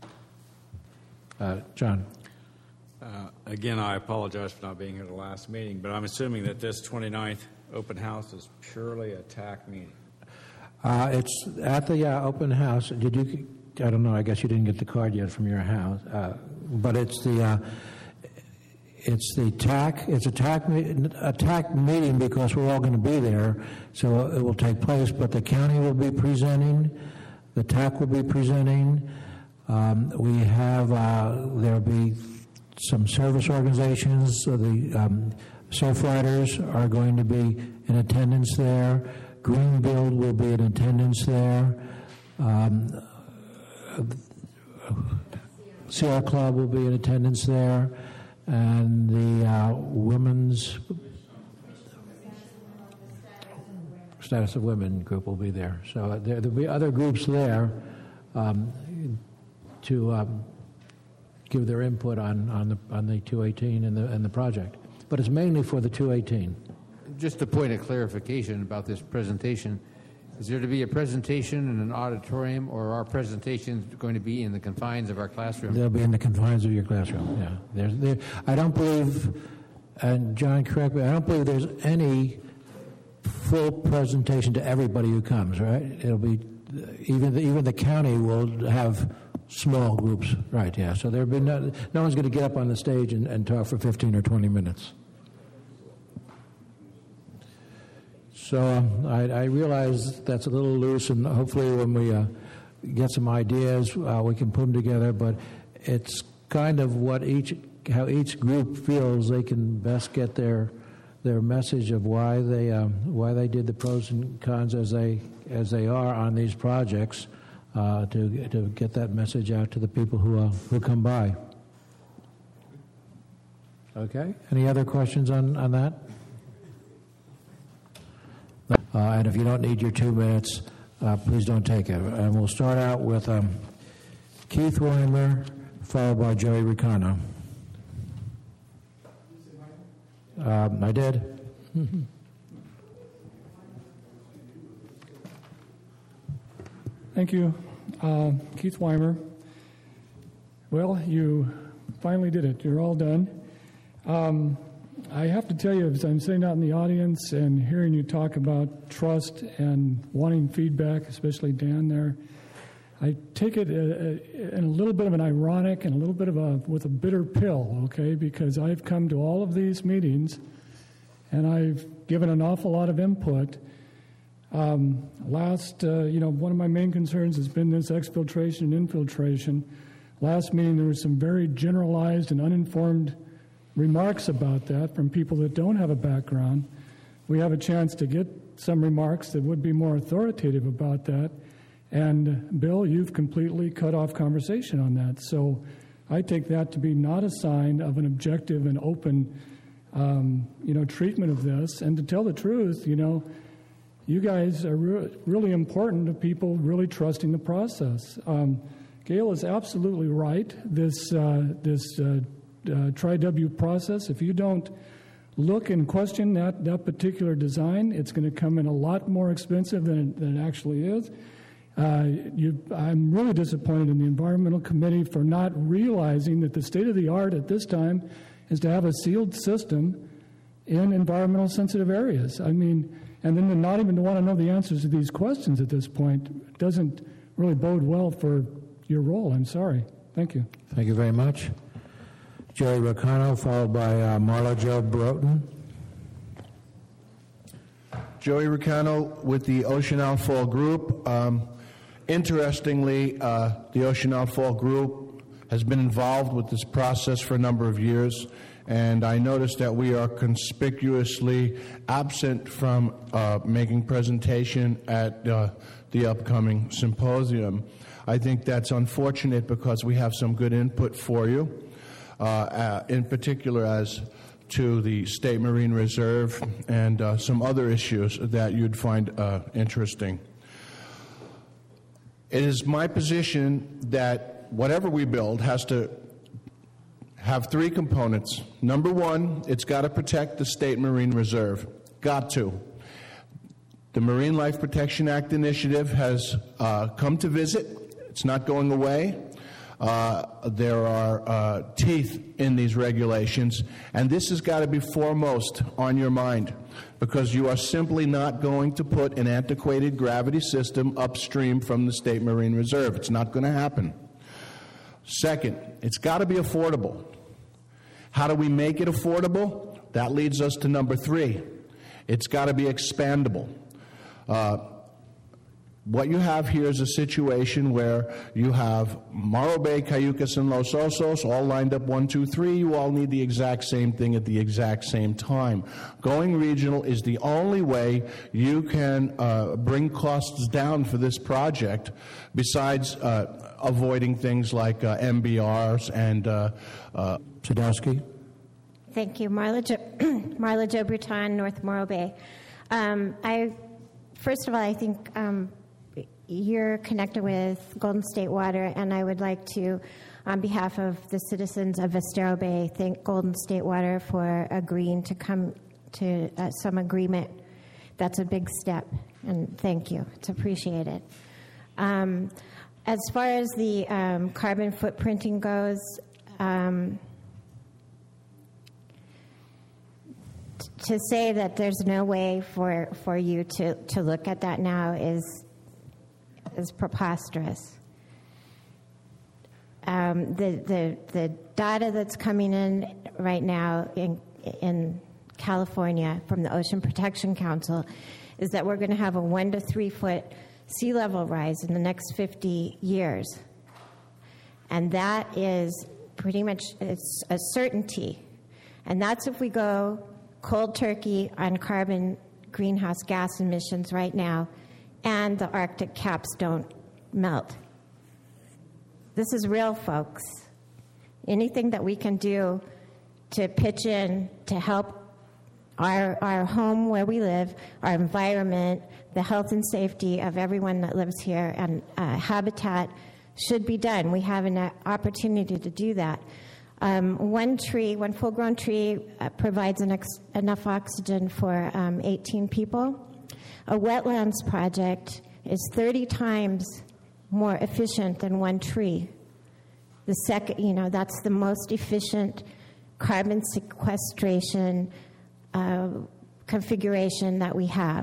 John. Again, I apologize for not being here at the last meeting, but I'm assuming that this 29th open house is purely a TAC meeting. It's at the open house. Did you? I don't know. I guess you didn't get the card yet from your house, but it's the TAC. It's a TAC meeting because we're all going to be there, so it will take place. But the county will be presenting. The TAC will be presenting. We have there'll be some service organizations. The surf riders are going to be in attendance there. Greenbuild will be in attendance there. Sierra Club will be in attendance there. And the women's Status of Women group will be there. So there'll be other groups there to give their input on the 218 and the project. But it's mainly for the 218. Just a point of clarification about this presentation. Is there to be a presentation in an auditorium, or are our presentations going to be in the confines of our classroom? They'll be in the confines of your classroom, yeah. I don't believe, and John, correct me, I don't believe there's any full presentation to everybody who comes, right? It'll be, even the county will have small groups, right, yeah. So there'll be no one's going to get up on the stage and talk for 15 or 20 minutes. So I realize that's a little loose, and hopefully when we get some ideas, we can put them together. But it's kind of how each group feels they can best get their message of why they did the pros and cons as they are on these projects to get that message out to the people who come by. Okay. Any other questions on that? And if you don't need your 2 minutes, please don't take it. And we'll start out with Keith Weimer, followed by Joey Ricano. I did. Thank you. Keith Weimer. Well, you finally did it. You're all done. I have to tell you, as I'm sitting out in the audience and hearing you talk about trust and wanting feedback, especially Dan there, I take it in a little bit of an ironic and a little bit of with a bitter pill, okay? Because I've come to all of these meetings and I've given an awful lot of input. One of my main concerns has been this exfiltration and infiltration. Last meeting, there was some very generalized and uninformed remarks about that from people that don't have a background. We have a chance to get some remarks that would be more authoritative about that. And Bill, you've completely cut off conversation on that. So I take that to be not a sign of an objective and open, treatment of this. And to tell the truth, you guys are really important to people really trusting the process. Gail is absolutely right. This Tri-W process, if you don't look and question that particular design, it's going to come in a lot more expensive than it actually is. I'm really disappointed in the Environmental Committee for not realizing that the state of the art at this time is to have a sealed system in environmental sensitive areas. I mean, and then to not even want to know the answers to these questions at this point doesn't really bode well for your role. I'm sorry. Thank you. Thank you very much. Joey Ricano, followed by Marla Jo Broughton. Joey Ricano with the Ocean Outfall Group. Interestingly, the Ocean Outfall Group has been involved with this process for a number of years, and I noticed that we are conspicuously absent from making presentation at the upcoming symposium. I think that's unfortunate because we have some good input for you. In particular as to the State Marine Reserve and some other issues that you'd find interesting. It is my position that whatever we build has to have three components. Number one, it's got to protect the State Marine Reserve. Got to. The Marine Life Protection Act initiative has come to visit. It's not going away. There are teeth in these regulations, and this has got to be foremost on your mind, because you are simply not going to put an antiquated gravity system upstream from the State Marine Reserve. It's not going to happen. Second, it's got to be affordable. How do we make it affordable? That leads us to number 3. It's got to be expandable. What you have here is a situation where you have Morro Bay, Cayucas, and Los Osos all lined up 1, 2, 3. You all need the exact same thing at the exact same time. Going regional is the only way you can bring costs down for this project, besides avoiding things like MBRs and Sadowski. Thank you. Marla Jo Bruton, North Morro Bay. First of all, I think you're connected with Golden State Water, and I would like to, on behalf of the citizens of Estero Bay, thank Golden State Water for agreeing to come to some agreement. That's a big step, and thank you. It's appreciated. As far as the carbon footprinting goes, to say that there's no way for you to look at that now is preposterous. The data that's coming in right now in California from the Ocean Protection Council is that we're going to have a 1 to 3 foot sea level rise in the next 50 years. And that is pretty much, it's a certainty. And that's if we go cold turkey on carbon greenhouse gas emissions right now, and the Arctic caps don't melt. This is real, folks. Anything that we can do to pitch in to help our home where we live, our environment, the health and safety of everyone that lives here, and habitat should be done. We have an opportunity to do that. One full-grown tree provides enough oxygen for 18 people. A wetlands project is 30 times more efficient than one tree. The second, that's the most efficient carbon sequestration configuration that we have.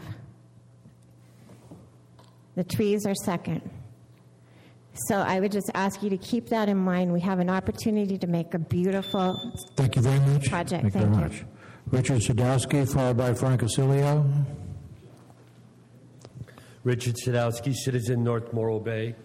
The trees are second. So I would just ask you to keep that in mind. We have an opportunity to make a beautiful Thank you very much. project. Thank you very much. Richard Sadowski, followed by Frank Asilio. Richard Sadowski, citizen, North Morro Bay.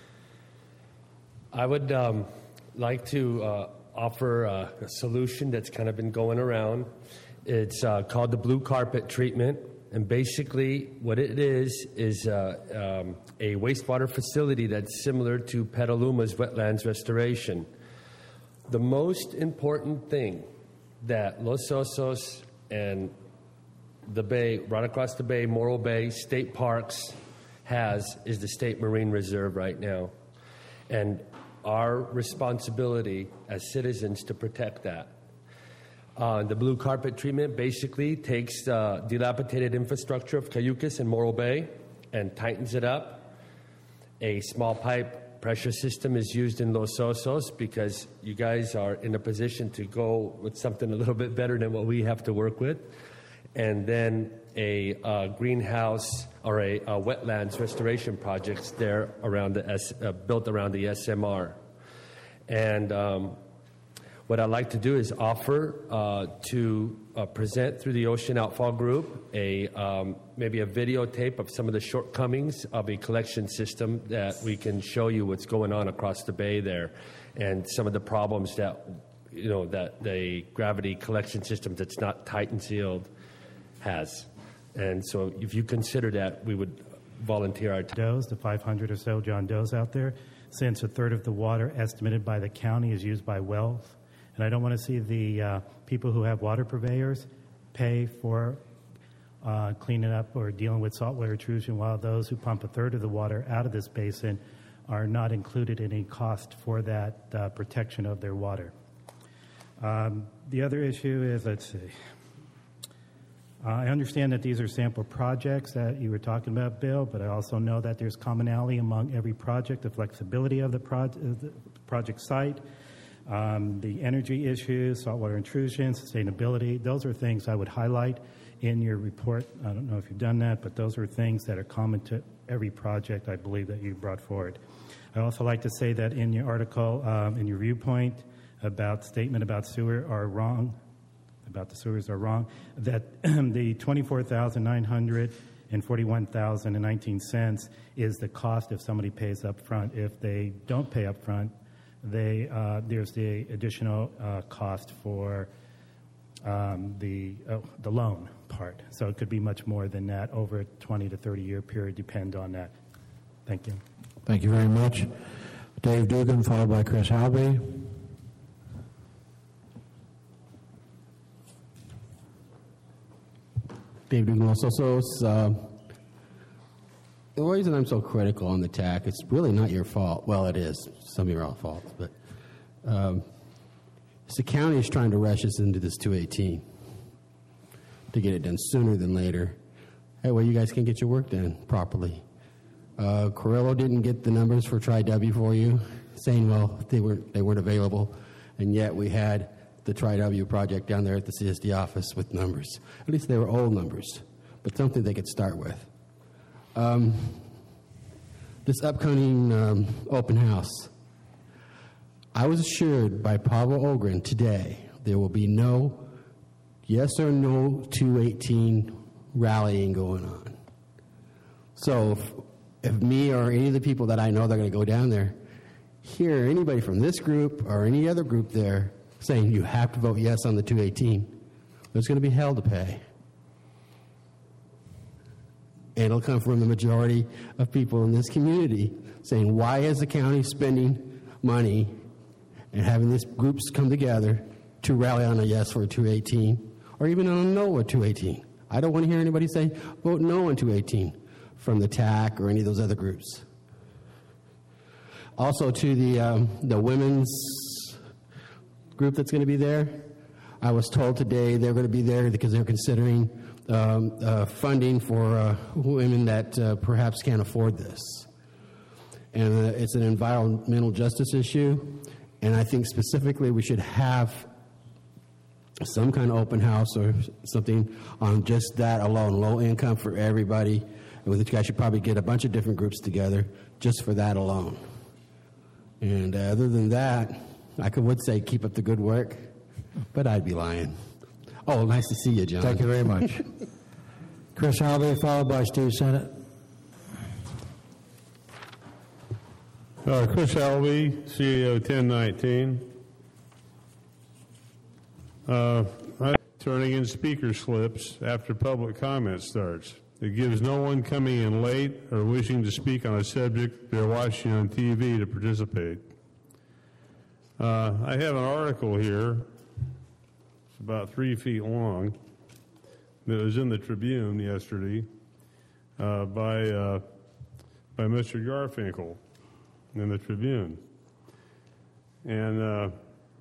I would like to offer a solution that's kind of been going around. It's called the blue carpet treatment. And basically what it is a wastewater facility that's similar to Petaluma's wetlands restoration. The most important thing that Los Osos and the bay, right across the bay, Morro Bay State Parks has is the State Marine Reserve right now. And our responsibility as citizens to protect that. The blue carpet treatment basically takes the dilapidated infrastructure of Cayucas and Morro Bay and tightens it up. A small pipe pressure system is used in Los Osos because you guys are in a position to go with something a little bit better than what we have to work with. And then a greenhouse or a wetlands restoration projects there around built around the SMR. And what I'd like to do is offer to present through the Ocean Outfall Group maybe a videotape of some of the shortcomings of a collection system that we can show you what's going on across the bay there, and some of the problems that that the gravity collection system that's not tight and sealed has. And so, if you consider that, we would volunteer our time. The 500 or so John Does out there, since a third of the water estimated by the county is used by wells. And I don't want to see the people who have water purveyors pay for cleaning up or dealing with saltwater intrusion, while those who pump a third of the water out of this basin are not included in any cost for that protection of their water. The other issue is, let's see, I understand that these are sample projects that you were talking about, Bill, but I also know that there's commonality among every project, the flexibility of the project site, the energy issues, saltwater intrusion, sustainability. Those are things I would highlight in your report. I don't know if you've done that, but those are things that are common to every project I believe that you brought forward. I also like to say that in your article, in your viewpoint about statement about sewer are wrong, about the sewers are wrong, that the $24,900 and $41,019 is the cost if somebody pays up front. If they don't pay up front, there's the additional cost for the loan part. So it could be much more than that over a 20 to 30-year period, depend on that. Thank you. Thank you very much. Dave Dugan, followed by Chris Halby. Dave Dugan, Los Osos. The reason I'm so critical on the TAC, it's really not your fault. Well, it is. Some of your own faults. But it's the county is trying to rush us into this 218 to get it done sooner than later. That way you guys can get your work done properly. Carrillo didn't get the numbers for Tri-W for you, saying, well, they weren't available. And yet we had the Tri-W project down there at the CSD office with numbers. At least they were old numbers, but something they could start with. This upcoming open house, I was assured by Pavel Ogren today there will be no yes or no 218 rallying going on. So if me or any of the people that I know that are going to go down there hear anybody from this group or any other group there saying you have to vote yes on the 218, there's going to be hell to pay. And it'll come from the majority of people in this community saying, why is the county spending money and having these groups come together to rally on a yes for a 218 or even on a no for 218? I don't want to hear anybody say, vote no on 218 from the TAC or any of those other groups. Also to the women's group that's going to be there, I was told today they're going to be there because they're considering funding for women that perhaps can't afford this. And it's an environmental justice issue, and I think specifically we should have some kind of open house or something on just that alone, low income for everybody. And you guys should probably get a bunch of different groups together just for that alone. And other than that, I would say keep up the good work, but I'd be lying. Oh, nice to see you, John. Thank you very much. Chris Halby, followed by Steve Sennett. Chris Halby, CEO 1019. I'm turning in speaker slips after public comment starts. It gives no one coming in late or wishing to speak on a subject they're watching on TV to participate. I have an article here, it's about 3 feet long, that was in the Tribune yesterday by Mr. Garfinkel in the Tribune. And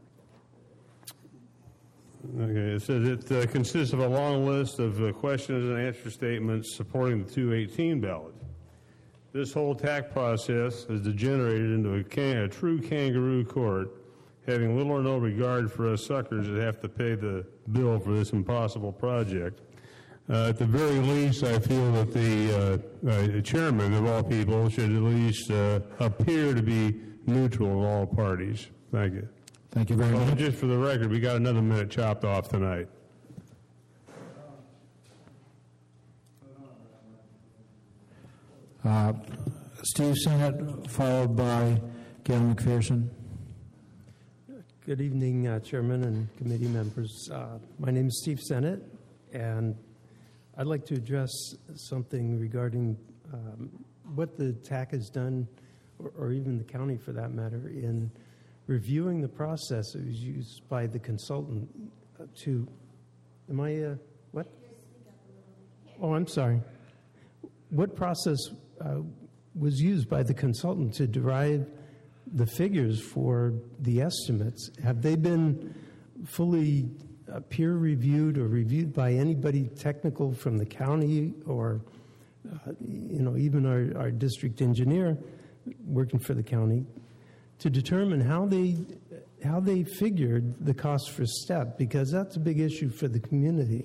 it says it consists of a long list of questions and answer statements supporting the 218 ballot. This whole TAC process has degenerated into a true kangaroo court, having little or no regard for us suckers that have to pay the bill for this impossible project. At the very least, I feel that the chairman of all people should at least appear to be neutral of all parties. Thank you. Thank you very much. Just for the record, we got another minute chopped off tonight. Steve Sennett, followed by Gail McPherson. Good evening, Chairman and committee members. My name is Steve Sennett, and I'd like to address something regarding what the TAC has done, or even the county for that matter, in reviewing the process that was used by the consultant to, what? Oh, I'm sorry. What process was used by the consultant to derive the figures for the estimates? Have they been fully peer-reviewed or reviewed by anybody technical from the county or, even our district engineer working for the county to determine how they figured the cost for STEP, because that's a big issue for the community.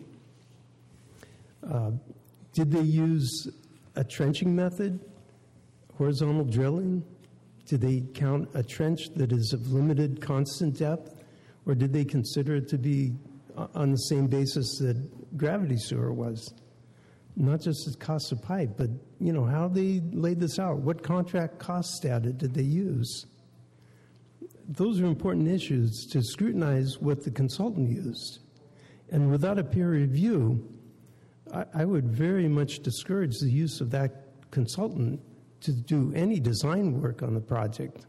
Did they use a trenching method, horizontal drilling? Did they count a trench that is of limited constant depth, or did they consider it to be on the same basis that gravity sewer was? Not just the cost of pipe, but how they laid this out. What contract cost data did they use? Those are important issues to scrutinize what the consultant used. And without a peer review, I would very much discourage the use of that consultant to do any design work on the project.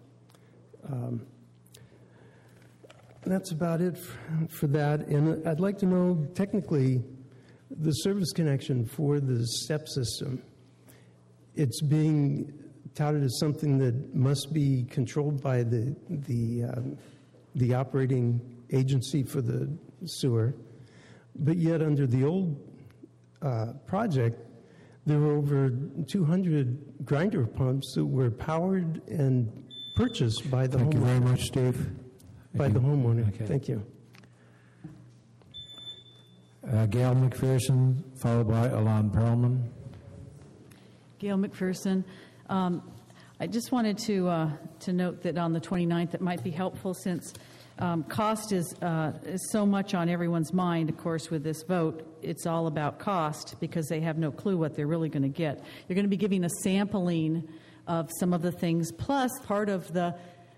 That's about it for that. And I'd like to know, technically, the service connection for the STEP system. It's being touted as something that must be controlled by the operating agency for the sewer, but yet under the old project, there were over 200 grinder pumps that were powered and purchased by the homeowner. Thank you very much, Steve. By the homeowner. Okay. Thank you. Gail McPherson, followed by Alon Perlman. Gail McPherson. I just wanted to note that on the 29th, it might be helpful since cost is so much on everyone's mind, of course, with this vote. It's all about cost because they have no clue what they're really going to get. You're going to be giving a sampling of some of the things, plus part of the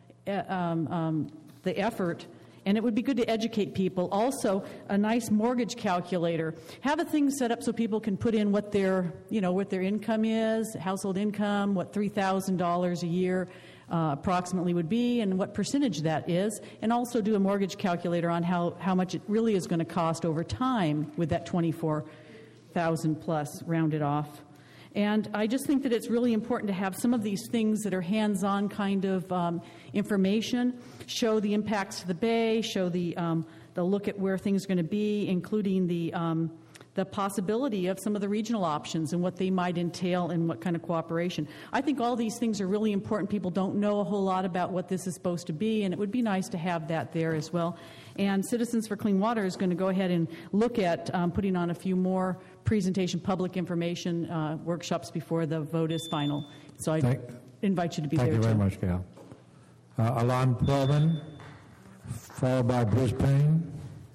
effort. And it would be good to educate people. Also, a nice mortgage calculator. Have a thing set up so people can put in what their income is, household income, what $3,000 a year approximately would be, and what percentage that is. And also do a mortgage calculator on how much it really is going to cost over time with that $24,000 plus rounded off. And I just think that it's really important to have some of these things that are hands-on kind of information, show the impacts to the bay, show the look at where things are going to be, including the possibility of some of the regional options and what they might entail and what kind of cooperation. I think all these things are really important. People don't know a whole lot about what this is supposed to be, and it would be nice to have that there as well. And Citizens for Clean Water is going to go ahead and look at putting on a few more presentation, public information workshops before the vote is final. So I invite you to be there, too. Thank you very much, Gail. Alon Perlman, followed by Bruce Payne.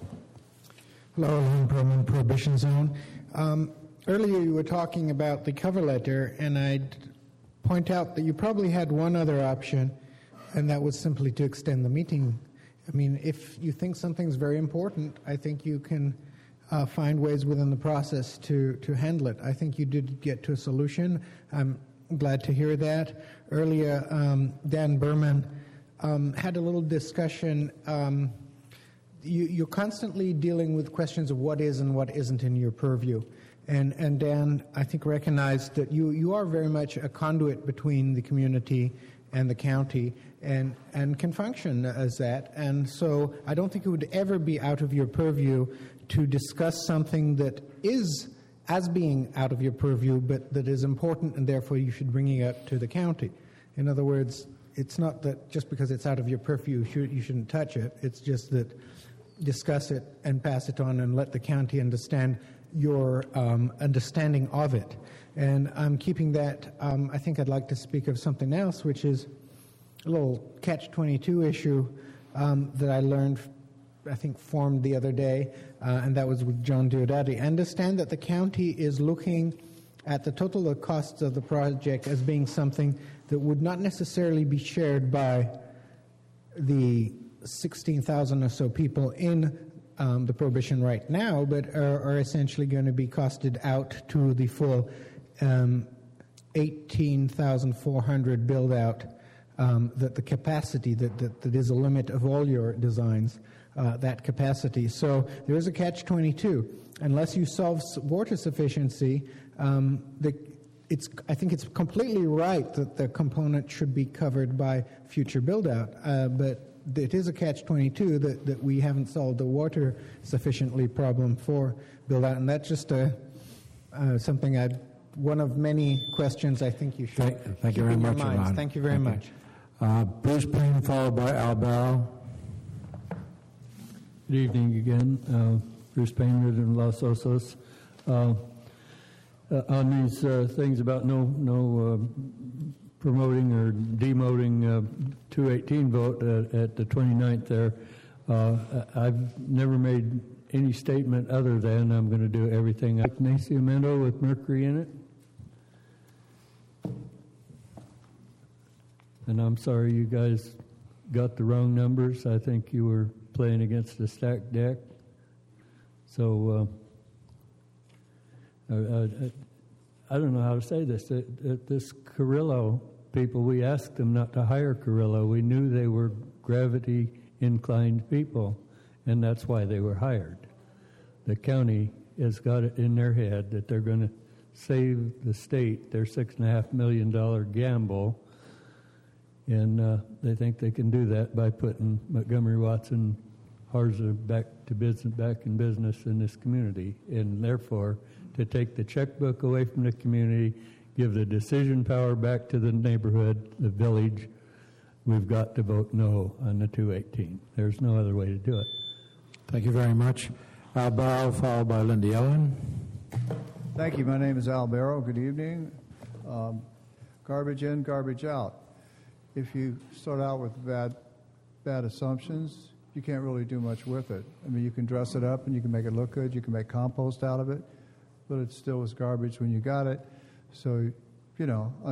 Hello, Alon Perlman, Prohibition Zone. Earlier you were talking about the cover letter, and I'd point out that you probably had one other option, and that was simply to extend the meeting. I mean, if you think something's very important, I think you can find ways within the process to handle it. I think you did get to a solution. I'm glad to hear that. Earlier, Dan Berman had a little discussion. You're constantly dealing with questions of what is and what isn't in your purview. And Dan, I think, recognized that you are very much a conduit between the community and the county and can function as that. And so I don't think it would ever be out of your purview to discuss something that is as being out of your purview, but that is important, and therefore you should bring it up to the county. In other words, it's not that just because it's out of your purview you shouldn't touch it. It's just that discuss it and pass it on and let the county understand your understanding of it. And I'm keeping that. I think I'd like to speak of something else, which is a little catch-22 issue that I learned, I think, formed the other day, and that was with John Diodati. I understand that the county is looking at the total costs of the project as being something that would not necessarily be shared by the 16,000 or so people in the Prohibition right now, but are essentially going to be costed out to the full 18,400 build-out, that the capacity, that is a limit of all your designs, that capacity. So there is a catch-22. Unless you solve water sufficiency, I think it's completely right that the component should be covered by future build-out, but it is a catch-22 that we haven't solved the water sufficiently problem for build out, and that's just something one of many questions I think you should Thank you keep very in your much, minds. Ivan. Thank you very much. Bruce Payne, followed by Al Barrow. Good evening again. Bruce Payne, resident of Los Osos. On these things about no promoting or demoting 218 vote at the 29th there, I've never made any statement other than I'm going to do everything. Like Nacimiento with mercury in it. And I'm sorry you guys got the wrong numbers. I think you were playing against a stacked deck. So I don't know how to say this. This Carrillo people, we asked them not to hire Carrillo. We knew they were gravity-inclined people, and that's why they were hired. The county has got it in their head that they're going to save the state their $6.5 million gamble, and they think they can do that by putting Montgomery Watson Harza back in business in this community, and therefore to take the checkbook away from the community, give the decision power back to the neighborhood, the village. We've got to vote no on the 218. There's no other way to do it. Thank you very much. Al Barrow, followed by Lindy Owen. Thank you. My name is Al Barrow. Good evening. Garbage in, garbage out. If you start out with bad assumptions, you can't really do much with it. I mean, you can dress it up and you can make it look good. You can make compost out of it, but it still was garbage when you got it. So, you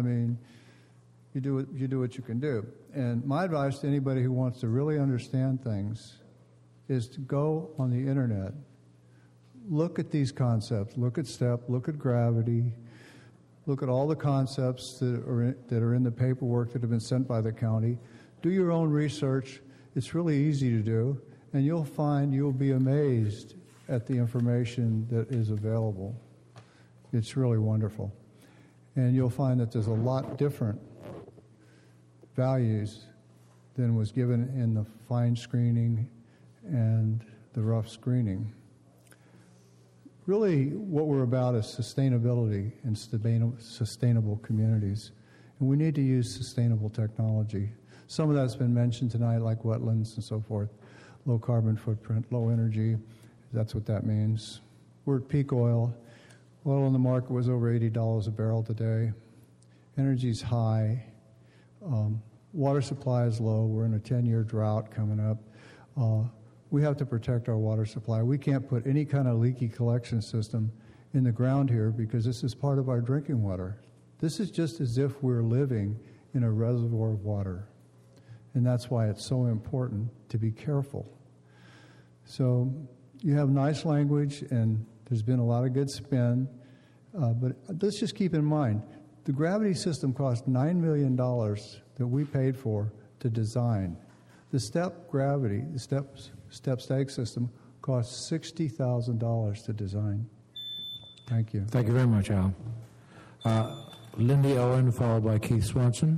do what you can do. And my advice to anybody who wants to really understand things is to go on the internet, look at these concepts, look at STEP, look at gravity, look at all the concepts that are in the paperwork that have been sent by the county. Do your own research. It's really easy to do, and you'll be amazed at the information that is available. It's really wonderful. And you'll find that there's a lot different values than was given in the fine screening and the rough screening. Really, what we're about is sustainability and sustainable communities. And we need to use sustainable technology. Some of that's been mentioned tonight, like wetlands and so forth. Low carbon footprint, low energy. That's what that means. We're at peak oil. Oil in the market was over $80 a barrel today. Energy's high. Water supply is low. We're in a 10-year drought coming up. We have to protect our water supply. We can't put any kind of leaky collection system in the ground here because this is part of our drinking water. This is just as if we're living in a reservoir of water. And that's why it's so important to be careful. So you have nice language, and there's been a lot of good spin. But let's just keep in mind, the gravity system cost $9 million that we paid for to design. The step gravity, the step stake system, cost $60,000 to design. Thank you. Thank you very much, Al. Lindy Owen, followed by Keith Swanson.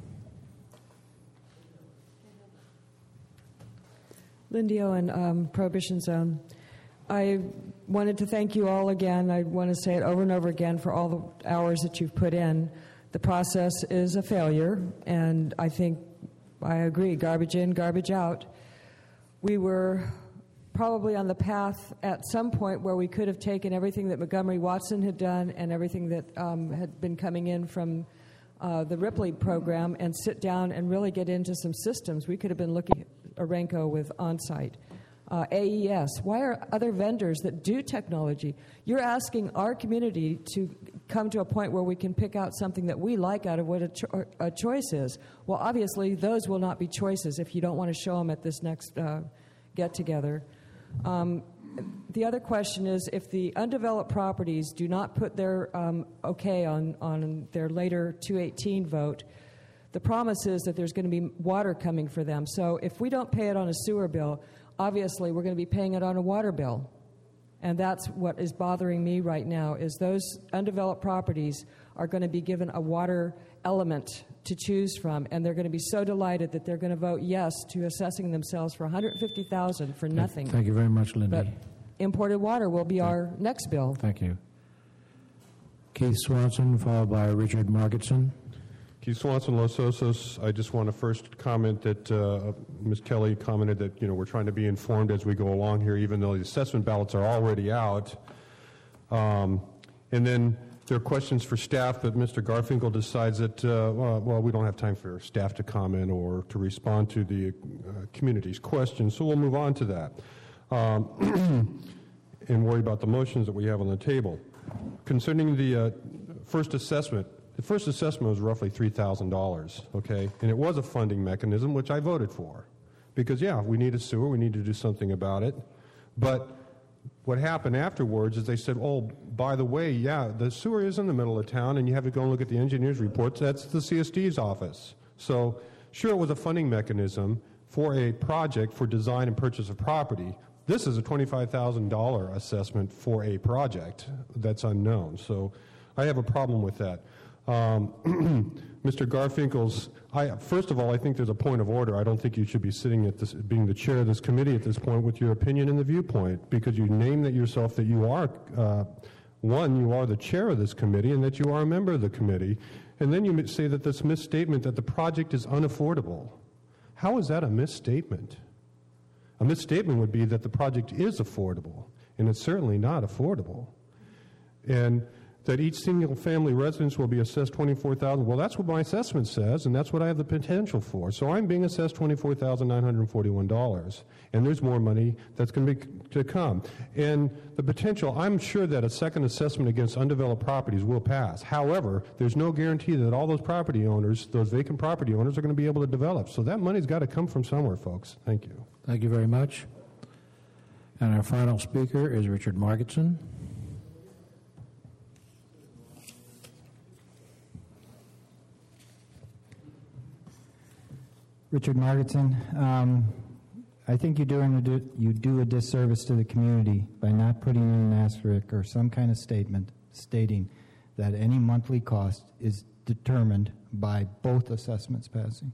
Lindy Owen, Prohibition Zone. I wanted to thank you all again. I want to say it over and over again for all the hours that you've put in. The process is a failure, and I agree, garbage in, garbage out. We were probably on the path at some point where we could have taken everything that Montgomery Watson had done and everything that had been coming in from the Ripley program and sit down and really get into some systems. We could have been looking at Orenco with OnSite. AES. Why are other vendors that do technology? You're asking our community to come to a point where we can pick out something that we like out of what a choice is. Well, obviously, those will not be choices if you don't want to show them at this next get-together. The other question is, if the undeveloped properties do not put their okay on their later 218 vote, the promise is that there's going to be water coming for them. So if we don't pay it on a sewer bill, obviously we're going to be paying it on a water bill. And that's what is bothering me right now, is those undeveloped properties are going to be given a water element to choose from, and they're going to be so delighted that they're going to vote yes to assessing themselves for $150,000 for nothing. Thank you very much, Lindy. But imported water will be our next bill. Thank you. Keith Swanson, followed by Richard Margetson. Keith Swanson, Los Osos. I just want to first comment that Ms. Kelly commented that we're trying to be informed as we go along here, even though the assessment ballots are already out. And then there are questions for staff, but Mr. Garfinkel decides that we don't have time for staff to comment or to respond to the community's questions, so we'll move on to that and worry about the motions that we have on the table. Concerning the first assessment. The first assessment was roughly $3,000, okay? And it was a funding mechanism, which I voted for. Because, we need a sewer, we need to do something about it. But what happened afterwards is they said, oh, by the way, the sewer is in the middle of town, and you have to go and look at the engineer's reports. That's the CSD's office. So, sure, it was a funding mechanism for a project for design and purchase of property. This is a $25,000 assessment for a project that's unknown. So, I have a problem with that. Mr. Garfinkel's, first of all, I think there's a point of order. I don't think you should be sitting at this, being the chair of this committee at this point with your opinion and the viewpoint, because you name that yourself that you are, you are the chair of this committee and that you are a member of the committee, and then you say that this misstatement that the project is unaffordable. How is that a misstatement? A misstatement would be that the project is affordable, and it's certainly not affordable. And that each single-family residence will be assessed $24,000. Well, that's what my assessment says, and that's what I have the potential for. So I'm being assessed $24,941, and there's more money that's going to come. And the potential, I'm sure that a second assessment against undeveloped properties will pass. However, there's no guarantee that all those property owners, those vacant property owners, are going to be able to develop. So that money's got to come from somewhere, folks. Thank you. Thank you very much. And our final speaker is Richard Margetson. Richard Margetson, I think you do a disservice to the community by not putting in an asterisk or some kind of statement stating that any monthly cost is determined by both assessments passing.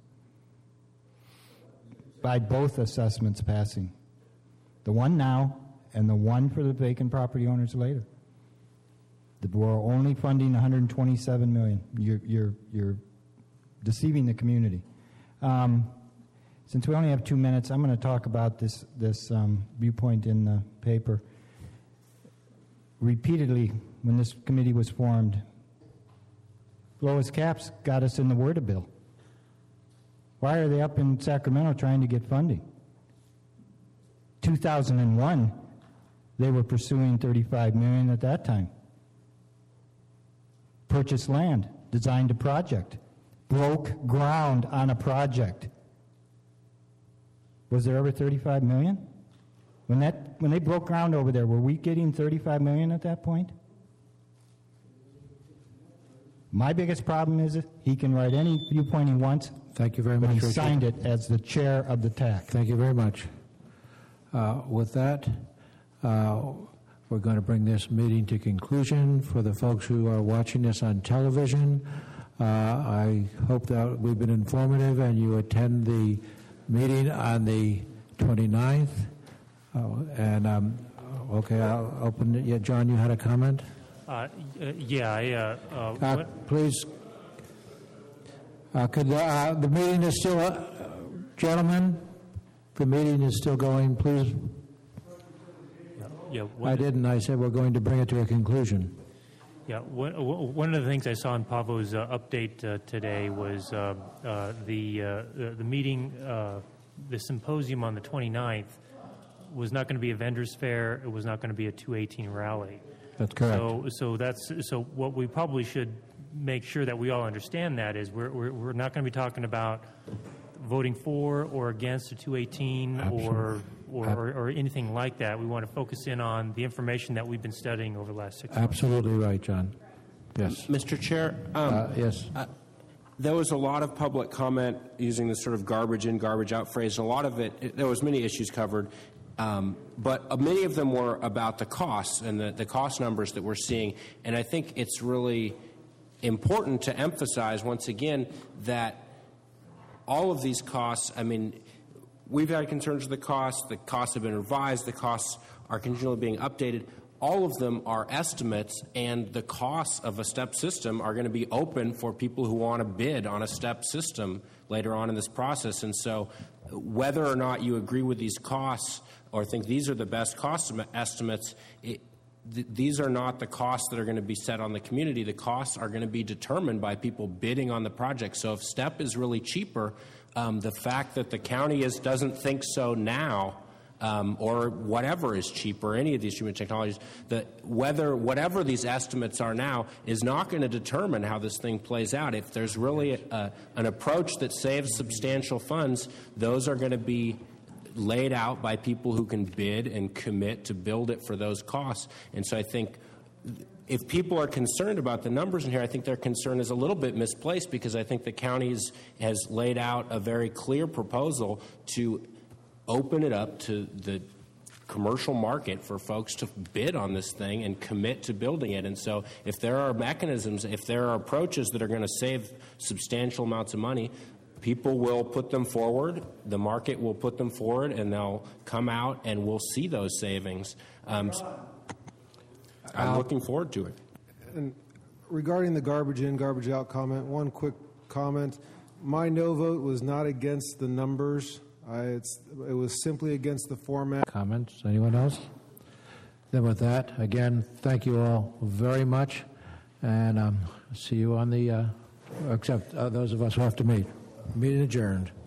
By both assessments passing. The one now and the one for the vacant property owners later. We're only funding $127 million. You're deceiving the community. Since we only have 2 minutes, I'm going to talk about this viewpoint in the paper. Repeatedly, when this committee was formed, Lois Capps got us in the WERDA bill. Why are they up in Sacramento trying to get funding? 2001, they were pursuing $35 million at that time. Purchased land, designed a project. Broke ground on a project. Was there ever $35 million? When they broke ground over there, were we getting $35 million at that point? My biggest problem is he can write any viewpoint he wants. Thank you very much, He Richard. signed it as the chair of the TAC. Thank you very much. With that, we're going to bring this meeting to conclusion. For the folks who are watching this on television, I hope that we've been informative and you attend the meeting on the 29th. Okay, I'll open it. Yeah, John, you had a comment? Please. Could the meeting is still, gentlemen, the meeting is still going, please. I didn't. I said we're going to bring it to a conclusion. Yeah, one of the things I saw in Pavo's update today was the meeting, the symposium on the 29th was not going to be a vendors fair. It was not going to be a 218 rally. That's correct. So what we probably should make sure that we all understand that is we're not going to be talking about voting for or against a 218 or anything like that. We want to focus in on the information that we've been studying over the last 6 months. Absolutely right, John. Yes. Mr. Chair? Yes. There was a lot of public comment using this sort of garbage in, garbage out phrase. A lot of it, there was many issues covered. But many of them were about the costs and the cost numbers that we're seeing. And I think it's really important to emphasize once again that all of these costs, I mean, we've had concerns with the costs have been revised, the costs are continually being updated. All of them are estimates, and the costs of a STEP system are going to be open for people who want to bid on a STEP system later on in this process. And so whether or not you agree with these costs or think these are the best cost estimates, these are not the costs that are going to be set on the community. The costs are going to be determined by people bidding on the project. So if STEP is really cheaper, the fact that the county doesn't think so now, or whatever is cheaper, any of these human technologies, whatever these estimates are now is not going to determine how this thing plays out. If there's really an approach that saves substantial funds, those are going to be laid out by people who can bid and commit to build it for those costs. And so I think if people are concerned about the numbers in here, I think their concern is a little bit misplaced, because I think the county has laid out a very clear proposal to open it up to the commercial market for folks to bid on this thing and commit to building it. And so if there are mechanisms, if there are approaches that are going to save substantial amounts of money, people will put them forward, the market will put them forward, and they'll come out and we'll see those savings. I'm looking forward to it. And regarding the garbage in, garbage out comment, one quick comment. My no vote was not against the numbers. It was simply against the format. Comments? Anyone else? Then with that, again, thank you all very much, and see you on the, except those of us who have to meet. Meeting adjourned.